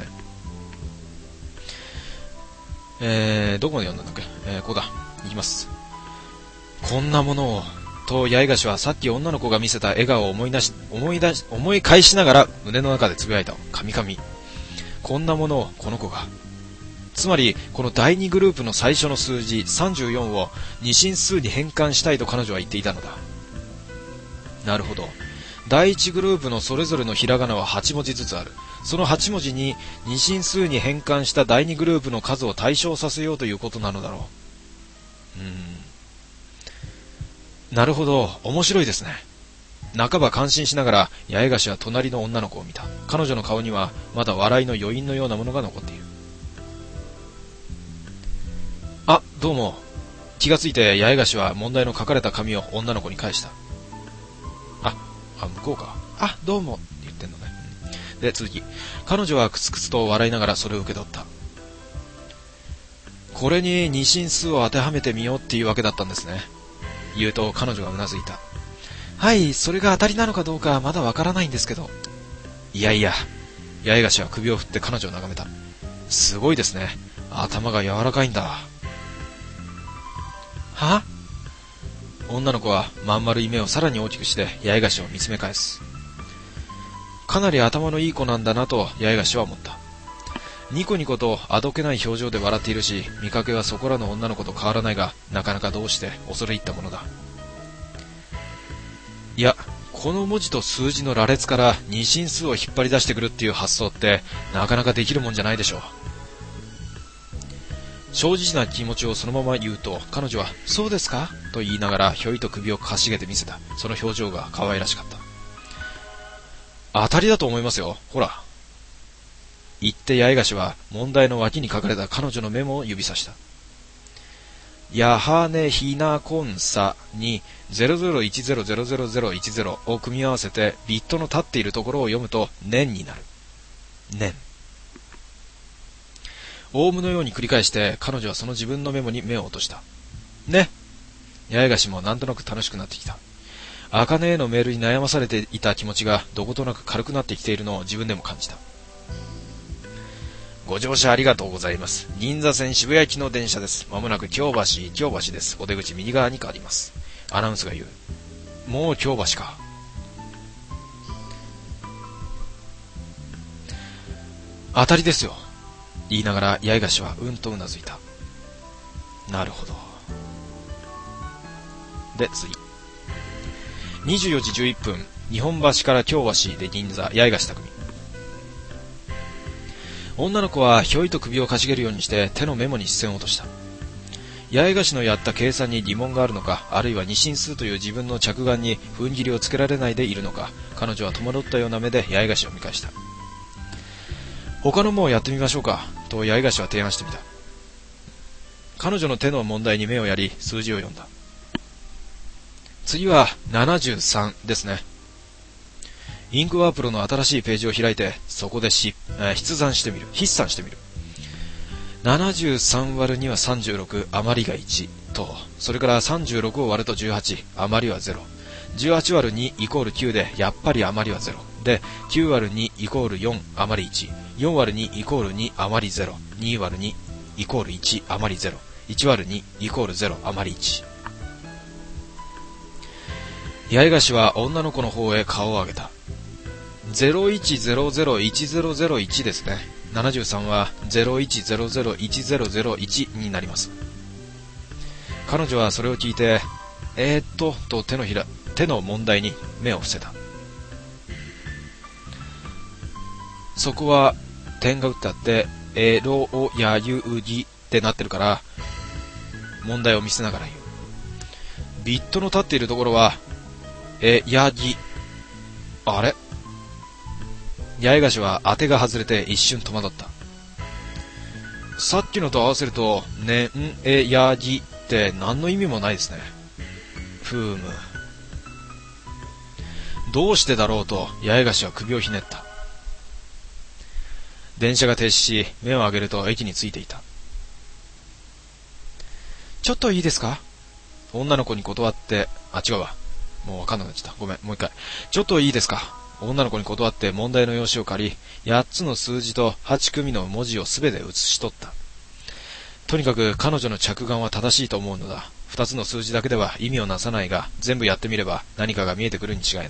えー、どこまで読んだんだっけ。えー、ここだ。行きます。こんなものを、と八重樫はさっき女の子が見せた笑顔を思い出し、思い出し、思い返しながら胸の中でつぶやいた。神々。こんなものをこの子が。つまり、このだいにグループの最初の数字さんじゅうよんを二進数に変換したいと彼女は言っていたのだ。なるほど。だいいちグループのそれぞれのひらがなははち文字ずつある。そのはち文字に二進数に変換しただいにグループの数を対象させようということなのだろう。うーん。なるほど、面白いですね。半ば感心しながら八重樫は隣の女の子を見た。彼女の顔にはまだ笑いの余韻のようなものが残っている。あ、どうも。気がついて八重樫は問題の書かれた紙を女の子に返した。あ、あ、向こうか。あ、どうもって言ってんのね。で、続き。彼女はクスクスと笑いながらそれを受け取った。これに二進数を当てはめてみようっていうわけだったんですね。言うと彼女がうなずいた。はい、それが当たりなのかどうかまだわからないんですけど。いやいや、八重樫は首を振って彼女を眺めた。すごいですね。頭が柔らかいんだ。は？女の子はまん丸い目をさらに大きくして八重樫を見つめ返す。かなり頭のいい子なんだなと八重樫は思った。ニコニコとあどけない表情で笑っているし、見かけはそこらの女の子と変わらないが、なかなかどうして恐れ入ったものだ。いや、この文字と数字の羅列から二進数を引っ張り出してくるっていう発想ってなかなかできるもんじゃないでしょう。正直な気持ちをそのまま言うと、彼女はそうですかと言いながらひょいと首をかしげてみせた。その表情が可愛らしかった。当たりだと思いますよ。ほら。言って八重樫は問題の脇に書かれた彼女のメモを指さした。やはねひなこんさにゼロゼロいちゼロゼロゼロゼロいちゼロを組み合わせてビットの立っているところを読むと年になる。年。オウムのように繰り返して彼女はその自分のメモに目を落とした。ね。八重樫もなんとなく楽しくなってきた。茜へのメールに悩まされていた気持ちがどことなく軽くなってきているのを自分でも感じた。ご乗車ありがとうございます。銀座線渋谷行きの電車です。まもなく京橋、京橋です。お出口右側に変わります。アナウンスが言う。もう京橋か。当たりですよ。言いながら八重樫はうんとうなずいた。なるほど。で、次。にじゅうよじじゅういっぷん、日本橋から京橋で銀座、八重樫匠。女の子はひょいと首をかしげるようにして手のメモに視線を落とした。八重樫のやった計算に疑問があるのか、あるいは二進数という自分の着眼に踏ん切りをつけられないでいるのか、彼女は戸惑ったような目で八重樫を見返した。他のもをやってみましょうか、と八重樫は提案してみた。彼女の手の問題に目をやり、数字を読んだ。次はななじゅうさんですね。インクワープロの新しいページを開いて、そこでし、えー、筆算してみる。筆算してみる。ななじゅうさん割るにはさんじゅうろく、余りがいちと、それからさんじゅうろくを割るとじゅうはち、余りはゼロ。じゅうはち割るにイコールきゅうで、やっぱり余りはゼロ。で、きゅう割るにイコールよん、余りいち。よん割るにイコールに、余りゼロ。に割るにイコールいち、余りゼロ。いち割るにイコールゼロ、余りいち。八重樫は女の子の方へ顔を上げた。ゼロいちゼロゼロいちゼロゼロいちですね。ななじゅうさんはゼロいちゼロゼロいちゼロゼロいちになります。彼女はそれを聞いて、えーっと、と手のひら、手の問題に目を伏せた。そこは点が打ってあって、えろおやゆうぎってなってるから、問題を見せながら言う。ビットの立っているところは、えやぎ。あれ？八重樫は当てが外れて一瞬戸惑った。さっきのと合わせると、ねんえやぎって何の意味もないですね。ふーむ。どうしてだろうと八重樫は首をひねった。電車が停止し、目を上げると駅に着いていた。ちょっといいですか？女の子に断って、あ、違うわ。もうわかんなくなっちゃった。ごめん、もう一回。ちょっといいですか？ 女の子に断って問題の用紙を借り、やっつの数字とはち組の文字をすべて写し取った。とにかく彼女の着眼は正しいと思うのだ。ふたつの数字だけでは意味をなさないが、全部やってみれば何かが見えてくるに違いない。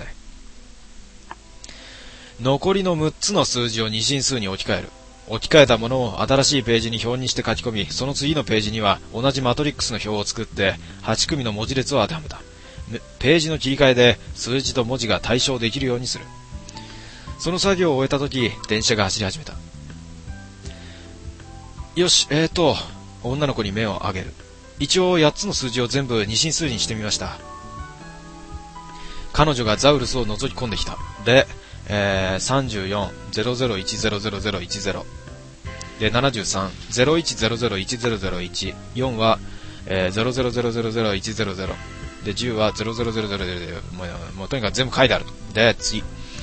残りのむっつの数字を二進数に置き換える。置き換えたものを新しいページに表にして書き込み、その次のページには同じマトリックスの表を作ってはち組の文字列を当てはめた。ページの切り替えで数字と文字が対照できるようにする。その作業を終えたとき、電車が走り始めた。よし、えーと、女の子に目を上げる。一応やっつの数字を全部二進数にしてみました。彼女がザウルスを覗き込んできた。で、えー、さんじゅうよん、ゼロゼロいちゼロゼロゼロいちゼロ。で、ななじゅうさん、ゼロいちゼロゼロいちゼロゼロいち。よんは、えー、ゼロゼロゼロゼロゼロいちゼロゼロ。で、じゅうはゼロゼロゼロゼロゼロゼロ。もう、もうとにかく全部書いてある。で、次。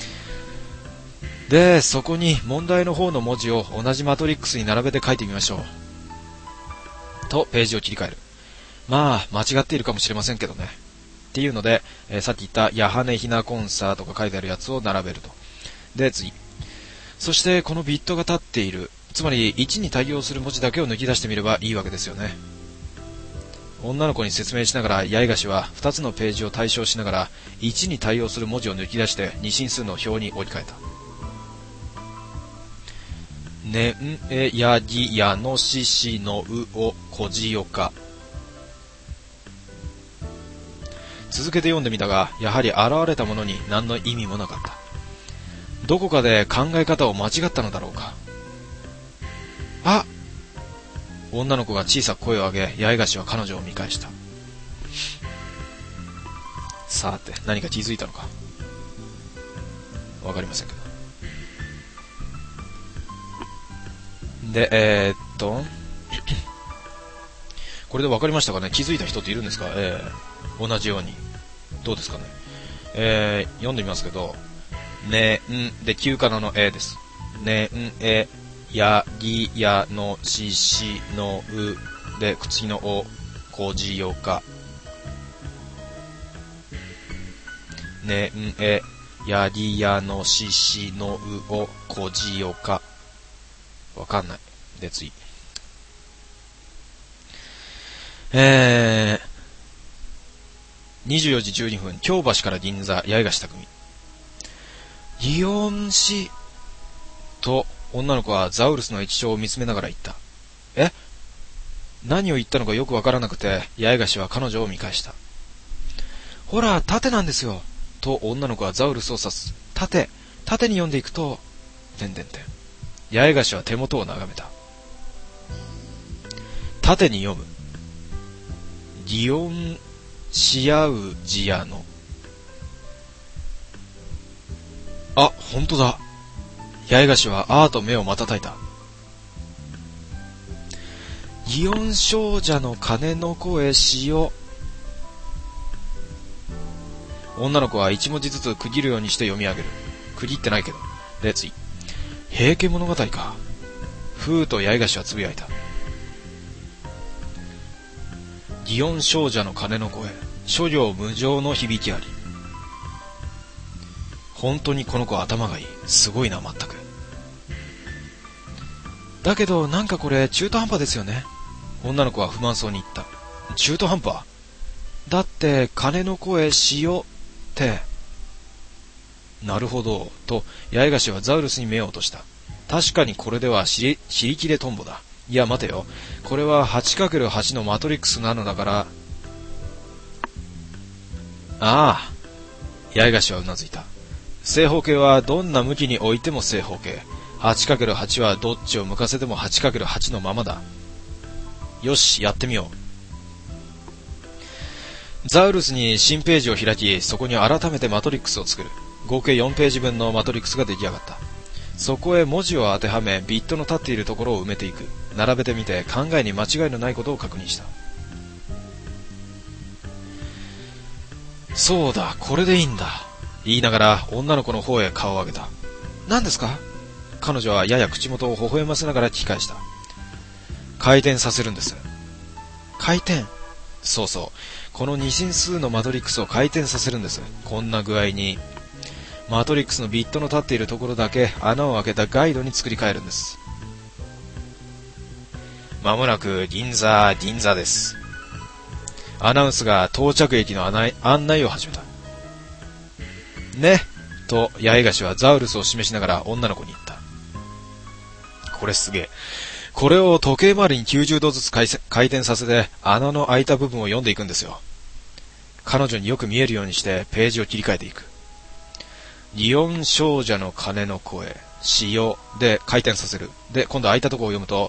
で、そこに問題の方の文字を同じマトリックスに並べて書いてみましょう。と、ページを切り替える。まあ、間違っているかもしれませんけどね。っていうので、えー、さっき言ったヤハネヒナコンサーとか書いてあるやつを並べると。で、次。そしてこのビットが立っている、つまりいちに対応する文字だけを抜き出してみればいいわけですよね。女の子に説明しながら八重樫はふたつのページを対象しながらいちに対応する文字を抜き出して二進数の表に置き換えた。ねんえやぎやのししのうおこじよか。続けて読んでみたが、やはり現れたものに何の意味もなかった。どこかで考え方を間違ったのだろうか。あ！女の子が小さく声を上げ、八重樫は彼女を見返した。さて、何か気づいたのか。わかりませんけど。で、えー、っと、これでわかりましたかね。気づいた人っているんですか。えー、同じように。どうですかね。えー、読んでみますけど、ねんで旧仮名のえです。ねんえやぎやのししのうで口のおこじよか。ねんえやぎやのししのうおこじよか。わかんない。で次。えー。にじゅうよじじゅうにふん、京橋から銀座、八重樫匠。祇園市と女の子はザウルスの一生を見つめながら言った。え？何を言ったのかよくわからなくて、八重樫は彼女を見返した。ほら、縦なんですよ。と女の子はザウルスを指す。縦、縦に読んでいくと、てんてんてん。八重樫は手元を眺めた。縦に読む。祇園しあうじやの。あ、ほんとだ。八重樫はあーと目を瞬いた。祇園少女の鐘の声しよ。女の子は一文字ずつ区切るようにして読み上げる。区切ってないけど。で、次。平家物語か。ふーと八重樫はつぶやいた。祇園少女の鐘の声。諸行無常の響きあり。本当にこの子頭がいい。すごいな、まったく。だけど、なんかこれ中途半端ですよね。女の子は不満そうに言った。中途半端？だって、鐘の声しよって。なるほど、と、八重樫はザウルスに目を落とした。確かにこれではしり、しり切れトンボだ。いや、待てよ。これは はちかけるはち のマトリックスなのだから。ああ。八重樫はうなずいた。正方形はどんな向きに置いても正方形。はちかけるはち はどっちを向かせても はちかけるはち のままだ。よし、やってみよう。ザウルスに新ページを開き、そこに改めてマトリックスを作る。合計よんページ分のマトリックスが出来上がった。そこへ文字を当てはめ、ビットの立っているところを埋めていく。並べてみて考えに間違いのないことを確認した。そうだ、これでいいんだ。言いながら女の子の方へ顔を上げた。何ですか？彼女はやや口元を微笑ませながら聞き返した。回転させるんです。回転？そうそう。この二進数のマトリックスを回転させるんです。こんな具合に。 マトリックスのビットの立っているところだけ穴を開けたガイドに作り変えるんです。まもなく銀座、銀座です。アナウンスが到着駅の案内、案内を始めた。ね、と八重樫はザウルスを示しながら女の子に言った。これすげえ。これを時計回りにきゅうじゅうどずつ回転させて穴の開いた部分を読んでいくんですよ。彼女によく見えるようにしてページを切り替えていく。祇園少女の鐘の声、潮で回転させる。で、今度開いたところを読むと、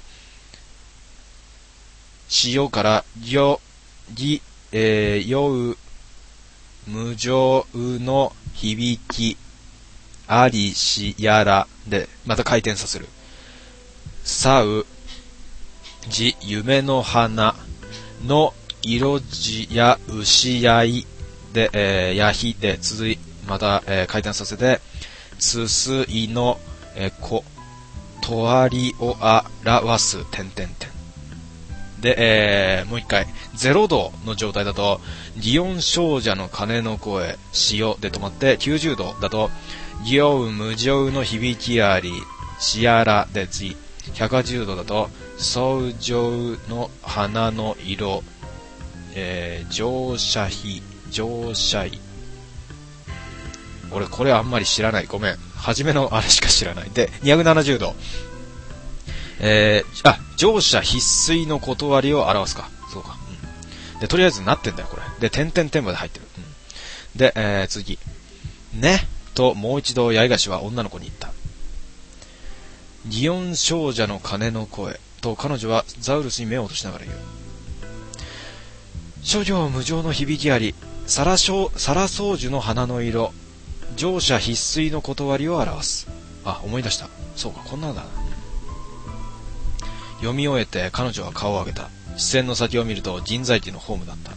潮からよ、ぎ、えー、よう、無常の響き、ありしやらで、また回転させる。さう、じ、夢の花の色地や牛やいで、えー、やひで続い、また、えー、回転させて、つすいの、えー、こ、とわりをあらわす、てんてんてん。で、えー、もう一回、ゼロどの状態だと、祇園少女の鐘の声、潮で止まって、きゅうじゅうどだと、祇園無常の響きあり、しやらで次、ひゃくはちじゅうどだと、草上の花の色、えー、乗車費、乗車位。俺これあんまり知らない。ごめん。初めのあれしか知らない。で、にひゃくななじゅうど。えー、あ、乗車必須の断りを表すか。そうか。うん。で、とりあえずなってんだよ、これ。で、点々点まで入ってる。うん。で、えー、次。ね。と、もう一度、八重樫は女の子に言った。祇園少女の鐘の声。と、彼女はザウルスに目を落としながら言う。諸行無常の響きあり、サラソウジュの花の色、乗車必須の断りを表す。あ、思い出した。そうか、こんなんだな。読み終えて彼女は顔を上げた。視線の先を見ると人材機のホームだった。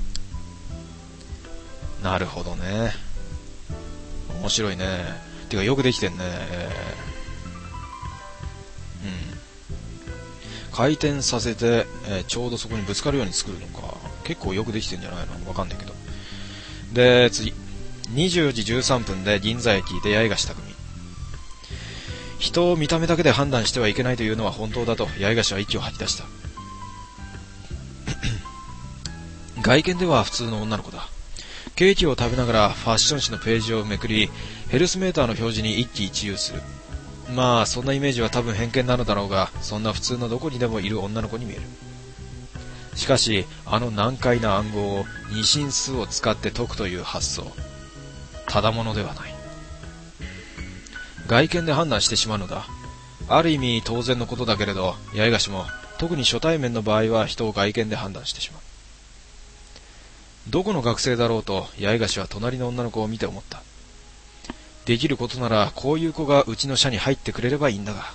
なるほどね。面白いね。てかよくできてんね。えー、うん。回転させて、えー、ちょうどそこにぶつかるように作るのか。結構よくできてんじゃないの？わかんないけど。で、次。にじゅうじじゅうさんぷんで銀座駅で八重樫匠。人を見た目だけで判断してはいけないというのは本当だと八重樫は息を吐き出した。外見では普通の女の子だ。ケーキを食べながらファッション誌のページをめくり、ヘルスメーターの表示に一喜一憂する。まあそんなイメージは多分偏見なのだろうが、そんな普通のどこにでもいる女の子に見える。しかしあの難解な暗号を二進数を使って解くという発想、ただものではない。外見で判断してしまうのだ。ある意味当然のことだけれど、八重樫も特に初対面の場合は人を外見で判断してしまう。どこの学生だろうと八重樫は隣の女の子を見て思った。できることならこういう子がうちの社に入ってくれればいいんだが。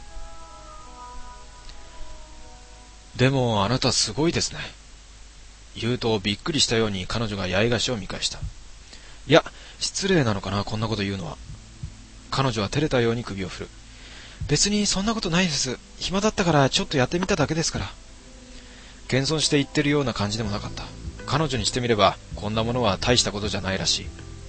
でもあなたすごいですね。言うとびっくりしたように彼女が八重樫を見返した。いや、失礼なのかな、こんなこと言うのは。彼女は照れたように首を振る。別にそんなことないです。暇だったからちょっとやってみただけですから。謙遜して言ってるような感じでもなかった。彼女にしてみればこんなものは大したことじゃないらしい。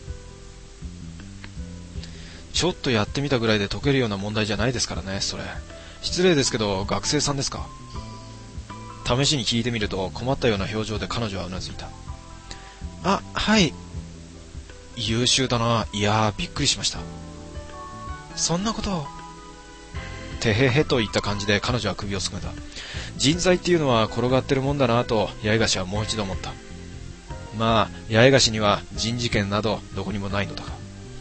ちょっとやってみたぐらいで解けるような問題じゃないですからね、それ。失礼ですけど学生さんですか？試しに聞いてみると困ったような表情で彼女はうなずいた。あ、はい。優秀だな。いやー、びっくりしました。そんなことを。てへへといった感じで彼女は首をすくめた。人材っていうのは転がってるもんだなと八重樫はもう一度思った。まあ八重樫には人事権などどこにもないのだが。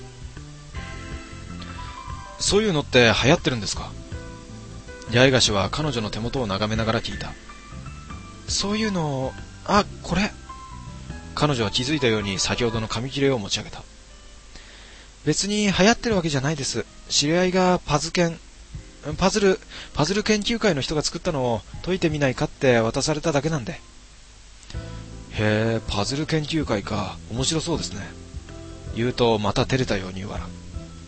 そういうのって流行ってるんですか？八重樫は彼女の手元を眺めながら聞いた。そういうの、あ、これ。彼女は気づいたように先ほどの紙切れを持ち上げた。別に流行ってるわけじゃないです。知り合いがパズ研、パズル、パズル研究会の人が作ったのを解いてみないかって渡されただけなんで。へえ、パズル研究会か。面白そうですね。言うとまた照れたように笑う。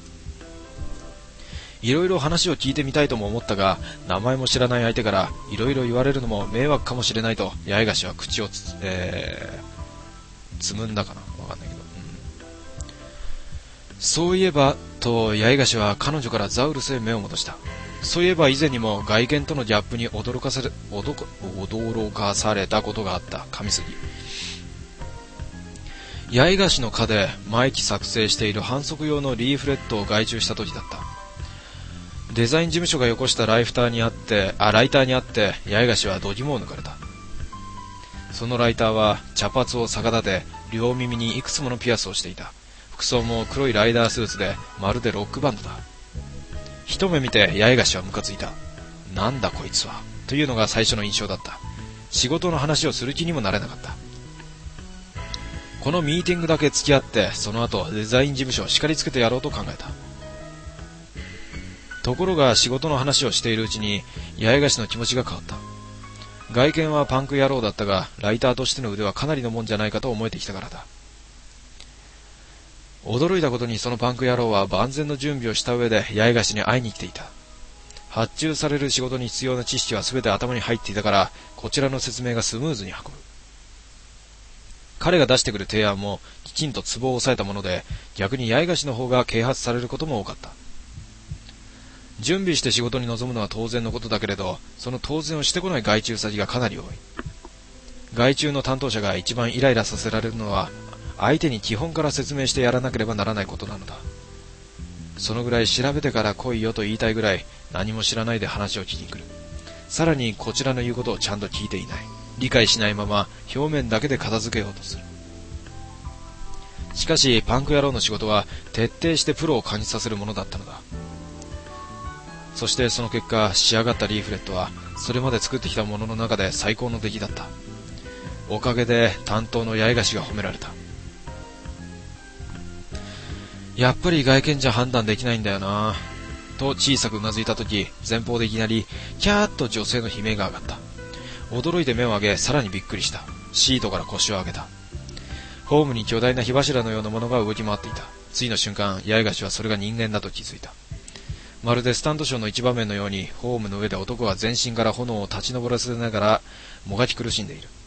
いろいろ話を聞いてみたいとも思ったが、名前も知らない相手からいろいろ言われるのも迷惑かもしれないと八重樫は口をつ、えー、つむんだかな、わかんないけど、 そういえば、と八重樫は彼女からザウルスへ目を戻した。そういえば以前にも外見とのギャップに驚かされ、驚かされたことがあった。上杉。八重樫の課で毎期作成している反則用のリーフレットを外注した時だった。デザイン事務所がよこしたライフターにあって、あ、ライターにあって、八重樫は度肝を抜かれた。そのライターは茶髪を逆立て、両耳にいくつものピアスをしていた。服装も黒いライダースーツで、まるでロックバンドだ。一目見て八重樫はムカついた。なんだこいつは、というのが最初の印象だった。仕事の話をする気にもなれなかった。このミーティングだけ付き合って、その後デザイン事務所を叱りつけてやろうと考えた。ところが仕事の話をしているうちに八重樫の気持ちが変わった。外見はパンク野郎だったが、ライターとしての腕はかなりのもんじゃないかと思えてきたからだ。驚いたことにそのパンク野郎は万全の準備をした上で八重樫に会いに来ていた。発注される仕事に必要な知識は全て頭に入っていたから、こちらの説明がスムーズに運ぶ。彼が出してくる提案もきちんとツボを押さえたもので、逆に八重樫の方が啓発されることも多かった。準備して仕事に臨むのは当然のことだけれど、その当然をしてこない外注先がかなり多い。外注の担当者が一番イライラさせられるのは、相手に基本から説明してやらなければならないことなのだ。そのぐらい調べてから来いよと言いたいぐらい、何も知らないで話を聞きに来る。さらにこちらの言うことをちゃんと聞いていない。理解しないまま表面だけで片付けようとする。しかしパンク野郎の仕事は徹底してプロを感じさせるものだったのだ。そしてその結果、仕上がったリーフレットはそれまで作ってきたものの中で最高の出来だった。おかげで担当の八重樫が褒められた。やっぱり外見じゃ判断できないんだよなと小さくうなずいたとき、前方でいきなりキャーッと女性の悲鳴が上がった。驚いて目を上げ、さらにびっくりした。シートから腰を上げた。ホームに巨大な火柱のようなものが動き回っていた。次の瞬間、八重樫はそれが人間だと気づいた。まるでスタンドショーの一場面のように、ホームの上で男は全身から炎を立ち上らせながらもがき苦しんでいる。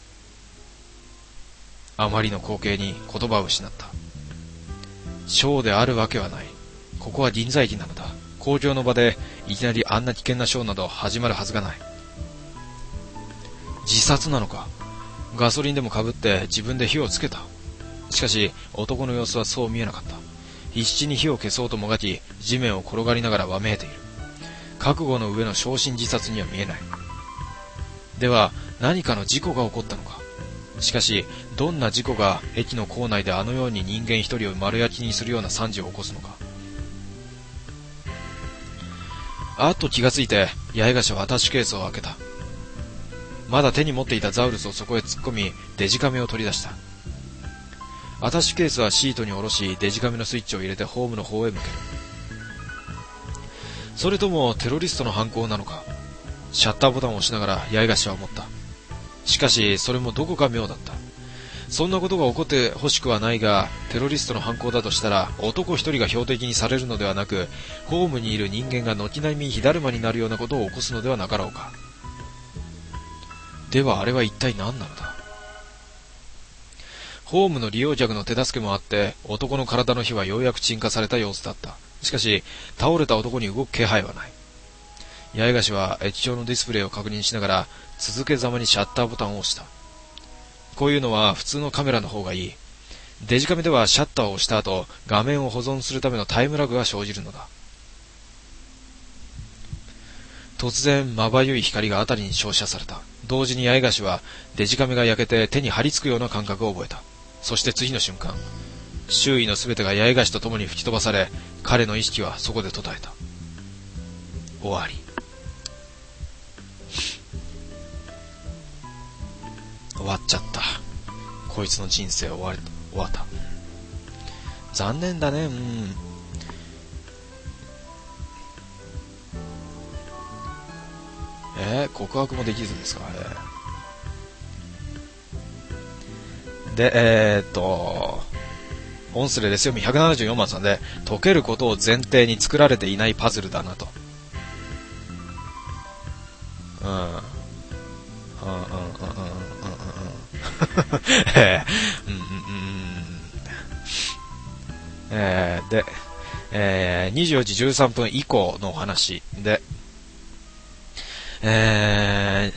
あまりの光景に言葉を失った。ショーであるわけはない。ここは銀座駅なのだ。公共の場でいきなりあんな危険なショーなど始まるはずがない。自殺なのか。ガソリンでもかぶって自分で火をつけた。しかし男の様子はそう見えなかった。必死に火を消そうともがき、地面を転がりながらわめいている。覚悟の上の焼身自殺には見えない。では何かの事故が起こったのか。しかしどんな事故が駅の構内であのように人間一人を丸焼きにするような惨事を起こすのか。あっと気がついて八重樫はアタッシュケースを開けた。まだ手に持っていたザウルスをそこへ突っ込み、デジカメを取り出した。アタッシュケースはシートに下ろし、デジカメのスイッチを入れてホームの方へ向ける。それともテロリストの犯行なのか。シャッターボタンを押しながら八重樫は思った。しかしそれもどこか妙だった。そんなことが起こってほしくはないが、テロリストの犯行だとしたら男一人が標的にされるのではなく、ホームにいる人間が軒並み火だるまになるようなことを起こすのではなかろうか。ではあれは一体何なのだ。ホームの利用客の手助けもあって、男の体の火はようやく鎮火された様子だった。しかし倒れた男に動く気配はない。八重樫は液晶のディスプレイを確認しながら続けざまにシャッターボタンを押した。こういうのは普通のカメラの方がいい。デジカメではシャッターを押した後、画面を保存するためのタイムラグが生じるのだ。突然まばゆい光が辺りに照射された。同時に八重樫はデジカメが焼けて手に張り付くような感覚を覚えた。そして次の瞬間、周囲のすべてが八重樫と共に吹き飛ばされ、彼の意識はそこで途絶えた。終わり。終わっちゃった。こいつの人生終わり、終わった。残念だね。うん。えー、告白もできずですか。えー、で、えー、っとオンスレですよ。ひゃくななじゅうよんばんさんで、解けることを前提に作られていないパズルだなと。うんうんうんうんうんうんうんうんうんえー、で、えー、にじゅうよじじゅうさんぷん以降のお話で、え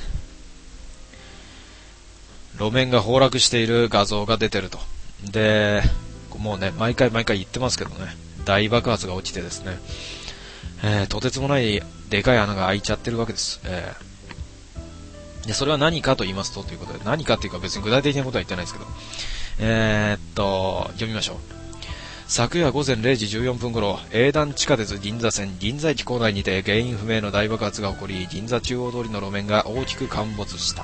ー、路面が崩落している画像が出てると。で、もうね、毎回毎回言ってますけどね、大爆発が起きてですね、えー、とてつもないでかい穴が開いちゃってるわけです。えー、でそれは何かと言いますと、ということで、何かっていうか別に具体的なことは言ってないですけど、えー、っと、読みましょう。昨夜午前れいじじゅうよんぷん頃、営団地下鉄銀座線銀座駅構内にて原因不明の大爆発が起こり、銀座中央通りの路面が大きく陥没した。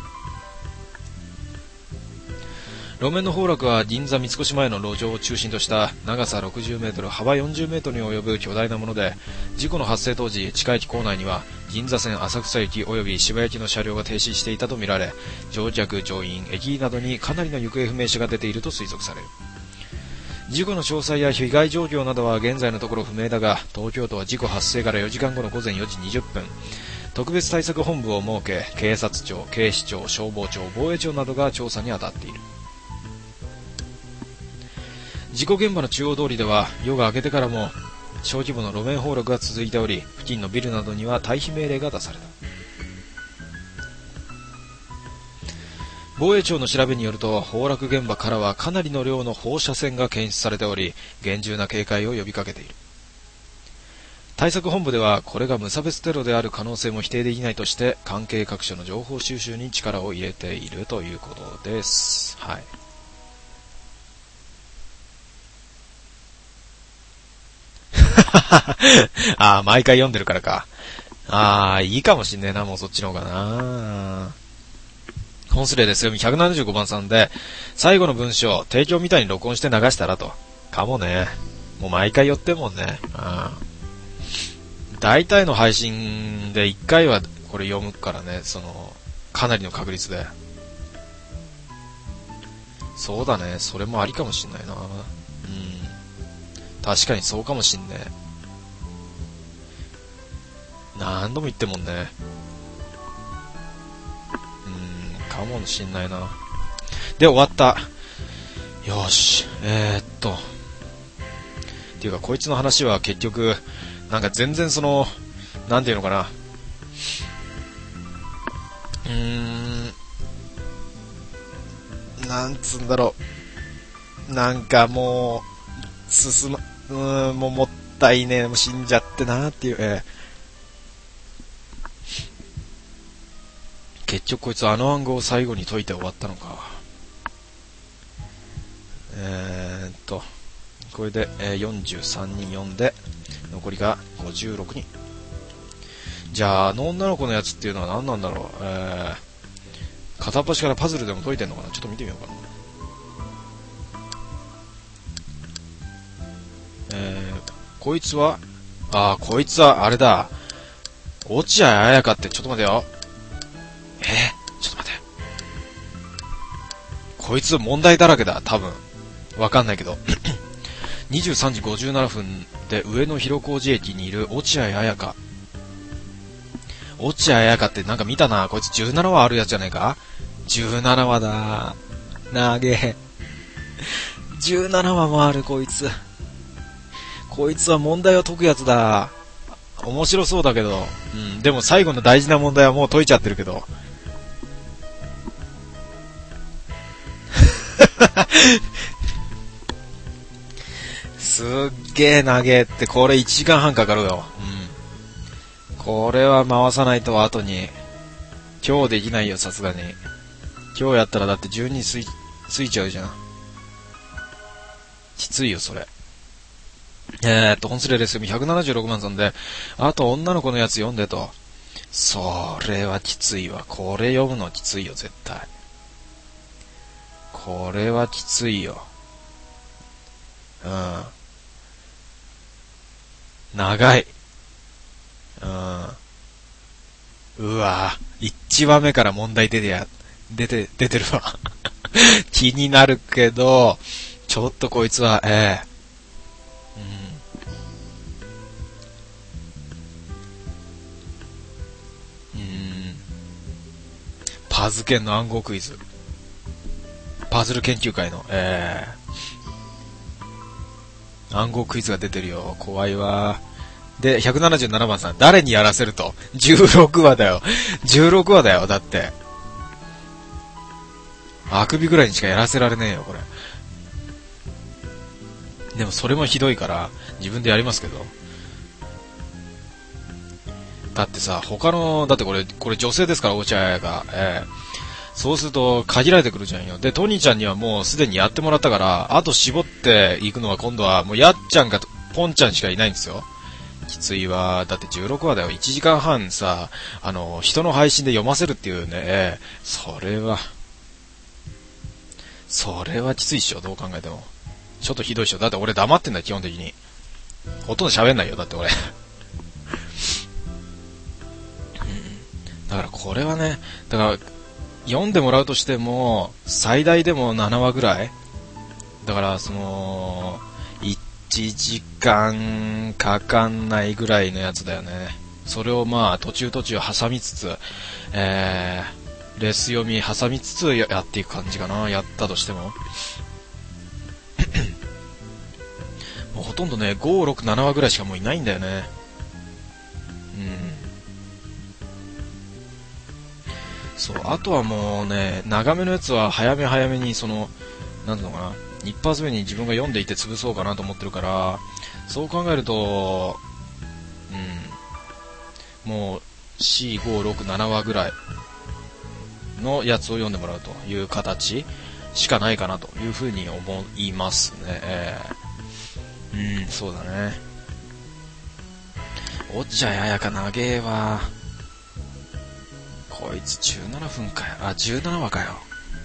路面の崩落は銀座三越前の路上を中心とした長さろくじゅうメートル、幅よんじゅうメートルに及ぶ巨大なもので、事故の発生当時、地下駅構内には銀座線浅草駅及び渋谷駅の車両が停止していたとみられ、乗客乗員駅員などにかなりの行方不明者が出ていると推測される。事故の詳細や被害状況などは現在のところ不明だが、東京都は事故発生からよじかんごの午前よじにじゅっぷん、特別対策本部を設け、警察庁、警視庁、消防庁、防衛庁などが調査に当たっている。事故現場の中央通りでは夜が明けてからも小規模の路面崩落が続いており、付近のビルなどには退避命令が出された。防衛庁の調べによると、崩落現場からはかなりの量の放射線が検出されており、厳重な警戒を呼びかけている。対策本部ではこれが無差別テロである可能性も否定できないとして、関係各所の情報収集に力を入れているということです。はい。ああ、毎回読んでるからか。ああ、いいかもしんねえな、もうそっちの方がな。本スレですよ、ひゃくななじゅうごばんさんで、最後の文章、提供みたいに録音して流したらと。かもね。もう毎回寄ってんもんね。あ大体の配信でいっかいはこれ読むからね、その、かなりの確率で。そうだね、それもありかもしんないな。うん。確かにそうかもしんねえ。何度も言ってんもんね。うん、かもしんないな。で、終わった。よし。えー、っと。っていうか、こいつの話は結局、なんか全然その、なんていうのかな。うーん、なんつうんだろう。なんかもう、進ま、うーん、もうもったいねえ、もう死んじゃってなーっていう、えー結局こいつあの暗号を最後に解いて終わったのか。えーっとこれで、えー、よんじゅうさんにん読んで残りがごじゅうろくにん。じゃああの女の子のやつっていうのは何なんだろう。えー、片っ端からパズルでも解いてんのかな。ちょっと見てみようかな。えー、こいつはあーこいつはあれだ、落合彩香って。ちょっと待てよ。えー、ちょっと待って。こいつ問題だらけだ、多分。わかんないけど。にじゅうさんじごじゅうななふんで上野広小路駅にいる落合彩香。落合彩香ってなんか見たな。こいつじゅうななわあるやつじゃないか。じゅうななわだ。なげえ。じゅうななわもある、こいつ。こいつは問題を解くやつだ。面白そうだけど。うん、でも最後の大事な問題はもう解いちゃってるけど。すっげえ長えって。これいちじかんはんかかるよ。うん。これは回さないと後に。今日できないよ、さすがに。今日やったらだってじゅうについ、ついちゃうじゃん。きついよ、それ。えーっと、本スレレスひゃくななじゅうろくまんさんで、あと女の子のやつ読んでと。それはきついわ。これ読むのきついよ、絶対。これはきついよ。うん。長い。うん。うわぁ。一話目から問題出てや、出て、出てるわ。気になるけど、ちょっとこいつは、ええうん。うん。パズ研の暗号クイズ。パズル研究会の、ええー、 暗号クイズが出てるよ。怖いわ。で、ひゃくななじゅうななばんさん、誰にやらせると ?じゅうろくわだよ。じゅうろくわだよ、だって。あくびぐらいにしかやらせられねえよ、これ。でもそれもひどいから、自分でやりますけど。だってさ、他の、だってこれ、これ女性ですから、落合が。えーそうすると、限られてくるじゃんよ。で、トニーちゃんにはもうすでにやってもらったから、あと絞っていくのは今度は、もうやっちゃんかポンちゃんしかいないんですよ。きついわ。だってじゅうろくわだよ。いちじかんはんさ、あの、人の配信で読ませるっていうね、それは、それはきついっしょ、どう考えても。ちょっとひどいっしょ。だって俺黙ってんだよ、基本的に。ほとんど喋んないよ、だって俺。だからこれはね、だから、読んでもらうとしても最大でもななわぐらいだから、そのいちじかんかかんないぐらいのやつだよね。それをまあ途中途中挟みつつ、えー、レス読み挟みつつ や, やっていく感じかな。やったとしてももうほとんどねご、ろく、ななわぐらいしかもういないんだよね。うんそう、あとはもうね、長めのやつは早め早めに、その、なんていうのかな、一発目に自分が読んでいて潰そうかなと思ってるから、そう考えると、うん、もう、よん、ご、ろく、ななわぐらいのやつを読んでもらうという形しかないかなというふうに思いますね。えー、うん、そうだね。落合彩香長えわ。こいつじゅうななふんかよ。あ、じゅうななわかよ。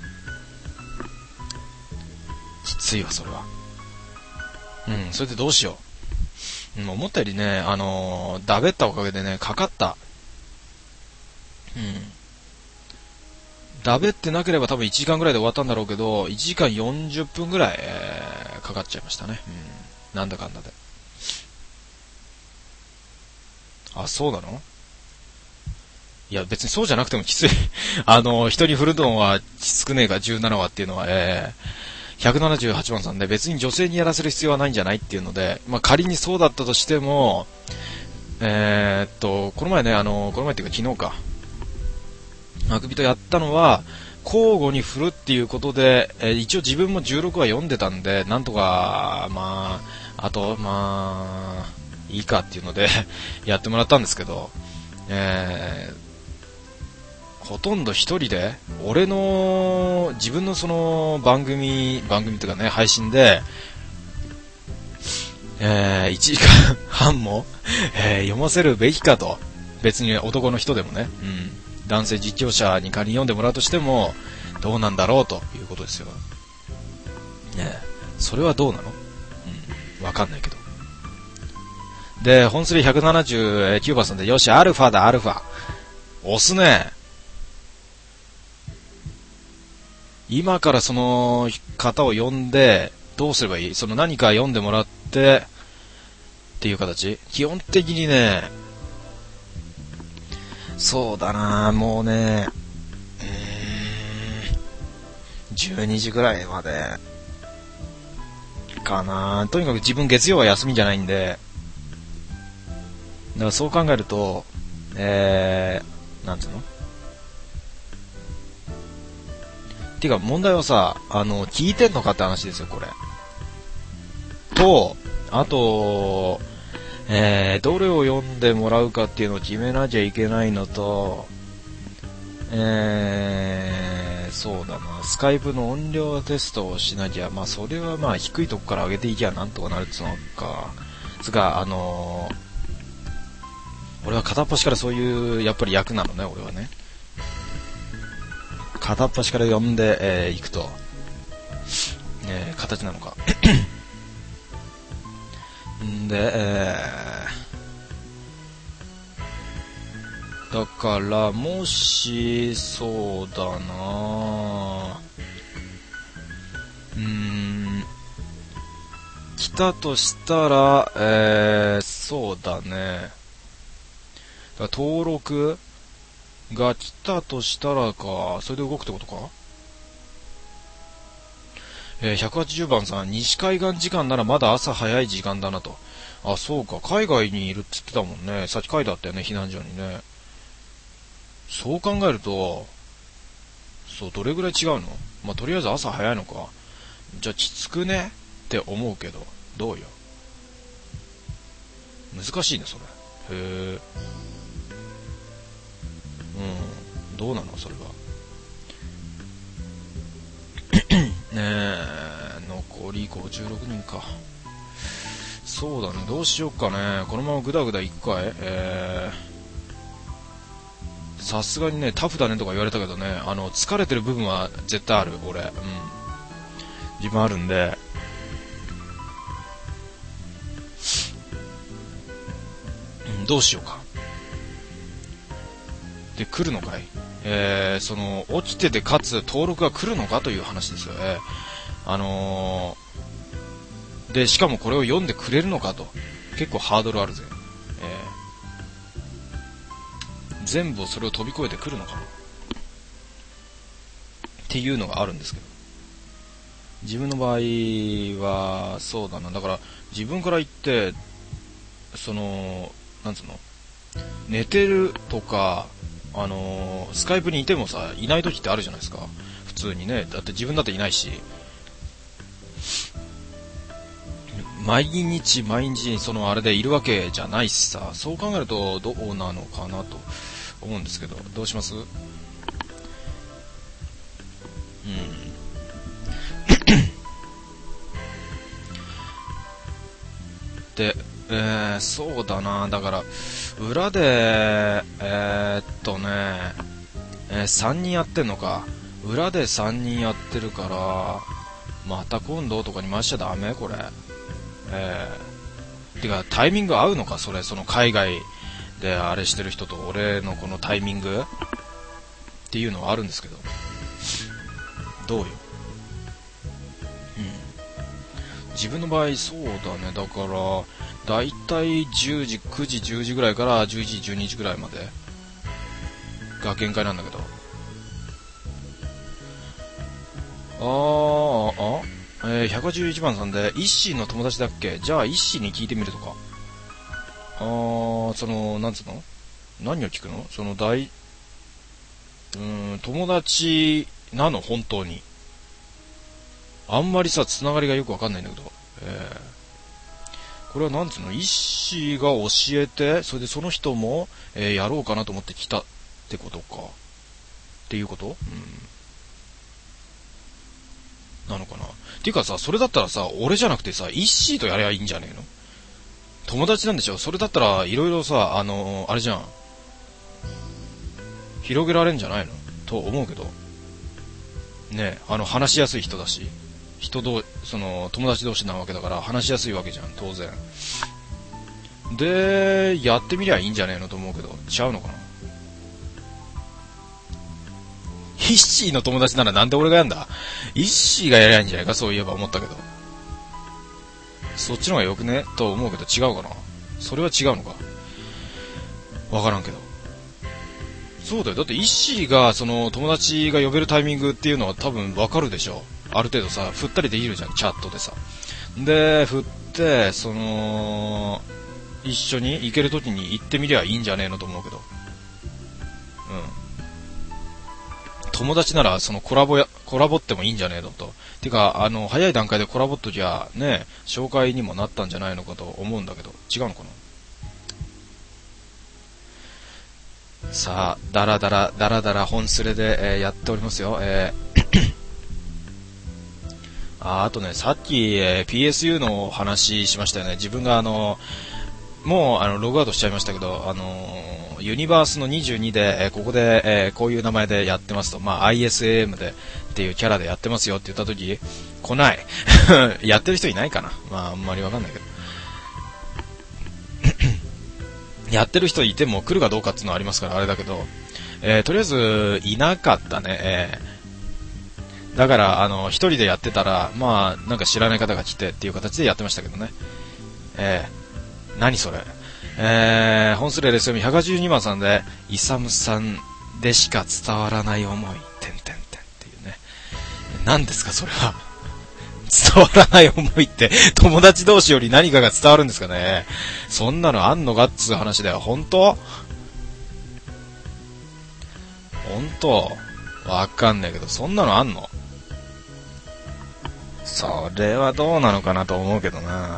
きついわ、それは。うん、それでどうしよう。うん、思ったよりね、あのー、だべったおかげでね、かかった。うん。だべってなければ多分いちじかんぐらいで終わったんだろうけど、いちじかんよんじゅっぷんぐらい、えー、かかっちゃいましたね。うん。なんだかんだで。あ、そうなの？いや別にそうじゃなくてもきついあの人に振るのはきつくねえかじゅうななわっていうのは、えー、ひゃくななじゅうはちばんさんで別に女性にやらせる必要はないんじゃないっていうので、まあ、仮にそうだったとしてもえー、っとこの前ねあのこの前っていうか昨日かあくびとやったのは交互に振るっていうことで、えー、一応自分もじゅうろくわ読んでたんでなんとかまああとまあいいかっていうのでやってもらったんですけど、えーほとんど一人で俺の自分のその番組番組とかね配信で、えー、いちじかんはんも、えー、読ませるべきかと。別に男の人でもね、うん、男性実況者に仮に読んでもらうとしてもどうなんだろうということですよ、ね、それはどうなの？うん、わかんないけど。で本スリひゃくななじゅうきゅうばんさんでよしアルファだアルファ押すね。今からその方を呼んでどうすればいい？その何か読んでもらってっていう形？基本的にね、そうだなもうね、うーん、じゅうにじぐらいまでかな。とにかく自分月曜は休みじゃないんで、だからそう考えると、えー、なんつうの？てか問題はさ、あの聞いてんのかって話ですよこれ。とあと、えー、どれを読んでもらうかっていうのを決めなきゃいけないのと、えー、そうだなスカイプの音量テストをしなきゃ、まあそれはまあ低いとこから上げていきゃなんとかなるっつうのか。つかあのー、俺は片っ端からそういうやっぱり役なのね俺はね。片っ端から読んで、えー、いくと、えー、形なのかんで、えー、だからもしそうだなうーん来たとしたら、えー、そうだねだ登録が来たとしたらか、それで動くってことか。 えー、ひゃくはちじゅうばんさん、西海岸時間ならまだ朝早い時間だなと。あ、そうか、海外にいるって言ってたもんね。さっき書いてあったよね、避難所にね。そう考えると、そう、どれぐらい違うの？まあ、とりあえず朝早いのか。じゃあ、きつくねって思うけど、どうよ。難しいね、それ。へえ。うん、どうなの、それは。ねえ、残りごじゅうろくにんか。そうだね、どうしよっかね。このままグダグダいくかい？えー、さすがにね、タフだねとか言われたけどね、あの、疲れてる部分は絶対ある、俺。うん。自分あるんで。うん、どうしようか。で、来るのかい？えー、その、落ちててかつ登録が来るのかという話ですよね。あのー、で、しかもこれを読んでくれるのかと。結構ハードルあるぜ。えー、全部それを飛び越えてくるのかなっていうのがあるんですけど。自分の場合は、そうだな。だから、自分から言って、その、なんつうの、寝てるとか、あのー、スカイプにいてもさ、いない時ってあるじゃないですか。普通にね。だって自分だっていないし。毎日毎日そのあれでいるわけじゃないしさ。そう考えるとどうなのかなと思うんですけど。どうします？うん。で、えー、そうだな。だから、裏で、えー、っとね、えー、さんにんやってんのか。裏でさんにんやってるから、また今度とかに回しちゃダメこれ。えー、てか、タイミング合うのかそれ、その海外であれしてる人と俺のこのタイミングっていうのはあるんですけど。どうよ。うん。自分の場合、そうだね。だから、だいたいじゅうじ、くじ、じゅうじぐらいからじゅういちじ、じゅうにじぐらいまでが限界なんだけど。あー、あ、えー、ひゃくはちじゅういちばんさんで、イッシーの友達だっけ？じゃあ、イッシーに聞いてみるとか。あー、その、なんつうの？何を聞くの？その、大、うーん、友達なの？本当に。あんまりさ、つながりがよくわかんないんだけど。えー、これはなんつうの？イッシーが教えて、それでその人も、えー、やろうかなと思って来たってことか。っていうこと？うん。なのかな。っていうかさ、それだったらさ、俺じゃなくてさ、イッシーとやればいいんじゃねえの？友達なんでしょ？それだったら、いろいろさ、あのー、あれじゃん。広げられんじゃないの？と思うけど。ねえ、あの、話しやすい人だし。人どう、その、友達同士なわけだから、話しやすいわけじゃん、当然。で、やってみりゃいいんじゃねえのと思うけど、ちゃうのかな。イッシーの友達ならなんで俺がやんだ？イッシーがやりゃいいんじゃないか、そういえば思ったけど。そっちの方がよくねと思うけど違うかな。それは違うのか。わからんけど。そうだよ。だってイッシーが、その、友達が呼べるタイミングっていうのは多分わかるでしょ。ある程度さ、振ったりできるじゃん、チャットでさ。で、振って、その、一緒に行ける時に行ってみりゃいいんじゃねえのと思うけど。うん。友達ならそのコラボや、コラボってもいいんじゃねえのと。てか、あの、早い段階でコラボっときゃ、ね、紹介にもなったんじゃないのかと思うんだけど、違うのかな。さあ、だらだら、だらだら本スレで、えー、やっておりますよ。えー、あ, あとね、さっき、えー、ピーエスユー の話しましたよね。自分があの、もうあのログアウトしちゃいましたけど、あのー、ユニバースのにじゅうにで、えー、ここで、えー、こういう名前でやってますと、まあ アイエスエーエム でっていうキャラでやってますよって言ったとき、来ない。やってる人いないかな。まああんまりわかんないけど。やってる人いても来るかどうかっていうのはありますからあれだけど、えー、とりあえずいなかったね。えー、だからあの一人でやってたら、まあなんか知らない方が来てっていう形でやってましたけどね。えー、何それ。えー、本スレレス読みひゃくはちじゅうにばんさんで、イサムさんでしか伝わらない思い、てんてんてんっていうね。何ですかそれは。 伝わらない思いって友達同士より何かが伝わるんですかね。そんなのあんのかっつう話だよ。本当？本当？わかんないけど、そんなのあんの？それはどうなのかなと思うけどな。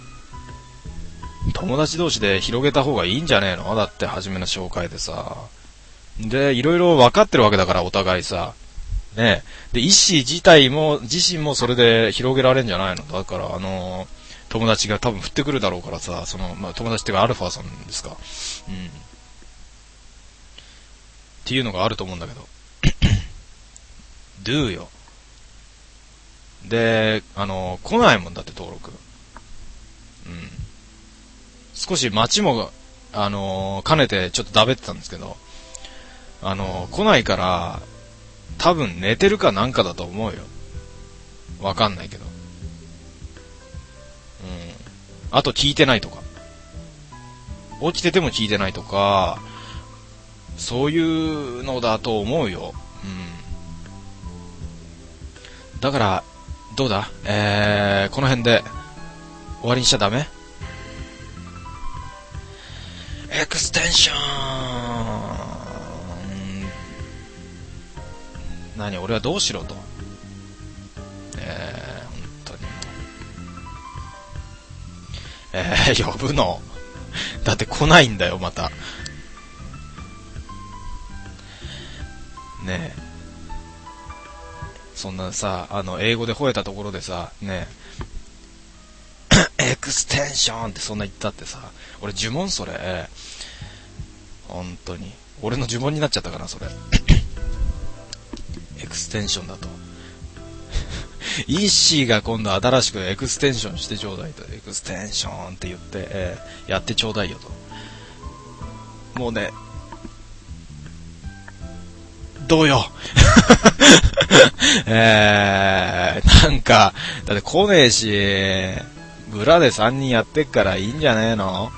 友達同士で広げた方がいいんじゃねえの？だって初めの紹介でさ。で、いろいろ分かってるわけだからお互いさ。ねえ。で、意思自体も、自身もそれで広げられんじゃないの？だから、あのー、友達が多分振ってくるだろうからさ、その、まあ、友達っていうかアルファさんですか。うん。っていうのがあると思うんだけど。do よ。で、あのー、来ないもんだって登録。うん。少し街も、あのー、兼ねてちょっとだべってたんですけど、あのー、来ないから、多分寝てるかなんかだと思うよ。わかんないけど。うん。あと聞いてないとか。起きてても聞いてないとか、そういうのだと思うよ。うん。だから、どうだ？えー、この辺で終わりにしちゃダメ？エクステンション。何？俺はどうしろと。えー、本当に。えー、呼ぶの？だって来ないんだよ、また。ねえ。そんなさ、あの、英語で吠えたところでさ、ねえ。エクステンションってそんな言ったってさ、俺呪文それ。本当に。俺の呪文になっちゃったかな、それ。エクステンションだと。イッシーが今度新しくエクステンションしてちょうだいと。エクステンションって言って、えー、やってちょうだいよと。もうね、どうよ。えー、なんか、だって来ねえし、村でさんにんやってっからいいんじゃねえの？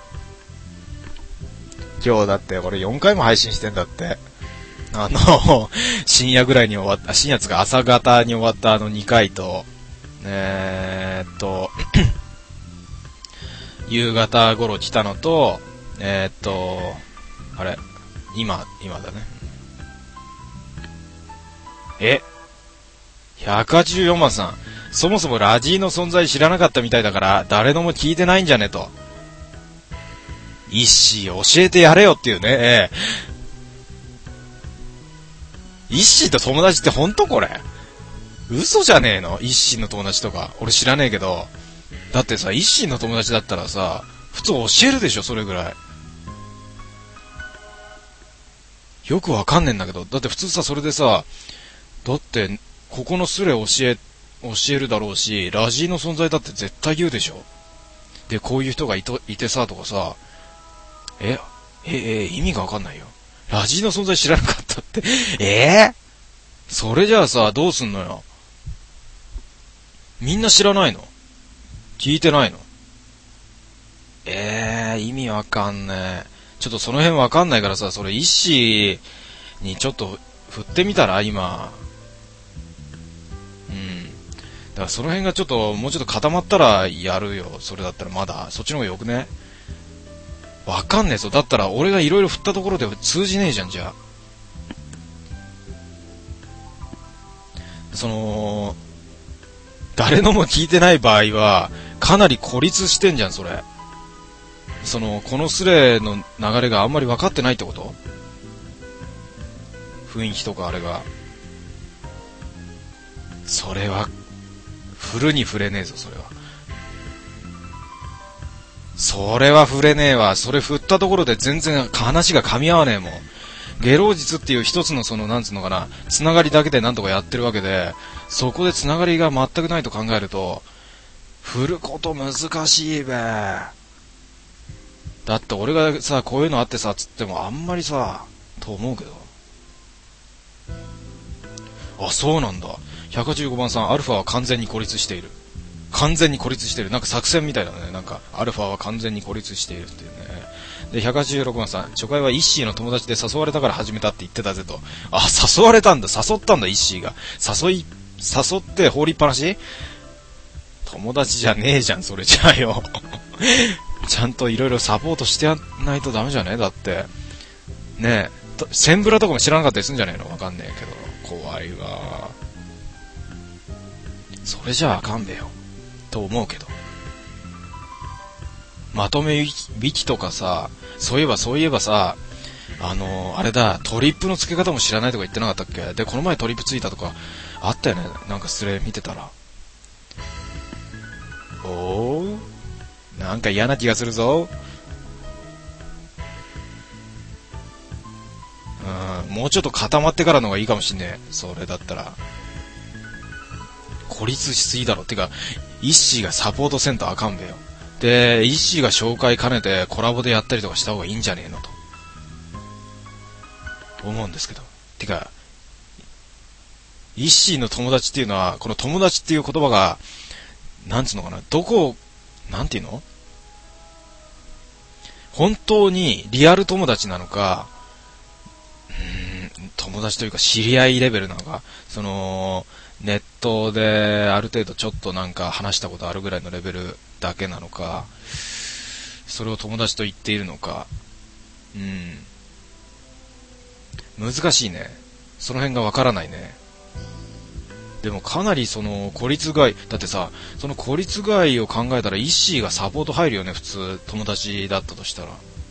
今日だって俺よんかいも配信してんだって。あの、深夜ぐらいに終わった、深夜つか朝方に終わったあのにかいと、えーっと、夕方頃来たのと、えーっと、あれ、今、今だね。え ?ひゃくはちじゅうよんばんさん、そもそもラジーの存在知らなかったみたいだから、誰のも聞いてないんじゃねと。イッシー教えてやれよっていうね、えーイッシーと友達ってほんとこれ？嘘じゃねえの？イッシーの友達とか。俺知らねえけど。だってさ、イッシーの友達だったらさ、普通教えるでしょ、それぐらい。よくわかんねえんだけど。だって普通さ、それでさ、だって、ここのスレ教え、教えるだろうし、ラジーの存在だって絶対言うでしょ。で、こういう人がいと、いてさ、とかさ、え、え、え、意味がわかんないよ。ラジーの存在知らなかったって。えー、それじゃあさ、どうすんのよ。みんな知らないの？聞いてないの？えー、意味わかんねえ。ちょっとその辺わかんないからさ、それイッシーにちょっと振ってみたら、今。うん。だからその辺がちょっと、もうちょっと固まったらやるよ。それだったらまだ。そっちの方がよくね？わかんねえぞ。だったら俺がいろいろ振ったところで通じねえじゃん、じゃあ。その、誰のも聞いてない場合は、かなり孤立してんじゃん、それ。その、このスレの流れがあんまり分かってないってこと？雰囲気とかあれが。それは、振るに振れねえぞ、それは。それは触れねえわ。それ振ったところで全然話が噛み合わねえもん。下郎術っていう一つのその、なんつうのかな、つながりだけでなんとかやってるわけで、そこでつながりが全くないと考えると、振ること難しいべ。だって俺がさ、こういうのあってさ、つってもあんまりさ、と思うけど。あ、そうなんだ。ひゃくはちじゅうごばんさん、アルファは完全に孤立している。完全に孤立してる。なんか作戦みたいだね。なんか、アルファは完全に孤立しているっていうね。で、ひゃくはちじゅうろくばんさん、初回はイッシーの友達で誘われたから始めたって言ってたぜと。あ、誘われたんだ。誘ったんだ、イッシーが。誘い誘って放りっぱなし？友達じゃねえじゃん、それじゃあよ。ちゃんといろいろサポートしてやんないとダメじゃねえ？だって。ねえ、センブラとかも知らなかったりするんじゃねえの？わかんねえけど。怖いわ。それじゃああかんべよ。と思うけど。まとめウィキとかさ、そういえばそういえばさ、あのー、あれだ、トリップの付け方も知らないとか言ってなかったっけ？で、この前トリップついたとかあったよね。なんかスレ見てたら。おー、なんか嫌な気がするぞ。うん、もうちょっと固まってからの方がいいかもしんねえ。それだったら。孤立しすぎだろ。てか、イッシーがサポートせんとあかんべよ。で、イッシーが紹介兼ねてコラボでやったりとかした方がいいんじゃねえのと。思うんですけど。てか、イッシーの友達っていうのは、この友達っていう言葉が、なんつうのかな、どこ、なんていうの？本当にリアル友達なのか、うーん、友達というか知り合いレベルなのか、その、ネットである程度ちょっとなんか話したことあるぐらいのレベルだけなのか、それを友達と言っているのか、うん、難しいね。その辺がわからないね。でもかなりその孤立外、だってさ、その孤立外を考えたらイッシーがサポート入るよね、普通友達だったとしたら。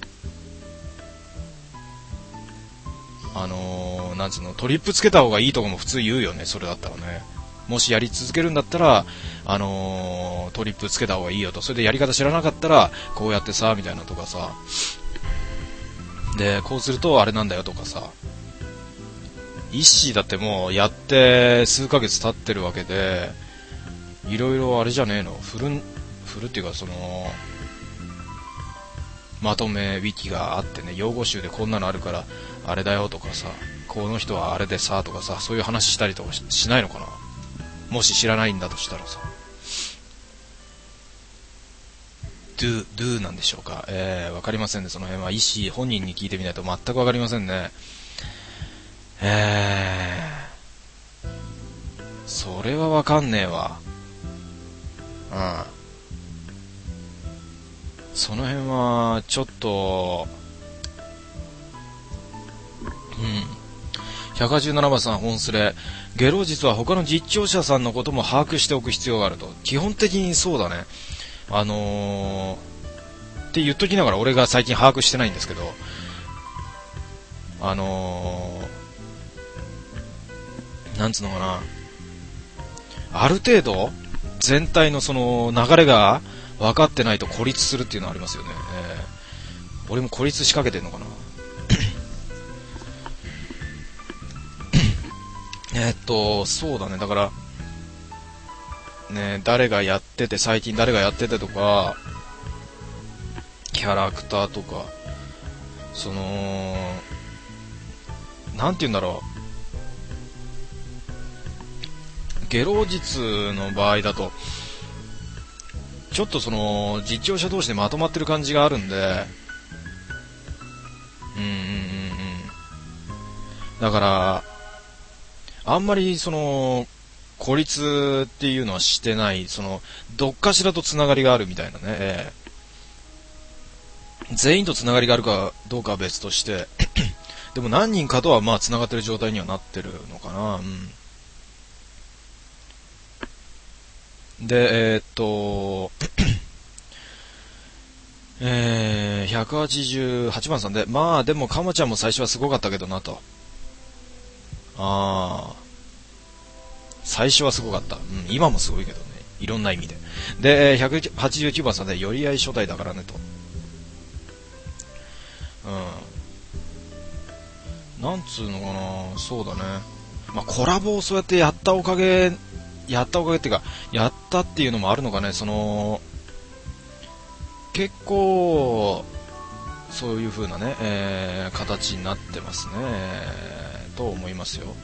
あのー、なんつうの、トリップつけた方がいいとかも普通言うよね、それだったらね。もしやり続けるんだったら、あのー、トリップつけた方がいいよと。それでやり方知らなかったら、こうやってさ、みたいなとかさ。で、こうするとあれなんだよとかさ。イッシーだってもうやって数ヶ月経ってるわけで、いろいろあれじゃねえの、フル、フルっていうかその、まとめウィキがあってね、用語集でこんなのあるからあれだよとかさ、この人はあれでさとかさ、そういう話したりとか し, しないのかな。もし知らないんだとしたらさ、ドゥドゥなんでしょうか。えー、わかりませんね、その辺は。イッシー本人に聞いてみないと全くわかりませんね。えー、それはわかんねえわ。うん。その辺はちょっと、うん。ひゃくはちじゅうななばんさん、本スレ。ゲロ実は他の実況者さんのことも把握しておく必要があると。基本的にそうだね。あのー、って言っときながら俺が最近把握してないんですけど、あのー、なんつうのかな。ある程度、全体のその流れが分かってないと孤立するっていうのはありますよね。えー、俺も孤立しかけてんのかな。えっと、そうだね。だから、ね、誰がやってて、最近誰がやっててとか、キャラクターとか、その、なんて言うんだろう。ゲロ実の場合だと、ちょっとその、実況者同士でまとまってる感じがあるんで、うんうんうんうん。だから、あんまりその、孤立っていうのはしてない、その、どっかしらとつながりがあるみたいなね。えー、全員とつながりがあるかどうかは別として、でも何人かとはまあつながってる状態にはなってるのかな。うん。で、えー、っと、えー、ひゃくはちじゅうはちばんさんで、まあでもかもちゃんも最初はすごかったけどなと。ああ。最初はすごかった。うん、今もすごいけどね。いろんな意味で。で、ひゃくはちじゅうきゅうばんさんで、寄り合い初代だからねと。うん。なんつうのかな、そうだね。まあ、コラボをそうやってやったおかげ、やったおかげっていうか、やったっていうのもあるのかね、その、結構、そういう風なね、えー、形になってますね、えー、と思いますよ。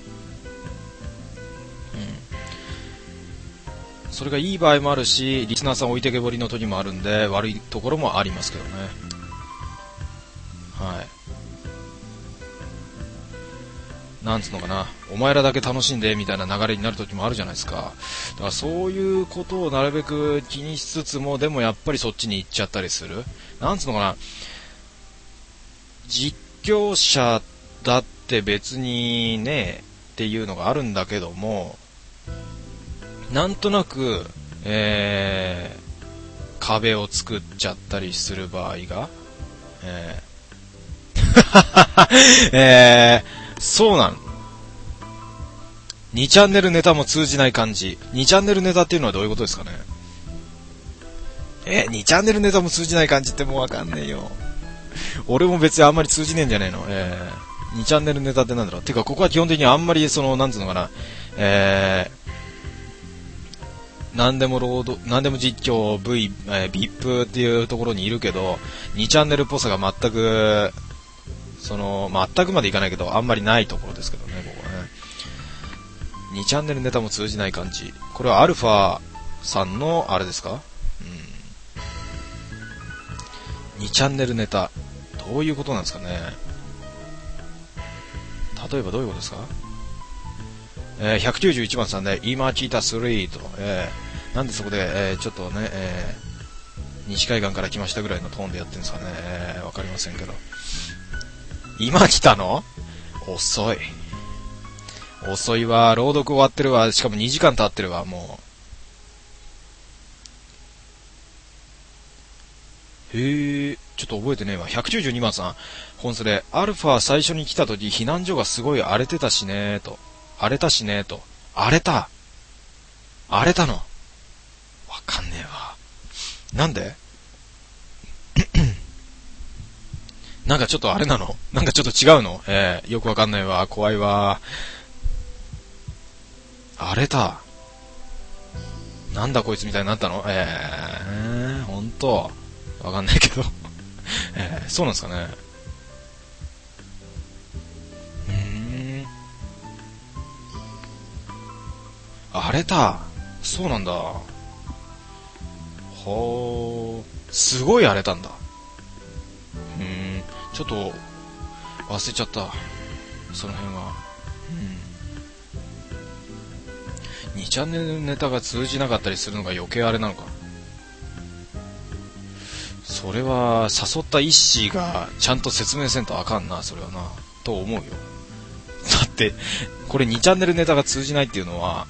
うん。それがいい場合もあるし、リスナーさん置いてけぼりの時もあるんで、悪いところもありますけどね。はい。 なんつうのかな、お前らだけ楽しんでみたいな流れになる時もあるじゃないですか。だからそういうことをなるべく気にしつつも、でもやっぱりそっちに行っちゃったりする。なんつうのかな、実況者だって別にねっていうのがあるんだけども、なんとなく、えー、壁を作っちゃったりする場合が、えーえー、そうなの。にチャンネルネタも通じない感じ。にチャンネルネタっていうのはどういうことですかね。えー、にチャンネルネタも通じない感じってもうわかんねえよ。俺も別にあんまり通じねえんじゃねえの。えー、にチャンネルネタってなんだろう。てかここは基本的にあんまりその、なんつうのかな、えー、なんでもロード、なんでも実況、V、えー、ビップ っていうところにいるけど、にチャンネルっぽさが全く、その、全くまでいかないけど、あんまりないところですけどね、ここはね。にチャンネルネタも通じない感じ。これはアルファさんの、あれですか？うん。にチャンネルネタ。どういうことなんですかね。例えばどういうことですか？えー、ひゃくきゅうじゅういちばんさんで、今聞いたスリーと、えー、なんでそこで、えー、ちょっとね、えー、西海岸から来ましたぐらいのトーンでやってるんですかね。えー、わかりませんけど。今来たの？遅い。遅いわ。朗読終わってるわ。しかもにじかん経ってるわ、もう。へえ、ちょっと覚えてねえわ。ひゃくきゅうじゅうにばんさん、本スレ、アルファ最初に来た時、避難所がすごい荒れてたしねーと。荒れたしねーと。荒れた荒れたのわかんねえわ。なんでなんかちょっとあれなの？なんかちょっと違うの？えー、よくわかんないわ。怖いわ。荒れた。なんだこいつみたいになったの？えー、ほんと。わかんないけど。えー、そうなんですかね。うーん。荒れた。そうなんだ。ほー。すごい荒れたんだ。うーん。ちょっと、忘れちゃった。その辺は。うん。にチャンネルネタが通じなかったりするのが余計あれなのか。それは誘ったイッシーがちゃんと説明せんとあかんな、それはなと思うよ。だってこれにチャンネルネタが通じないっていうのは、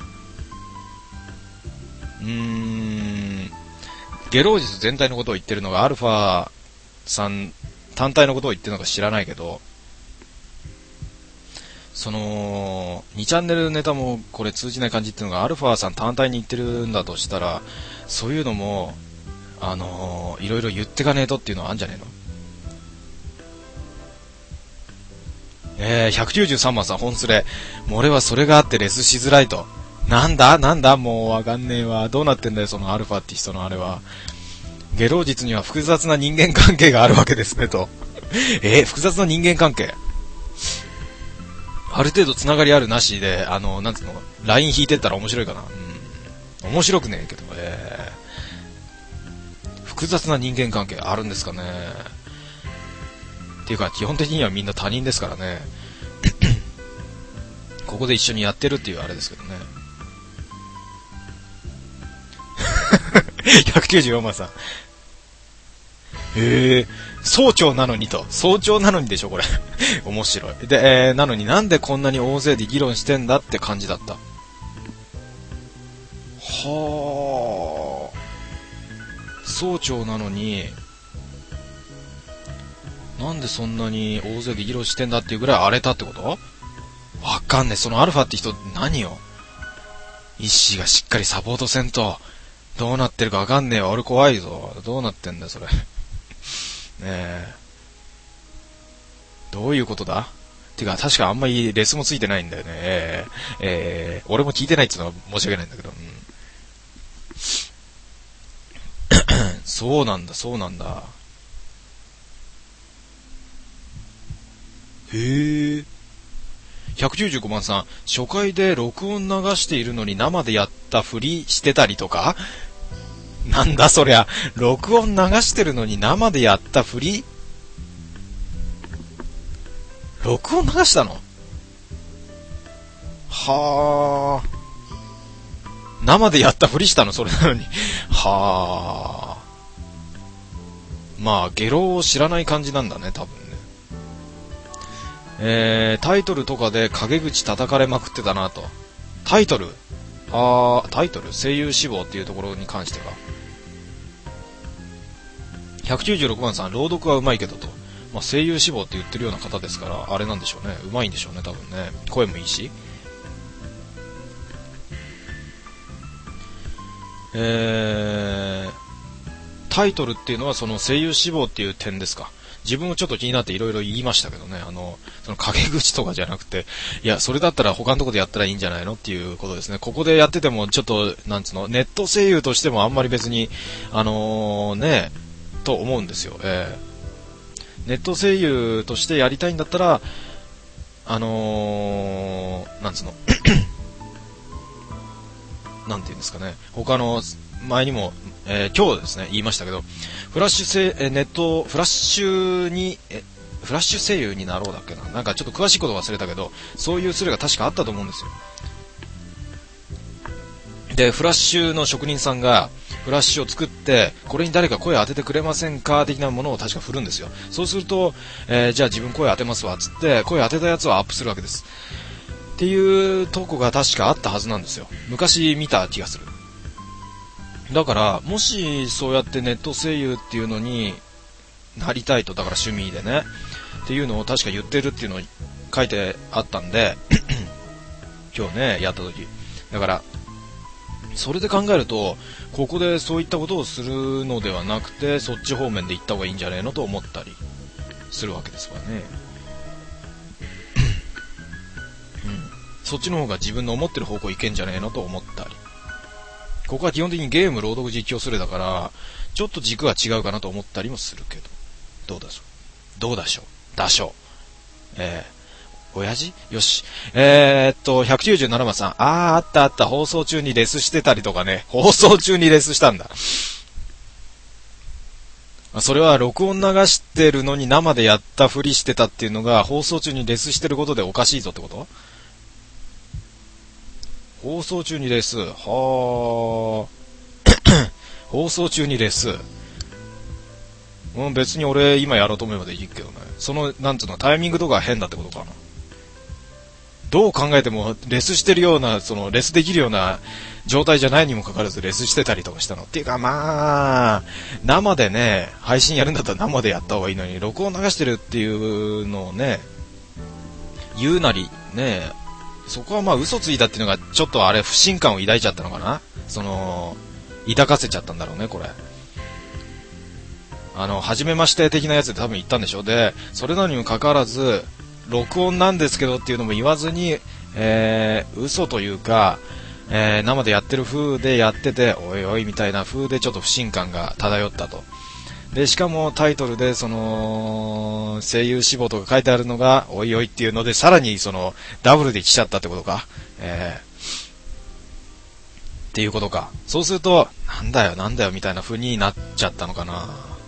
うーん、ゲロージス全体のことを言ってるのがアルファさん単体のことを言ってるのか知らないけど、そのにチャンネルネタもこれ通じない感じっていうのがアルファさん単体に言ってるんだとしたら、そういうのもあのー、いろいろ言ってかねえとっていうのはあんじゃねえの。えー、ひゃくきゅうじゅうさんばんさん、本スレ。もう俺はそれがあってレスしづらいと。なんだなんだもうわかんねえわ。どうなってんだよ、そのアルファって人のあれは。ゲロー実には複雑な人間関係があるわけですね、と。えー、複雑な人間関係。ある程度つながりあるなしで、あの、なんつうの、ライン引いてったら面白いかな。うん。面白くねえけど、えー、複雑な人間関係あるんですかね。っていうか、基本的にはみんな他人ですからね。ここで一緒にやってるっていうあれですけどね。ひゃくきゅうじゅうよんばんさん。へえ、早朝なのにと。早朝なのにでしょ、これ。面白い。で、えー、なのになんでこんなに大勢で議論してんだって感じだった。はあ。早朝なのに、なんでそんなに大勢で議論してんだっていうぐらい荒れたってこと？わかんねえ。そのアルファって人何よ。イッシーがしっかりサポートせんとどうなってるかわかんねえわ。俺怖いぞ。どうなってんだよそれ。ねえ。どういうことだ？てか確かあんまりレスもついてないんだよね。えー、えー、俺も聞いてないっていうのは申し訳ないんだけど。うん、そうなんだそうなんだ。へえ。ひゃくきゅうじゅうごばんさん、初回で録音流しているのに生でやったふりしてたりとか？なんだそりゃ、録音流してるのに生でやったふり？録音流したの？ はあ。生でやったふりしたのそれなのに。はあ。まあ、ゲロを知らない感じなんだね、多分ね。えー、タイトルとかで陰口叩かれまくってたなと。タイトルあー、タイトル声優志望っていうところに関してか。ひゃくきゅうじゅうろくばんさん、朗読はうまいけどと。まあ、声優志望って言ってるような方ですから、あれなんでしょうね。うまいんでしょうね、多分ね。声もいいし。えー、タイトルっていうのはその声優志望っていう点ですか。自分もちょっと気になっていろいろ言いましたけどね、あの、その陰口とかじゃなくて、いや、それだったら他のところでやったらいいんじゃないのっていうことですね。ここでやっててもちょっと、なんつうの、ネット声優としてもあんまり別に、あのー、ね、と思うんですよ。えー、ネット声優としてやりたいんだったら、あのー、なんつうの、なんていうんですかね、他の前にも、えー、今日ですね言いましたけど、フラッシュせ、えー、ネットフラッシュにえフラッシュ声優になろうだっけな、なんかちょっと詳しいこと忘れたけど、そういうスレが確かあったと思うんですよ。でフラッシュの職人さんがフラッシュを作って、これに誰か声を当ててくれませんか的なものを確か振るんですよ。そうすると、えー、じゃあ自分声当てますわっつって声当てたやつをアップするわけですっていうとこが確かあったはずなんですよ。昔見た気がする。だからもしそうやってネット声優っていうのになりたいと、だから趣味でねっていうのを確か言ってるっていうのを書いてあったんで今日ねやった時だから、それで考えるとここでそういったことをするのではなくて、そっち方面で行った方がいいんじゃねえのと思ったりするわけですわね。そっちの方が自分の思ってる方向いけんじゃねえのと思ったり、ここは基本的にゲーム朗読実況するだからちょっと軸は違うかなと思ったりもするけど、どうだしょうどうだしょうだしょうえー、親父よしえー、っとひゃくきゅうじゅうななばんさん、あーあったあった、放送中にレスしてたりとかね。放送中にレスしたんだ。それは録音流してるのに生でやったふりしてたっていうのが放送中にレスしてることでおかしいぞってこと？放送中にレス。はー。放送中にレス。うん、別に俺今やろうと思えばできるけどね。その、なんつうの、タイミングとか変だってことかな。どう考えてもレスしてるような、そのレスできるような状態じゃないにもかかわらずレスしてたりとかしたの。っていうかまあ、生でね、配信やるんだったら生でやった方がいいのに、録音流してるっていうのをね、言うなり、ね、そこはまあ嘘ついたっていうのがちょっとあれ不信感を抱いちゃったのかな。その抱かせちゃったんだろうね、これ。あの初めまして的なやつで多分言ったんでしょ。でそれなのにもかかわらず録音なんですけどっていうのも言わずに、えー、嘘というか、えー、生でやってる風でやってて、おいおいみたいな風でちょっと不信感が漂ったと。でしかもタイトルでその声優志望とか書いてあるのがおいおいっていうので、さらにそのダブルで来ちゃったってことか、えー、っていうことか。そうするとなんだよなんだよみたいな風になっちゃったのかな。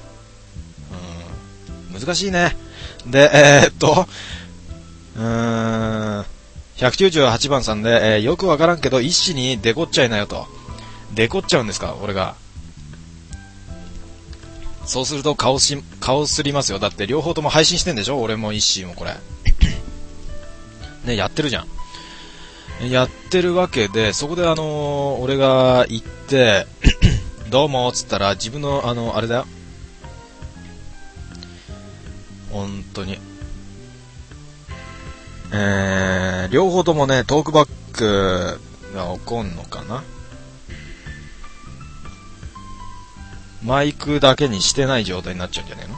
うん、難しいね。でえー、っとうーんひゃくきゅうじゅうはちばんさんで、えー、よくわからんけど一紙にデコっちゃいなよと。デコっちゃうんですか俺が。そうすると顔し、顔すりますよ。だって両方とも配信してんでしょ、俺も一心もこれ。ね、やってるじゃん。やってるわけで、そこであのー、俺が行って、どうもっつったら、自分のあの、あれだよ。本当に。えー、両方ともね、トークバックが起こんのかな。マイクだけにしてない状態になっちゃうんじゃね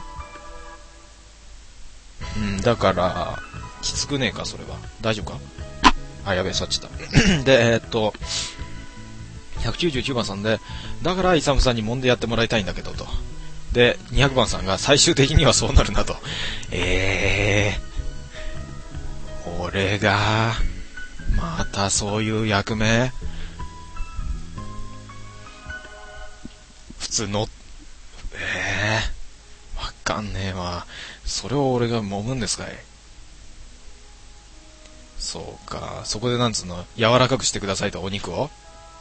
えの？うん、だからきつくねえかそれは。大丈夫か？あ、やべえ、さっちゃったで、えー、っとひゃくきゅうじゅうきゅうばんさんで、だからイサムさんに揉んでやってもらいたいんだけどと。でにひゃくばんさんが、最終的にはそうなるなと。えー、俺がまたそういう役目？普通のえー、わかんねえわ。それを俺が揉むんですかい？ そうか。そこでなんつうの、柔らかくしてくださいと、お肉を。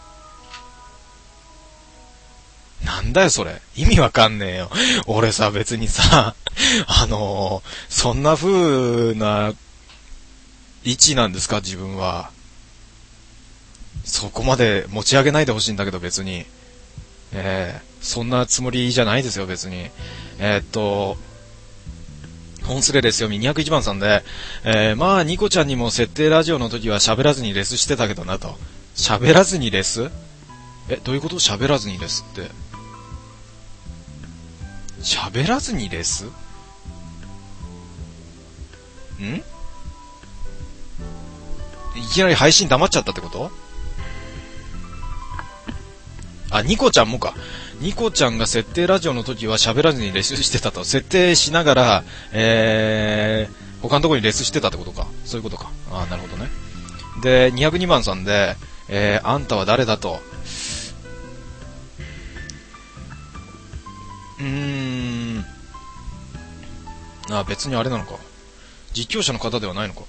なんだよそれ。意味わかんねえよ。俺さ、別にさ、あのー、そんな風な位置なんですか、自分は。そこまで持ち上げないでほしいんだけど、別に。えー、そんなつもりじゃないですよ、別に。えー、っと、本スレですよ、にひゃくいちばんさんで、えー、まあ、ニコちゃんにも設定ラジオの時は喋らずにレスしてたけどなと。喋らずにレス？え、どういうこと？喋らずにレスって。喋らずにレス？ん？いきなり配信黙っちゃったってこと？あ、ニコちゃんもか。ニコちゃんが設定ラジオの時は喋らずにレスしてたと。設定しながら、えー、他のところにレスしてたってことか。そういうことか。あー、なるほどね。で、にひゃくにばんさんで、えー、あんたは誰だと。うーん。あ、別にあれなのか。実況者の方ではないのか。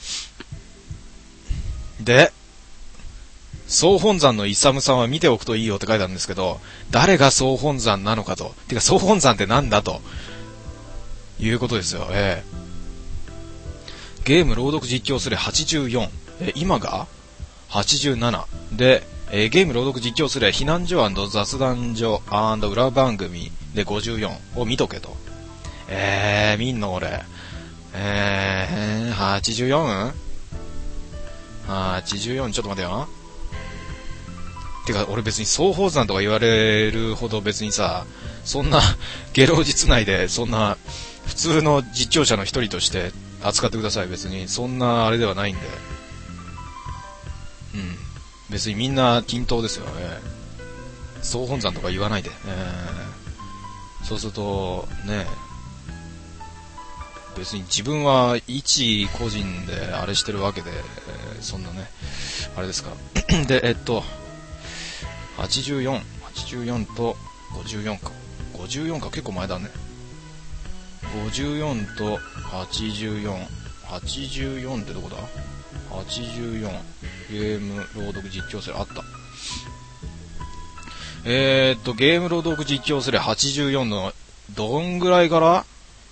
で、総本山のイサムさんは見ておくといいよって書いてあるんですけど、誰が総本山なのかと。てか総本山ってなんだと。いうことですよ。えー、ゲーム朗読実況するはちじゅうよん。え、今がはちじゅうなな。で、えー、ゲーム朗読実況する避難所&雑談所&裏番組でごじゅうよんを見とけと。えー、見んの俺。えー、はちじゅうよん？ はちじゅうよん、ちょっと待てよ。てか、俺別に総宝山とか言われるほど別にさ、そんな、ゲロ実内で、そんな、普通の実況者の一人として扱ってください。別に、そんなあれではないんで。うん。別にみんな均等ですよね。総本山とか言わないで。えー、そうすると、ね、別に自分は一個人であれしてるわけで、えー、そんなね、あれですか。で、えっと、はちじゅうよん、はちじゅうよんとごじゅうよんか。ごじゅうよんか、結構前だね。ごじゅうよんとはちじゅうよん。はちじゅうよんってどこだ？ はちじゅうよん。ゲーム朗読実況する。あった。えーっと、ゲーム朗読実況するはちじゅうよんの、どんぐらいから？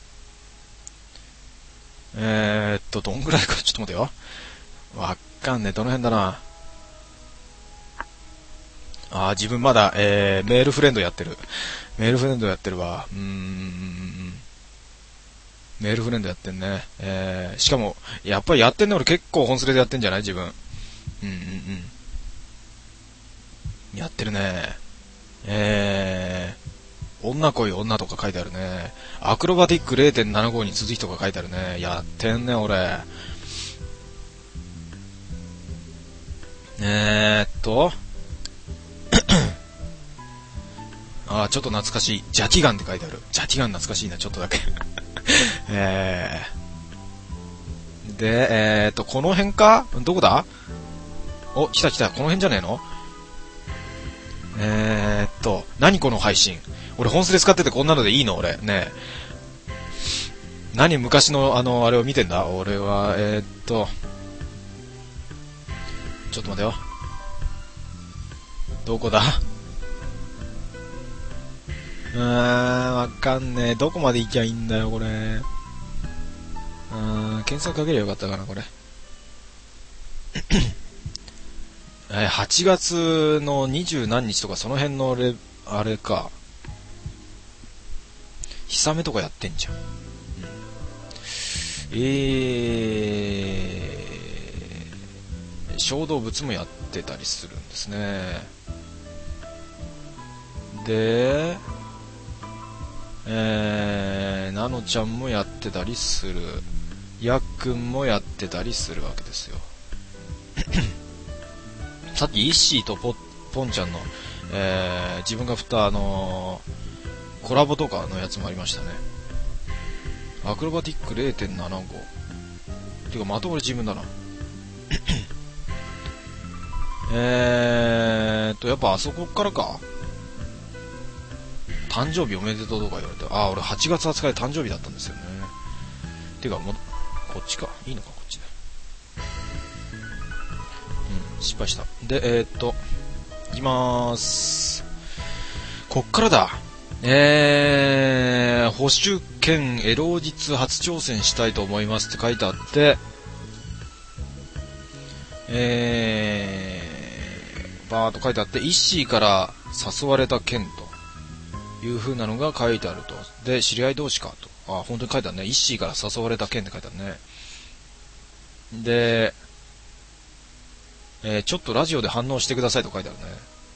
えーっと、どんぐらいか、ちょっと待てよ。わかんねえ、どの辺だな。あー、自分まだ、えー、メールフレンドやってる。メールフレンドやってるわ。うーん。メールフレンドやってんね。えー、しかも、やっぱりやってんね。俺結構本スレでやってんじゃない自分。うんうんうん。やってるね。えー、女恋女とか書いてあるね。アクロバティック れいてんななご に続きとか書いてあるね。やってんね、俺。えーっと、あー、ちょっと懐かしい。ジャティガンって書いてある。ジャティガン懐かしいな、ちょっとだけ。えー、で、えーっと、この辺か？どこだ？お、来た来た。この辺じゃねえの？えーっと、何この配信？俺本スレ使っててこんなのでいいの？俺。ねえ。何昔のあの、あれを見てんだ？俺は、えーっと、ちょっと待てよ。どこだ？うーん、わかんねえ。どこまで行きゃいいんだよ、これ。うーん、検索かけりゃよかったかな、これ。え、はちがつのにじゅうなんにちとかその辺のレ、あれか。ヒサメとかやってんじゃん。うん、えー、小動物もやってたりするんですね。で、えー、ナノちゃんもやってたりする。ヤックンもやってたりするわけですよ。さっきイッシーと ポ, ポンちゃんの、えー、自分が振ったあのー、コラボとかのやつもありましたね。アクロバティック れいてんななご てかまともに自分だな。えーっとやっぱあそこからか。誕生日おめでとうとか言われて、あー、俺はちがつはつかで誕生日だったんですよね。てかもこっちか、いいのかこっちで。 失敗した。で、えー、っと、いきまーす。こっからだ。えー、保守兼エロ実初挑戦したいと思いますって書いてあって、えー、バーっと書いてあって、イッシーから誘われた件という風なのが書いてあると。で、知り合い同士かと。あ、本当に書いてあるね。イッシーから誘われた件って書いてあるね。で、えー、ちょっとラジオで反応してくださいと書いてあるね。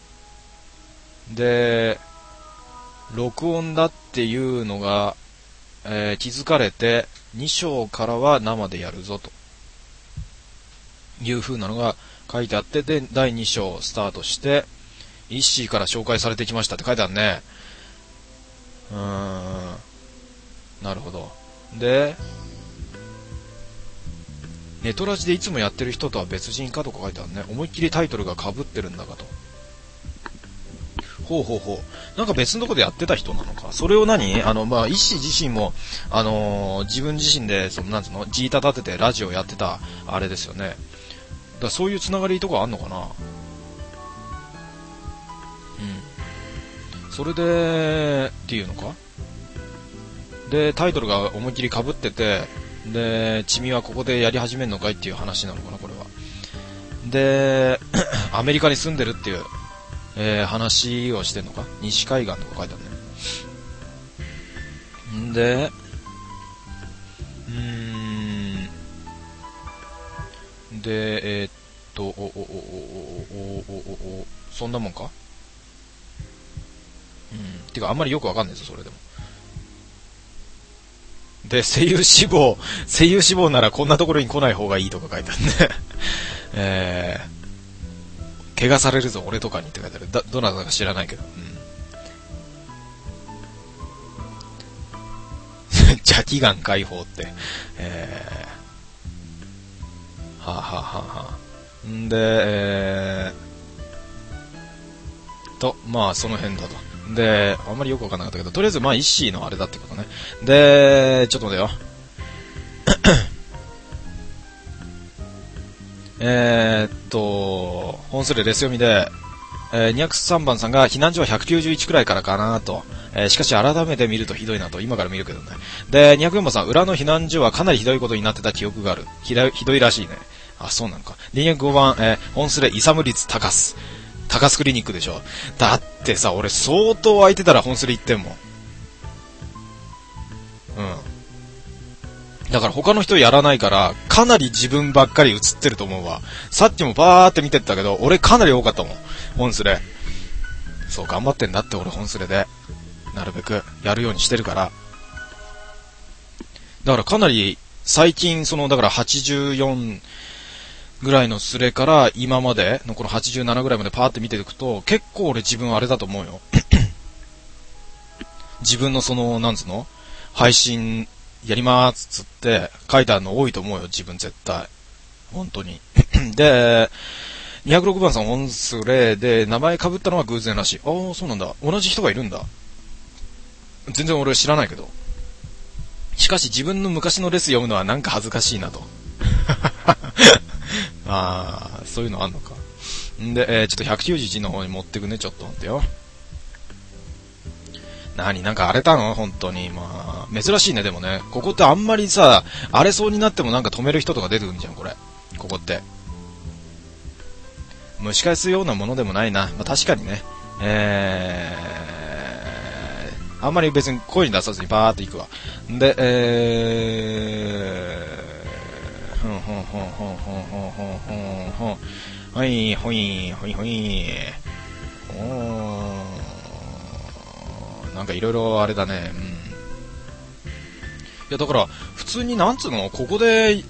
で、録音だっていうのが、えー、気づかれて、に章からは生でやるぞという風なのが書いてあって、で、だいに章スタートして、イッシーから紹介されてきましたって書いてあるね。うーん。なるほど。で、ネトラジでいつもやってる人とは別人かとか書いてあるね。思いっきりタイトルが被ってるんだかと。ほうほうほう。なんか別のとこでやってた人なのか。それを何あの、まあ、イッシー自身も、あのー、自分自身で、その、なんつうの、ジータ立ててラジオやってた、あれですよね。だからそういうつながりとかあんのかな。うん。それで、っていうのか。で、タイトルが思いっきり被ってて、で、チミはここでやり始めるのかいっていう話なのかな、これは。で、アメリカに住んでるっていう、えー、話をしてんのか、西海岸とか書いてあるね。んで、うーん、で、えー、っと、お、お、お、お、お、お、お、お、そんなもんか。うん、てかあんまりよくわかんないですよ、それでも。で、声優志望、声優志望ならこんなところに来ない方がいいとか書いてあるね。えー、怪我されるぞ、俺とかにって書いてある。だ、どなたか知らないけど。うん。邪気眼解放って。えー、はぁ、はぁはぁはぁ。んで、えー、と、まあ、その辺だと。で、あんまりよくわかんなかったけど、とりあえずまあイッシーのあれだってことね。で、ちょっと待てよ。えーっと、本数でレス読みで、えー、にひゃくさんばんさんが避難所はひゃくきゅうじゅういちくらいからかなと。えー、しかし改めて見るとひどいなと。今から見るけどね。で、にひゃくよんばんさん、裏の避難所はかなりひどいことになってた記憶がある。ひどい、ひどいらしいね。あ、そうなのか。で、にひゃくごばん、えー、本数でイサム率高す。高須クリニックでしょ。だってさ、俺相当空いてたら本スレ行ってんもん。うん。だから他の人やらないから、かなり自分ばっかり映ってると思うわ。さっきもバーって見てったけど、俺かなり多かったもん。本スレ。そう、頑張ってんだって俺本スレで。なるべくやるようにしてるから。だからかなり最近、その、だからはちじゅうよん、ぐらいのスレから今までのこのはちじゅうななぐらいまでパーって見ていくと結構俺自分あれだと思うよ。自分のそのなんつうの配信やりまーすつって書いてあるの多いと思うよ自分絶対本当に。でにひゃくろくばんさんオンスレで名前被ったのは偶然らしい。ああそうなんだ、同じ人がいるんだ。全然俺知らないけど、しかし自分の昔のレス読むのはなんか恥ずかしいなと。ああ、そういうのあんのか。んで、えー、ちょっとひゃくきゅうじゅういちの方に持ってくね、ちょっと待ってよ。なに、なんか荒れたの本当に。まあ、珍しいね、でもね。ここってあんまりさ、荒れそうになってもなんか止める人とか出てくるんじゃん、これ。ここって。蒸し返すようなものでもないな。まあ確かにね。えー、あんまり別に声に出さずにバーっていくわ。で、えー、ほんほんほんほんほんほんほんほんほん。はい、ほい、ほいほい。おー。なんかいろいろあれだね。うん。いや、だから、普通になんつうの、ここで、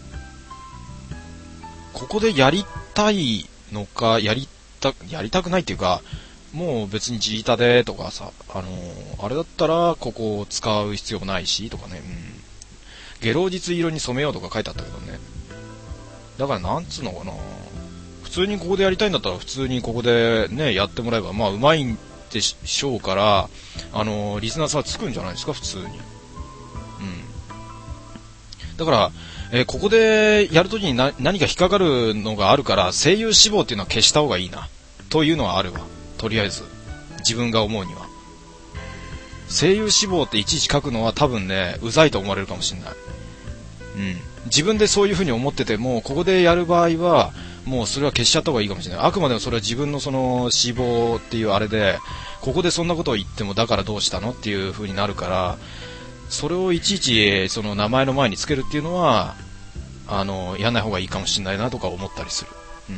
ここでやりたいのか、やりた、やりたくないっていうか、もう別にジータでとかさ、あのー、あれだったら、ここを使う必要もないし、とかね。うん。ゲロ実色に染めようとか書いてあったけどね。だからなんつうのかな、普通にここでやりたいんだったら普通にここでねやってもらえばまあうまいんでしょうから、あのー、リスナーさんはつくんじゃないですか普通に。うん。 だから、えー、ここでやるときにな何か引っかかるのがあるから声優志望っていうのは消した方がいいなというのはあるわ。とりあえず自分が思うには声優志望っていちいち書くのは多分ねうざいと思われるかもしれない。うん、自分でそういう風に思っててもここでやる場合はもうそれは消しちゃった方がいいかもしれない。あくまでもそれは自分のその志望っていうあれでここでそんなことを言ってもだからどうしたのっていう風になるからそれをいちいちその名前の前につけるっていうのはあのやんない方がいいかもしれないなとか思ったりする。うん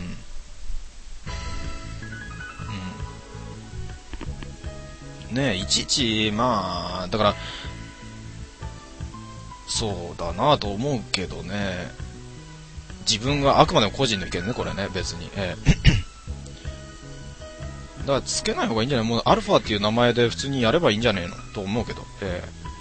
うん、ねえいちいちまあだからそうだなと思うけどね。自分があくまでも個人の意見ねこれね別に、えー、だからつけない方がいいんじゃない。もうアルファっていう名前で普通にやればいいんじゃねえのと思うけど、え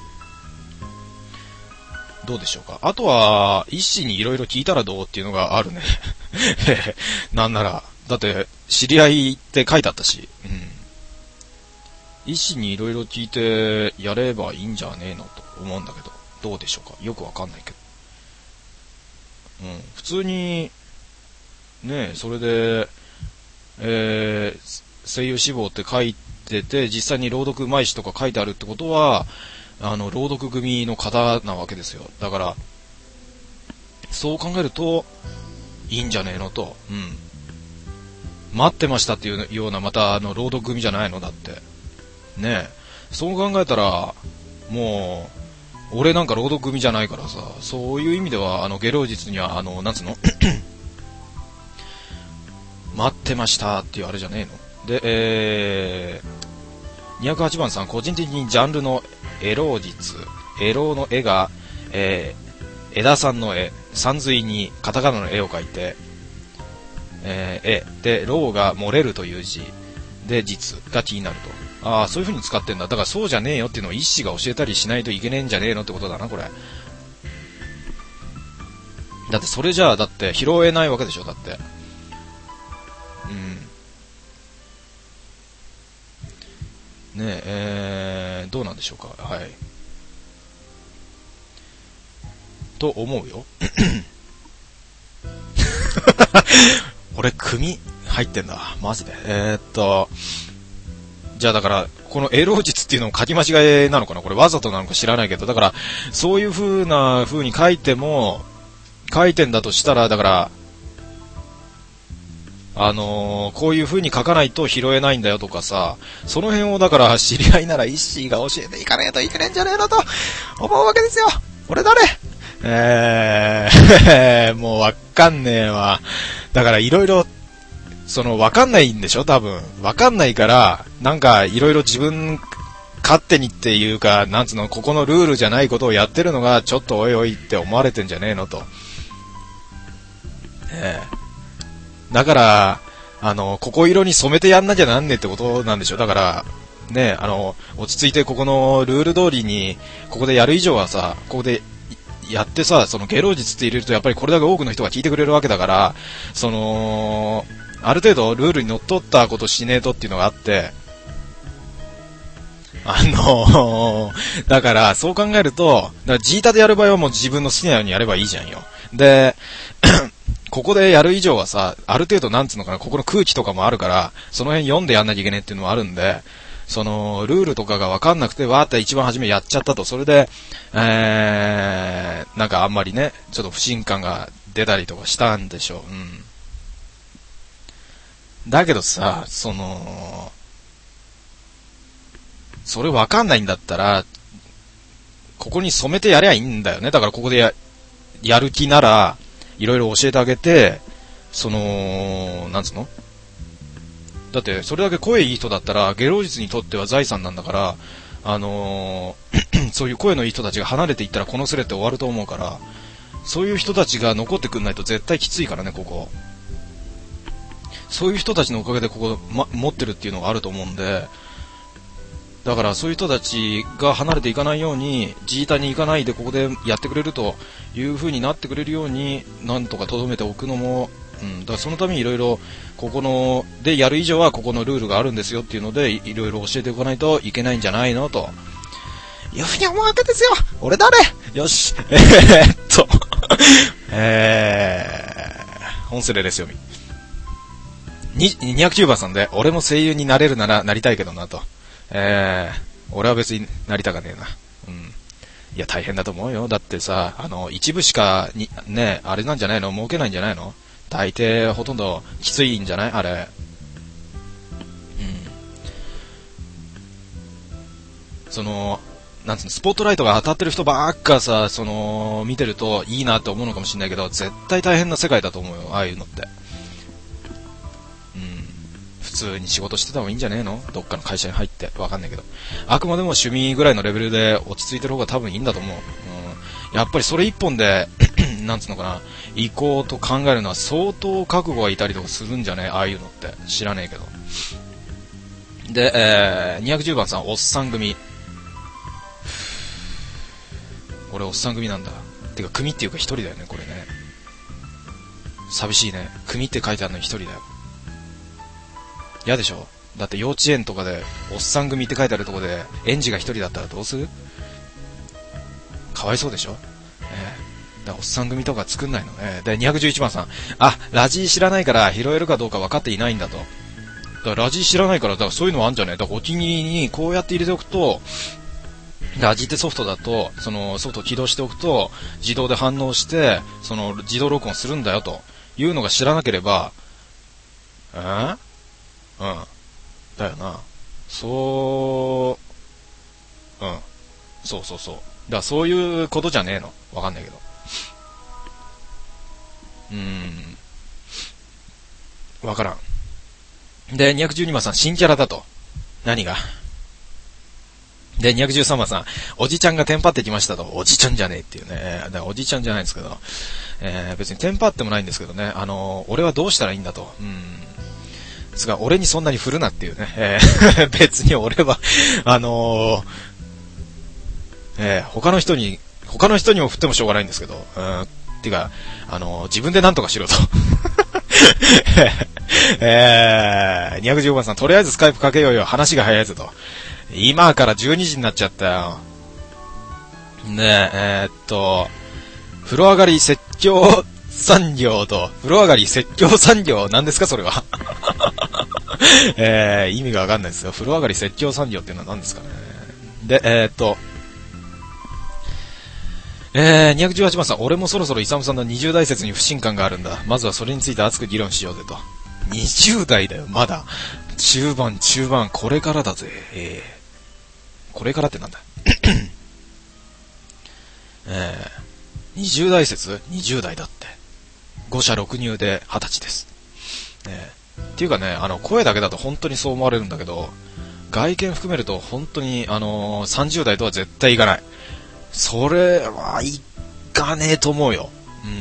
ー、どうでしょうか。あとは一子にいろいろ聞いたらどうっていうのがあるねなんならだって知り合いって書いてあったし、うん、一子にいろいろ聞いてやればいいんじゃねえのと思うんだけどどうでしょうか。よくわかんないけど、うん、普通にねそれで、えー、声優志望って書いてて実際に朗読うまいしとか書いてあるってことはあの朗読組の方なわけですよ。だからそう考えるといいんじゃねえのと、うん、待ってましたっていうようなまたあの朗読組じゃないのだってね。そう考えたらもう俺なんか朗読組じゃないからさ、そういう意味ではあの下郎実にはあのなんつうの待ってましたっていうあれじゃねえので、えー、にひゃくはちばんさん個人的にジャンルのエロー実エローの絵が、えー、枝さんの絵山水にカタカナの絵を描いて、えー、絵でローが漏れるという字で実が気になると。ああそういう風に使ってんだ。だからそうじゃねえよっていうのを一子が教えたりしないといけねえんじゃねえのってことだなこれ。だってそれじゃあだって拾えないわけでしょだって。うんねええー、どうなんでしょうか。はいと思うよ俺組入ってんだマジで。えー、っとじゃあだからこのエロ実っていうのも書き間違いなのかなこれわざとなのか知らないけどだからそういう風な風に書いても書いてんだとしたらだからあのー、こういう風に書かないと拾えないんだよとかさその辺をだから知り合いなら一子が教えていかねえといけねえんじゃねえのと思うわけですよ。俺誰えーもうわかんねえわ。だからいろいろその分かんないんでしょ多分分かんないからなんかいろいろ自分勝手にっていうかなんつうのここのルールじゃないことをやってるのがちょっとおいおいって思われてんじゃねえのと、えー、だからあのここ色に染めてやんなきゃなんねえってことなんでしょ。だからねあの落ち着いてここのルール通りにここでやる以上はさここでやってさその下郎実って入れるとやっぱりこれだけ多くの人が聞いてくれるわけだからそのある程度ルールにのっとったことしねえとっていうのがあってあのー、だからそう考えるとだからジータでやる場合はもう自分の好きなようにやればいいじゃんよ。でここでやる以上はさある程度なんつうのかなここの空気とかもあるからその辺読んでやんなきゃいけねえっていうのもあるんでそのルールとかが分かんなくてわーって一番初めやっちゃったとそれで、えー、なんかあんまりねちょっと不信感が出たりとかしたんでしょう。うんだけどさ、その、それわかんないんだったら、ここに染めてやりゃいいんだよね。だからここで や, やる気なら、いろいろ教えてあげて、その、なんつうの？だって、それだけ声いい人だったら、下郎実にとっては財産なんだから、あのー、そういう声のいい人たちが離れていったらこのスレって終わると思うから、そういう人たちが残ってくんないと絶対きついからね、ここ。そういう人たちのおかげでここ、ま、持ってるっていうのがあると思うんでだからそういう人たちが離れていかないようにジータに行かないでここでやってくれるという風になってくれるようになんとか留めておくのも、うん、だからそのためにいろいろここのでやる以上はここのルールがあるんですよっていうのでいろいろ教えておかないといけないんじゃないのというふうに思うわけですよ。俺誰？よし。えー、っと、えー、本スレですよみ。に、にひゃくきゅうばんさんで、俺も声優になれるならなりたいけどなと。えー、俺は別になりたかねえな。うん。いや、大変だと思うよ。だってさ、あの、一部しか、に、ね、あれなんじゃないの？儲けないんじゃないの？大抵、ほとんど、きついんじゃない？あれ。うん。その、なんつうの、スポットライトが当たってる人ばっかさ、その、見てるといいなって思うのかもしれないけど、絶対大変な世界だと思うよ。ああいうのって。うん。普通に仕事してた方がいいんじゃねえの？どっかの会社に入って。わかんないけど。あくまでも趣味ぐらいのレベルで落ち着いてる方が多分いいんだと思う。うん。やっぱりそれ一本で、なんつうのかな、行こうと考えるのは相当覚悟がいたりとかするんじゃねえ？ああいうのって。知らねえけど。で、えー、にひゃくじゅうばんさん、おっさん組。俺おっさん組なんだ。てか組っていうか一人だよねこれね。寂しいね。組って書いてあるのに一人だよ。嫌でしょ？だって幼稚園とかでおっさん組って書いてあるとこで園児が一人だったらどうする？かわいそうでしょ？えー、だからおっさん組とか作んないのね。でにひゃくじゅういちばんさん、あ、ラジー知らないから拾えるかどうか分かっていないんだと。だからラジー知らないから、だからそういうのはあるんじゃね？だからお気に入りにこうやって入れておくと、ラジってソフトだと、そのソフトを起動しておくと自動で反応してその自動録音するんだよというのが知らなければ、えー、うんだよな。そう、うん、そうそうそう。だからそういうことじゃねえの。わかんないけど。うーん、わからん。でにひゃくじゅうにばんさん、新キャラだと。何が？で、にひゃくじゅうさんばんさん、おじちゃんがテンパってきましたと。おじちゃんじゃねえっていうね。だからおじちゃんじゃないんですけど、えー、別にテンパってもないんですけどね。あのー、俺はどうしたらいいんだと。うん。ですが、俺にそんなに振るなっていうね。えー、別に俺は、あのー、えー、他の人に、他の人にも振ってもしょうがないんですけど、うん、っていうか、あのー、自分で何とかしろと。えー、にひゃくじゅうごばんさん、とりあえずスカイプかけようよ。話が早いぞと。今からじゅうにじになっちゃったよ。ねえ、えー、っと、風呂上がり説教産業と、風呂上がり説教産業、何ですかそれは。えー、意味がわかんないですよ。風呂上がり説教産業っていうのは何ですかね。で、えー、っと、えー、にひゃくじゅうはちばんさん、俺もそろそろイサムさんのにじゅう代説に不信感があるんだ。まずはそれについて熱く議論しようぜと。にじゅう代だよ、まだ。中盤、中盤、これからだぜ。えーこれからってなんだえー、にじゅう代説 ?にじゅう 代だって。ご社ろく入ではたちです。えー、っていうかね、あの、声だけだと本当にそう思われるんだけど、外見含めると本当に、あのー、さんじゅう代とは絶対いかない。それはいかねえと思うよ。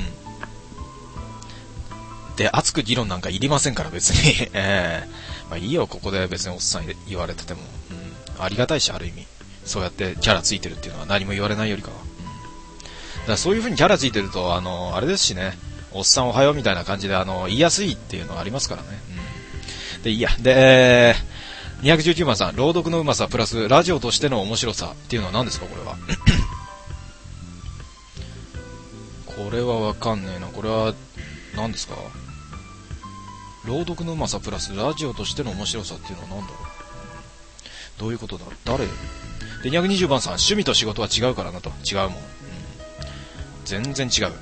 うん。で、熱く議論なんかいりませんから別に。えー、まあいいよ、ここで別におっさん言われてても。うんありがたいし、ある意味そうやってキャラついてるっていうのは何も言われないよりかは、うん、だからそういう風にキャラついてるとあのあれですしね、おっさんおはようみたいな感じであの言いやすいっていうのはありますからね、うん、でいいやで、えー、にひゃくじゅうきゅうばんさん、朗読のうまさプラスラジオとしての面白さっていうのは何ですかこれは。これはわかんねえな。これは何ですか。朗読のうまさプラスラジオとしての面白さっていうのは何だろう。どういうことだろう。誰でにひゃくにじゅうばんさん、趣味と仕事は違うからなと。違うもん、うん、全然違う。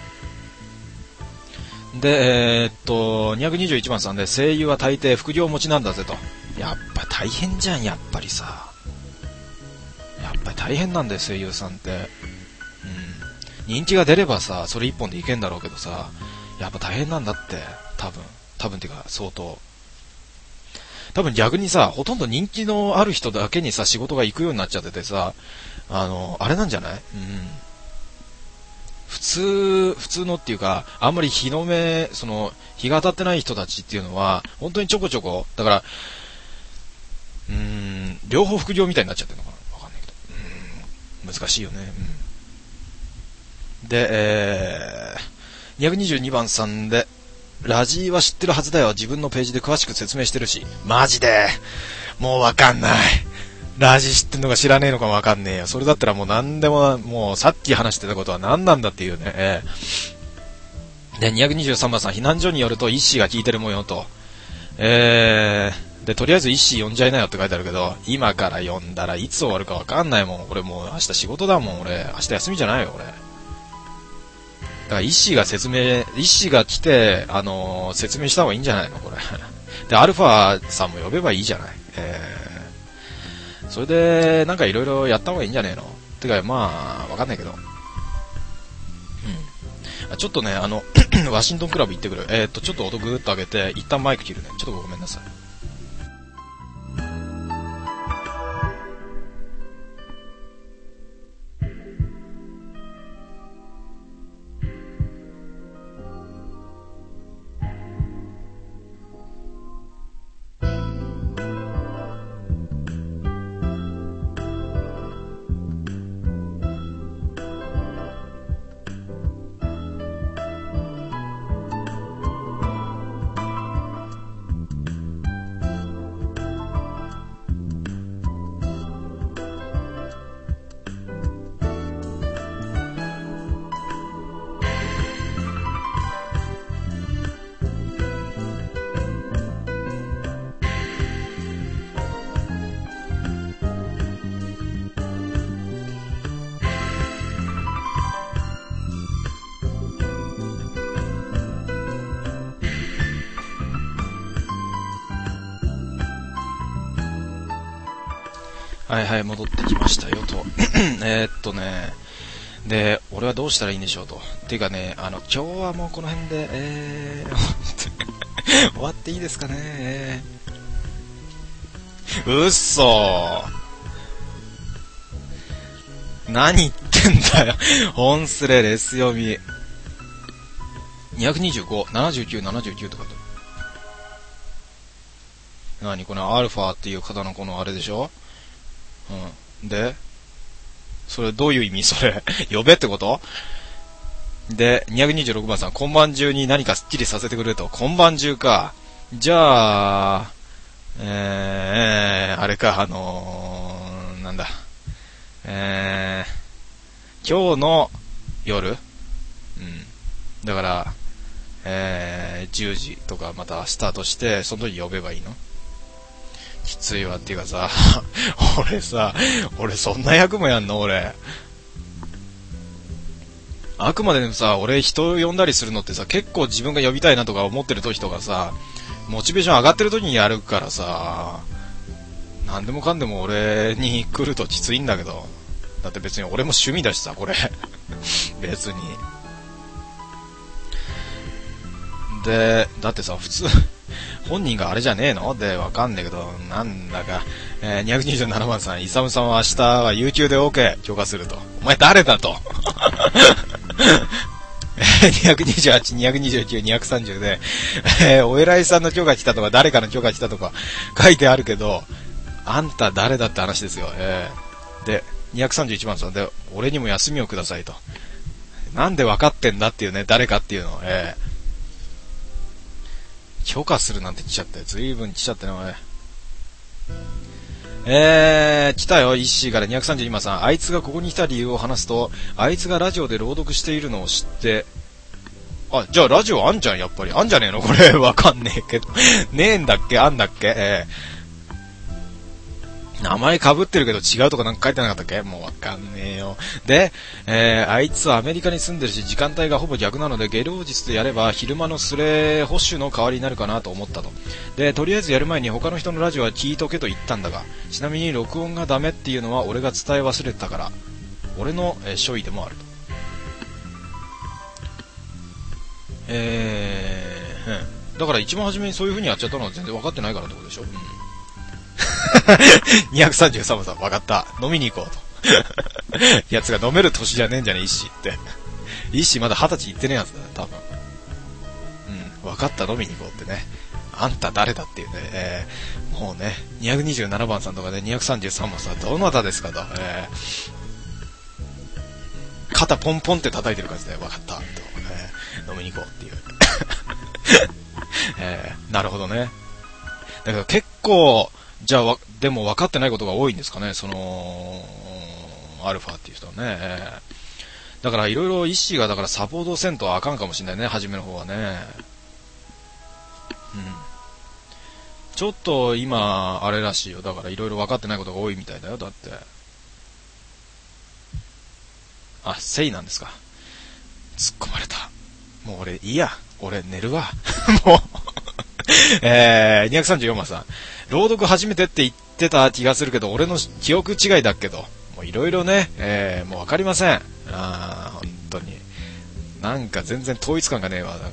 でえー、っとにひゃくにじゅういちばんさんで、声優は大抵副業持ちなんだぜと。やっぱ大変じゃん。やっぱりさやっぱり大変なんだよ声優さんって、うん、人気が出ればさそれ一本でいけんだろうけどさ、やっぱ大変なんだって多分多分っていうか相当多分逆にさ、ほとんど人気のある人だけにさ、仕事が行くようになっちゃっててさ、あの、あれなんじゃない？うん。普通、普通のっていうか、あんまり日の目、その、日が当たってない人たちっていうのは、本当にちょこちょこ、だから、うーん、両方副業みたいになっちゃってるのかな？わかんないけど。うーん、難しいよね。うん。で、えー、にひゃくにじゅうにばんさんで、ラジーは知ってるはずだよ。自分のページで詳しく説明してるし。マジでもうわかんない。 ラジ知ってんのか知らねえのかわかんねえよ。それだったらもう何でも、もうさっき話してたことは何なんだっていうね。えー、で、にひゃくにじゅうさんばんさん、避難所によるとイッシーが聞いてる模様と。えー、で、とりあえずイッシー呼んじゃいなよって書いてあるけど、今から呼んだらいつ終わるかわかんないもん。俺もう明日仕事だもん、俺。明日休みじゃないよ、俺。だからイッシーが説明、イッシーが来て、あのー、説明した方がいいんじゃないの、これ。で、アルファさんも呼べばいいじゃない。えー、それで、なんかいろいろやった方がいいんじゃねえの。てか、まあ、わかんないけど。うん。ちょっとね、あの、ワシントンクラブ行ってくる。えーっと、ちょっと音ぐーっと上げて、一旦マイク切るね。ちょっとごめんなさい。はいはい、戻ってきましたよと。えーっとね、で、俺はどうしたらいいんでしょうと。っていうかね、あの、今日はもうこの辺で、えー、終わっていいですかね。えー、うっそー。何言ってんだよ。本スレレス読み。にひゃくにじゅうご、ななじゅうきゅう、ななじゅうきゅうとかと。何このアルファっていう方のこのあれでしょ。うん。で、それどういう意味それ呼べってこと？で、にひゃくにじゅうろくばんさん、今晩中に何かスッキリさせてくれると。今晩中か。じゃあ、えー、あれか、あのー、なんだ。えー、今日の夜？うん。だから、えー、じゅうじとかまたスタートして、その時呼べばいいの？きついわっていうかさ、俺さ、俺そんな役もやんの俺。あくまでもさ、俺人を呼んだりするのってさ、結構自分が呼びたいなとか思ってる時とかさ、モチベーション上がってる時にやるからさ、なんでもかんでも俺に来るときついんだけど、だって別に俺も趣味だしさ、これ。別に。で、だってさ、普通、本人があれじゃねえので、わかんねえけど、なんだか、えー、にひゃくにじゅうななばんさん、イサムさんは明日は有給で OK、許可すると。お前誰だと。にひゃくにじゅうはち、にひゃくにじゅうきゅう、にひゃくさんじゅうで、えー、お偉いさんの許可来たとか、誰かの許可来たとか書いてあるけど、あんた誰だって話ですよ。えー、で、にひゃくさんじゅういちばんさんで、俺にも休みをくださいと。なんで分かってんだっていうね、誰かっていうのを、えー許可するなんて来ちゃってずいぶん来ちゃってねおい。えー、来たよイッシーからにひゃくさんじゅうにばんさん、あいつがここに来た理由を話すと、あいつがラジオで朗読しているのを知って、あ、じゃあラジオあんじゃんやっぱりあんじゃねえのこれわかんねえけどねえんだっけあんだっけ、えー、名前被ってるけど違うとかなんか書いてなかったっけ、もうわかんねえよ。で、えー、あいつはアメリカに住んでるし時間帯がほぼ逆なのでゲロ日でやれば昼間のスレ保守の代わりになるかなと思ったと。で、とりあえずやる前に他の人のラジオは聞いとけと言ったんだが、ちなみに録音がダメっていうのは俺が伝え忘れてたから、俺の、えー、所意でもあると。えー、うん、だから一番初めにそういう風にやっちゃったのは全然分かってないからってことでしょ。うんにひゃくさんじゅうさんばんさん、分かった。飲みに行こうと。やつが飲める年じゃねえんじゃねえ、イッシーって。イッシーまだ二十歳行ってねえやつだね、多分。うん、分かった、飲みに行こうってね。あんた誰だっていうね、えー、もうね、にひゃくにじゅうななばんさんとかね、にひゃくさんじゅうさんばんさん、どなたですかと、えー、肩ポンポンって叩いてる感じで、分かった、と、えー、飲みに行こうっていう。えー、なるほどね。だから結構、 じゃあ、でも分かってないことが多いんですかね、その、アルファっていう人はね。えー、だからいろいろイッシーがだからサポートせんとあかんかもしれないね、初めの方はね。うん。ちょっと今、あれらしいよ。だからいろいろ分かってないことが多いみたいだよ、だって。あ、セイなんですか。突っ込まれた。もう俺、いいや。俺寝るわ。もう、えー、にひゃくさんじゅうよんばんさん。朗読初めてって言ってた気がするけど、俺の記憶違いだっけど。もういろいろね、えー、もうわかりません。あー、本当に。なんか全然統一感がねえわ。だから。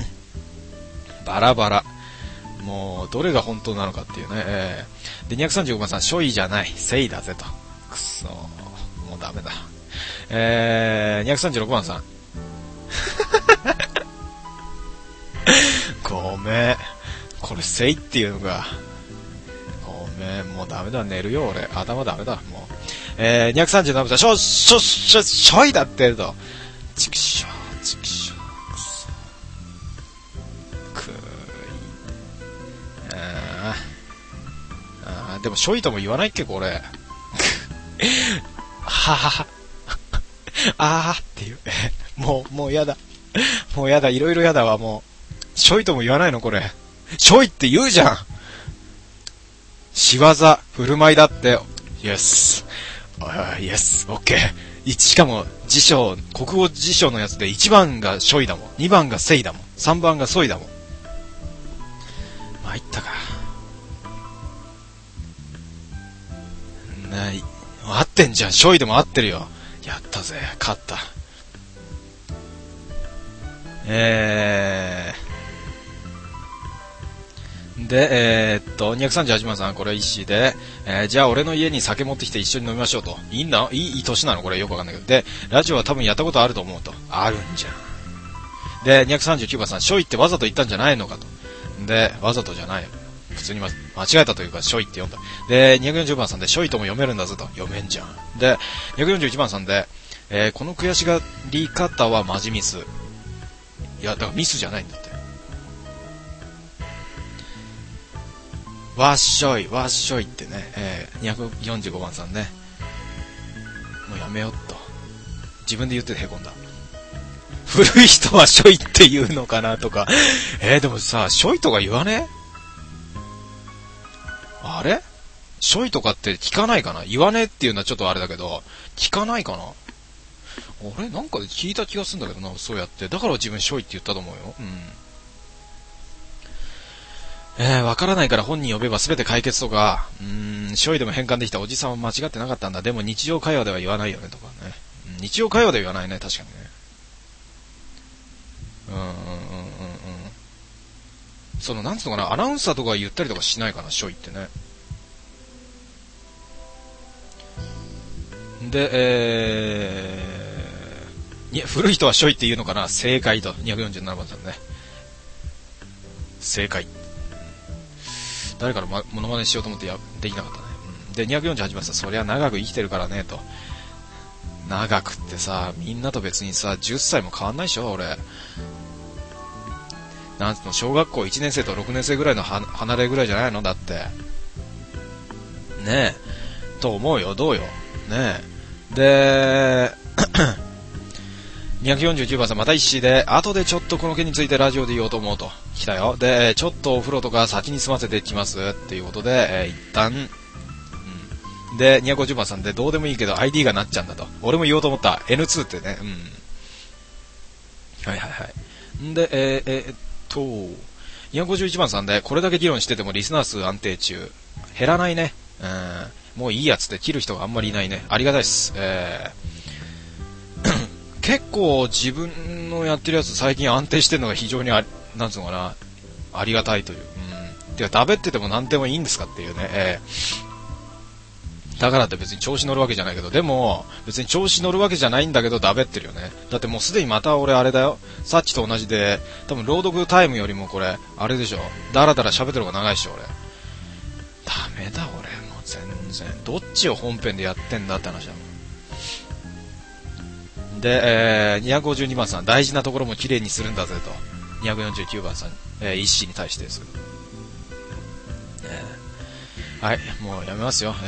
バラバラ。もう、どれが本当なのかっていうね。えー、で、にひゃくさんじゅうごばんさん、ショイじゃない。セイだぜと。くそー。もうダメだ。えー、にひゃくさんじゅうろくばんさん。ごめん。これセイっていうのが。ごめん。もうダメだ。寝るよ、俺。頭ダメだ。もう。えー、にひゃくさんじゅうななばんさん。しょ、しょ、しょ、しょいだってと。ちくしょう、ちくしょう、くそ。くーい。あー。あー、でもしょいとも言わないっけ、これ。ははは。あーっていう。もう、もうやだ。もうやだ。いろいろやだわ、もう。しょいとも言わないのこれ。しょいって言うじゃん。仕業、振る舞いだって。イエス。イエス。オッケー。しかも、辞書、国語辞書のやつでいちばんがしょいだもん。にばんがせいだもん。さんばんがそいだもん。参ったか。ない。合ってんじゃん。しょいでも合ってるよ。やったぜ。勝った。えー、で、えー、っと、にひゃくさんじゅうはちばんさん、これ一子で、えー、じゃあ俺の家に酒持ってきて一緒に飲みましょうと。いいんだいい、いい年なのこれよくわかんないけど。で、ラジオは多分やったことあると思うと。あるんじゃん。で、にひゃくさんじゅうきゅうばんさん、しょいってわざと言ったんじゃないのかと。で、わざとじゃない。普通に、ま、間違えたというか、しょいって読んだ。で、にひゃくよんじゅうばんさんで、しょいとも読めるんだぞと。読めんじゃん。で、にひゃくよんじゅういちばんさんで、えー、この悔しがり方はマジミス。いや、だからミスじゃないんだって。わっしょい、わっしょいってね、えー、にひゃくよんじゅうごばんさんね。もうやめよっと。自分で言ってへこんだ。古い人はしょいって言うのかなとか。えー、でもさ、しょいとか言わねあれしょいとかって聞かないかな言わねっていうのはちょっとあれだけど、聞かないかな俺なんかで聞いた気がするんだけどな、そうやって。だから自分しょいって言ったと思うよ。うん。えー、わからないから本人呼べば全て解決とか、うーん、しょいでも変換できたおじさんは間違ってなかったんだ。でも日常会話では言わないよねとかね。うん、日常会話では言わないね、確かにね。うんうんうんうんうん。その、なんつうのかな、アナウンサーとか言ったりとかしないかな、しょいってね。で、えー、いや、古い人はしょいって言うのかな、正解と。にひゃくよんじゅうななばんさんね。正解。誰からモノマネしようと思ってやできなかったね。うん、で、にひゃくよんじゅうはちばんさん、そりゃ長く生きてるからね、と。長くってさ、みんなと別にさ、じゅっさいも変わんないでしょ、俺。なんつうの、小学校いちねん生とろくねん生ぐらいの離れぐらいじゃないのだって。ねえ。と思うよ、どうよ。ねえ。で、にひゃくよんじゅうきゅうばんさん、また一子で、後でちょっとこの件についてラジオで言おうと思うと。来たよ。で、ちょっとお風呂とか先に済ませてきますっていうことで、えー、一旦、うん。で、にひゃくごじゅうばんさんで、どうでもいいけど アイディー がなっちゃうんだと。俺も言おうと思った。エヌツー ってね。うん。はいはいはい。んで、えー、えー、っと、にひゃくごじゅういちばんさんで、これだけ議論しててもリスナー数安定中。減らないね。うん。もういいやつって切る人があんまりいないね。ありがたいです。えー結構自分のやってるやつ最近安定してるのが非常にあ、なんつうのかな、ありがたいという。うん。てか、だべってても何でもいいんですかっていうね。えー、だからって別に調子乗るわけじゃないけど、でも、別に調子乗るわけじゃないんだけど、だべってるよね。だってもうすでにまた俺あれだよ。さっきと同じで、多分朗読タイムよりもこれ、あれでしょ。だらだら喋ってる方が長いでしょ、俺。ダメだ、俺。もう全然。どっちを本編でやってんだって話だもん。で、えー、にひゃくごじゅうにばんさん、大事なところも綺麗にするんだぜと。にひゃくよんじゅうきゅうばんさん、えー、一子に対してですけど。えはい、もうやめますよ。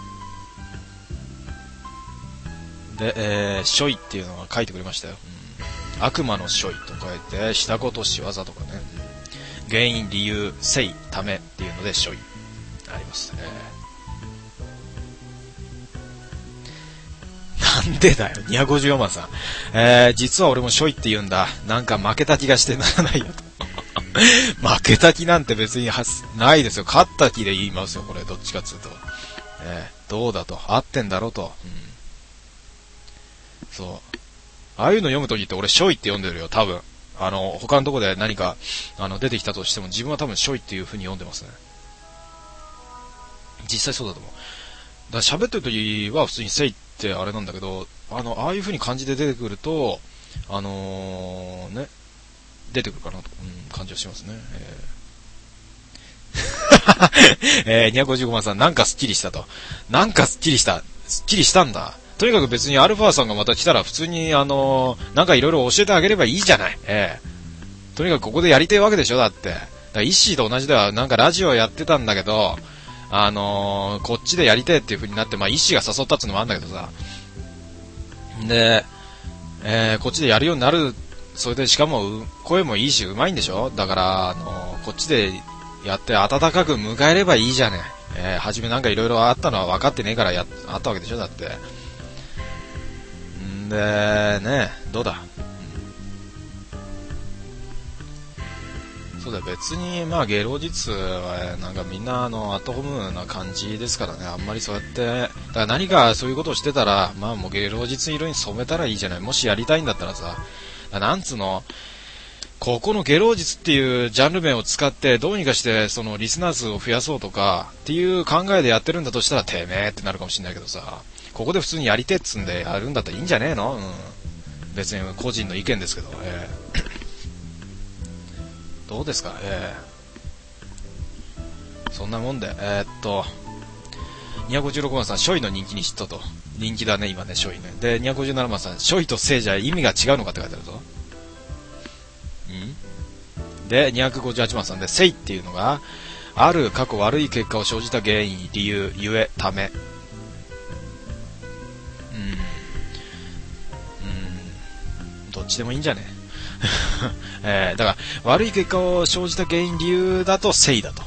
えー、で、えー、書位っていうのが書いてくれましたよ。うん、悪魔の書位と書いて、したこと仕業とかね。原因、理由、せい、ためっていうので書位ありますね。なんでだよ、にひゃくごじゅうよんばんさん。えー、実は俺も書位って言うんだ。なんか負けた気がしてならないよと。負けた気なんて別にはないですよ。勝った気で言いますよ、これ。どっちかっつうと。えー、どうだと。合ってんだろと。うん、そう。ああいうの読むときって俺、書位って読んでるよ、多分。あの、他のとこで何か、あの、出てきたとしても、自分は多分、書位っていう風に読んでますね。実際そうだと思う。だから喋ってるときは普通にせいってあれなんだけど、あの、ああいう風に漢字で出てくると、あのー、ね、出てくるかなと、うん、感じはしますね。えーえー、にひゃくごじゅうごばんさん、なんかスッキリしたと。なんかスッキリした。スッキリしたんだ。とにかく別にアルファさんがまた来たら普通にあのー、なんかいろいろ教えてあげればいいじゃない。えー、とにかくここでやりたいわけでしょ、だって。だからイッシーと同じではなんかラジオやってたんだけど、あのー、こっちでやりたいっていう風になって、まあイッシーが誘ったっていうのもあるんだけどさ。で、えー、こっちでやるようになる。それでしかも声もいいしうまいんでしょ。だからあのー、こっちでやって温かく迎えればいいじゃね。えー、初めなんかいろいろあったのは分かってねえからやあったわけでしょ、だって。んでね、どうだ。うん、そうだ、別にまあ芸能実はなんかみんなあのアットホームな感じですからね。あんまりそうやってだから何かそういうことをしてたら、まあもう芸能実色に染めたらいいじゃない。もしやりたいんだったらさ。なんつうの、ここのゲロウジツっていうジャンル名を使ってどうにかしてそのリスナー数を増やそうとかっていう考えでやってるんだとしたらてめえってなるかもしれないけどさ、ここで普通にやりてっつんでやるんだったらいいんじゃねえの、うん、別に個人の意見ですけど、えー、どうですか、えー、そんなもんで、えー、っとにひゃくごじゅうろくばんさん、ショイの人気に嫉妬と。人気だね、今ね、ショイね。で、にひゃくごじゅうななばんさん、ショイとセイじゃ意味が違うのかって書いてあるぞ。んで、にひゃくごじゅうはちばんさんで、セイっていうのが、ある過去悪い結果を生じた原因、理由、ゆえ、ため。うん。うん。どっちでもいいんじゃねえー、だから、悪い結果を生じた原因、理由だと、セイだと。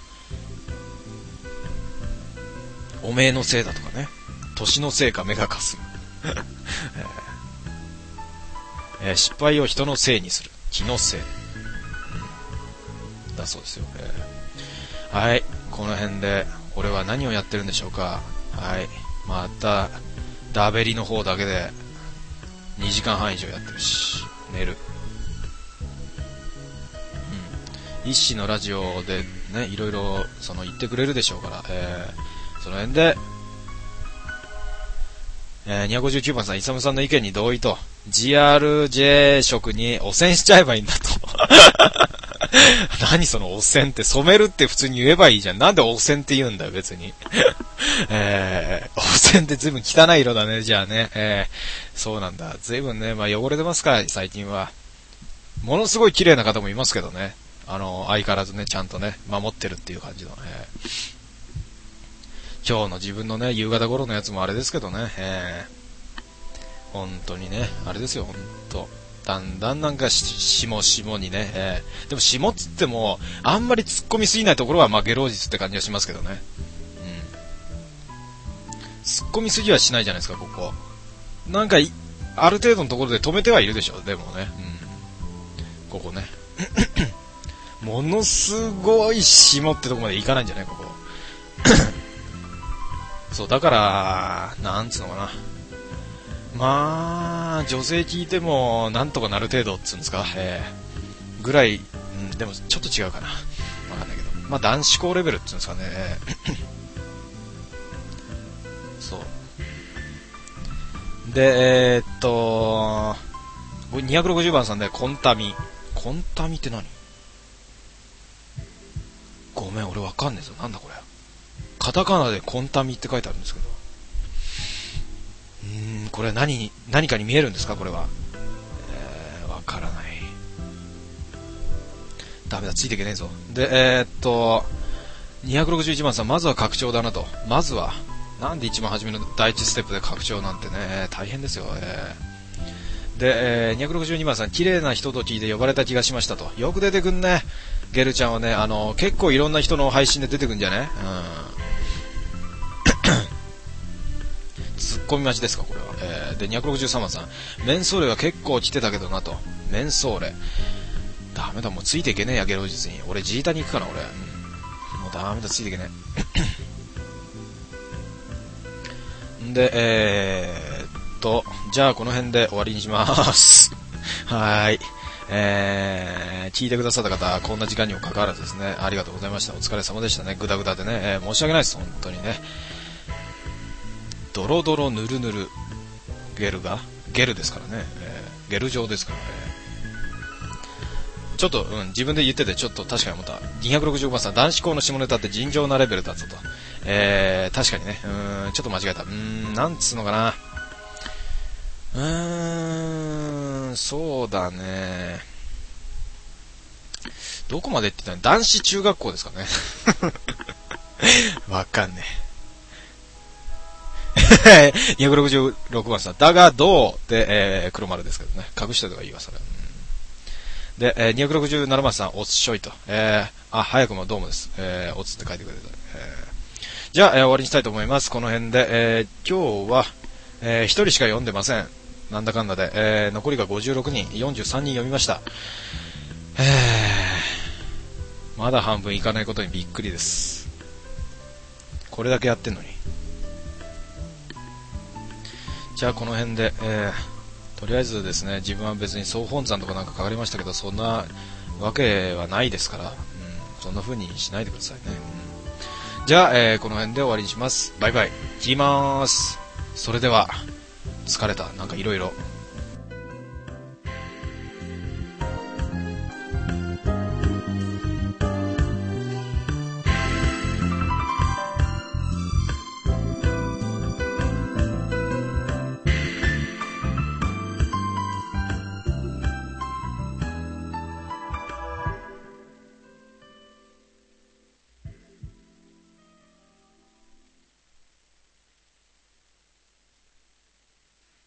おめえのせいだとかね、年のせいか目がかすむ、えーえー、失敗を人のせいにする、気のせい、うん、だそうですよ、えー、はい、この辺で俺は何をやってるんでしょうか。はい、またダベリの方だけでにじかんはん以上やってるし、寝る。うん、一誌のラジオでね、いろいろその言ってくれるでしょうから、えーその辺で、えー、にひゃくごじゅうきゅうばんさん、イサムさんの意見に同意と、ジーアールジェー 色に汚染しちゃえばいいんだと。何その汚染って、染めるって普通に言えばいいじゃん。なんで汚染って言うんだよ、別に。えー、汚染って随分汚い色だね、じゃあね。えー、そうなんだ。随分ね、まあ汚れてますから、最近は。ものすごい綺麗な方もいますけどね。あの、相変わらずね、ちゃんとね、守ってるっていう感じの。えー今日の自分のね、夕方頃のやつもあれですけどね、えー、本当にね、あれですよ、本当だんだんなんかし、しもしもにね、えー、でもしもっつっても、あんまり突っ込みすぎないところは、まあ、ゲロウジツって感じがしますけどね。うん。突っ込みすぎはしないじゃないですか、ここ。なんか、ある程度のところで止めてはいるでしょ、でもね。うん。ここね。ものすごいしもってとこまでいかないんじゃない、ここ。そう、だから、なんつうのかな。まあ、女性聞いても、なんとかなる程度っつうんですか、えー、ぐらい、うん、でもちょっと違うかな。わかんないけど。まあ、男子校レベルっつうんですかね。そう。で、えー、っと、にひゃくろくじゅうばんさんで、コンタミ。コンタミって何？ごめん、俺わかんねえぞ。なんだこれ。カタカナでコンタミって書いてあるんですけど、うーん、これは何何かに見えるんですか、これは。えー、わからない。ダメだ、ついていけねえぞ。で、えー、っとにひゃくろくじゅういちばんさん、まずは拡張だなと。まずは、なんで一番初めの第一ステップで拡張なんてね、大変ですよ。えー、で、えー、にひゃくろくじゅうにばんさん、綺麗な人と聞いて呼ばれた気がしましたと。よく出てくんね。ゲルちゃんはね、あの、結構いろんな人の配信で出てくんじゃね。うん。ツッコミ待ちですか、これは。えー、で、にひゃくろくじゅうさんばんさん、メンソーレは結構来てたけどなと。メンソーレ。ダメだ、もうついていけねえや、ゲロ術に。俺、ジータに行くかな、俺。うん、もうダメだ、ついていけねえ。で、えーっと、じゃあこの辺で終わりにします。はーい。えー、聞いてくださった方、こんな時間にも関わらずですね、ありがとうございました。お疲れ様でしたね。ぐだぐだでね、えー、申し訳ないです、本当にね。ドロドロぬるぬる。ゲルがゲルですからね。えー、ゲル状ですからね。ちょっと、うん、自分で言ってて、ちょっと確かに思った。にひゃくろくじゅうばんさん、男子校の下ネタって尋常なレベルだったと。えー、確かにね、うーん、ちょっと間違えた。うーん、なんつうのかな。うーん、そうだね。どこまでって言ったの？男子中学校ですかね。わかんねえ。にひゃくろくじゅうろくばんさん、だがどうで、えー、黒丸ですけどね。隠しておいた方がいいわ、それ。で、えー、にひゃくろくじゅうななばんさん、おつしょいと。えー、あ、早くもどうもです。えー、おつって書いてくれた。えー、じゃあ、えー、終わりにしたいと思います。この辺で、えー、今日は、えー、一人しか読んでません。なんだかんだで、えー、残りがごじゅうろくにん、よんじゅうさんにん読みました。えー、まだ半分いかないことにびっくりです。これだけやってんのに。じゃあ、この辺で、えー、とりあえずですね、自分は別に総本山とかなんか書かれましたけど、そんなわけはないですから、うん、そんな風にしないでくださいね。うん、じゃあ、えー、この辺で終わりにします。バイバイ。切りまーす。それでは、疲れた。なんかいろいろ。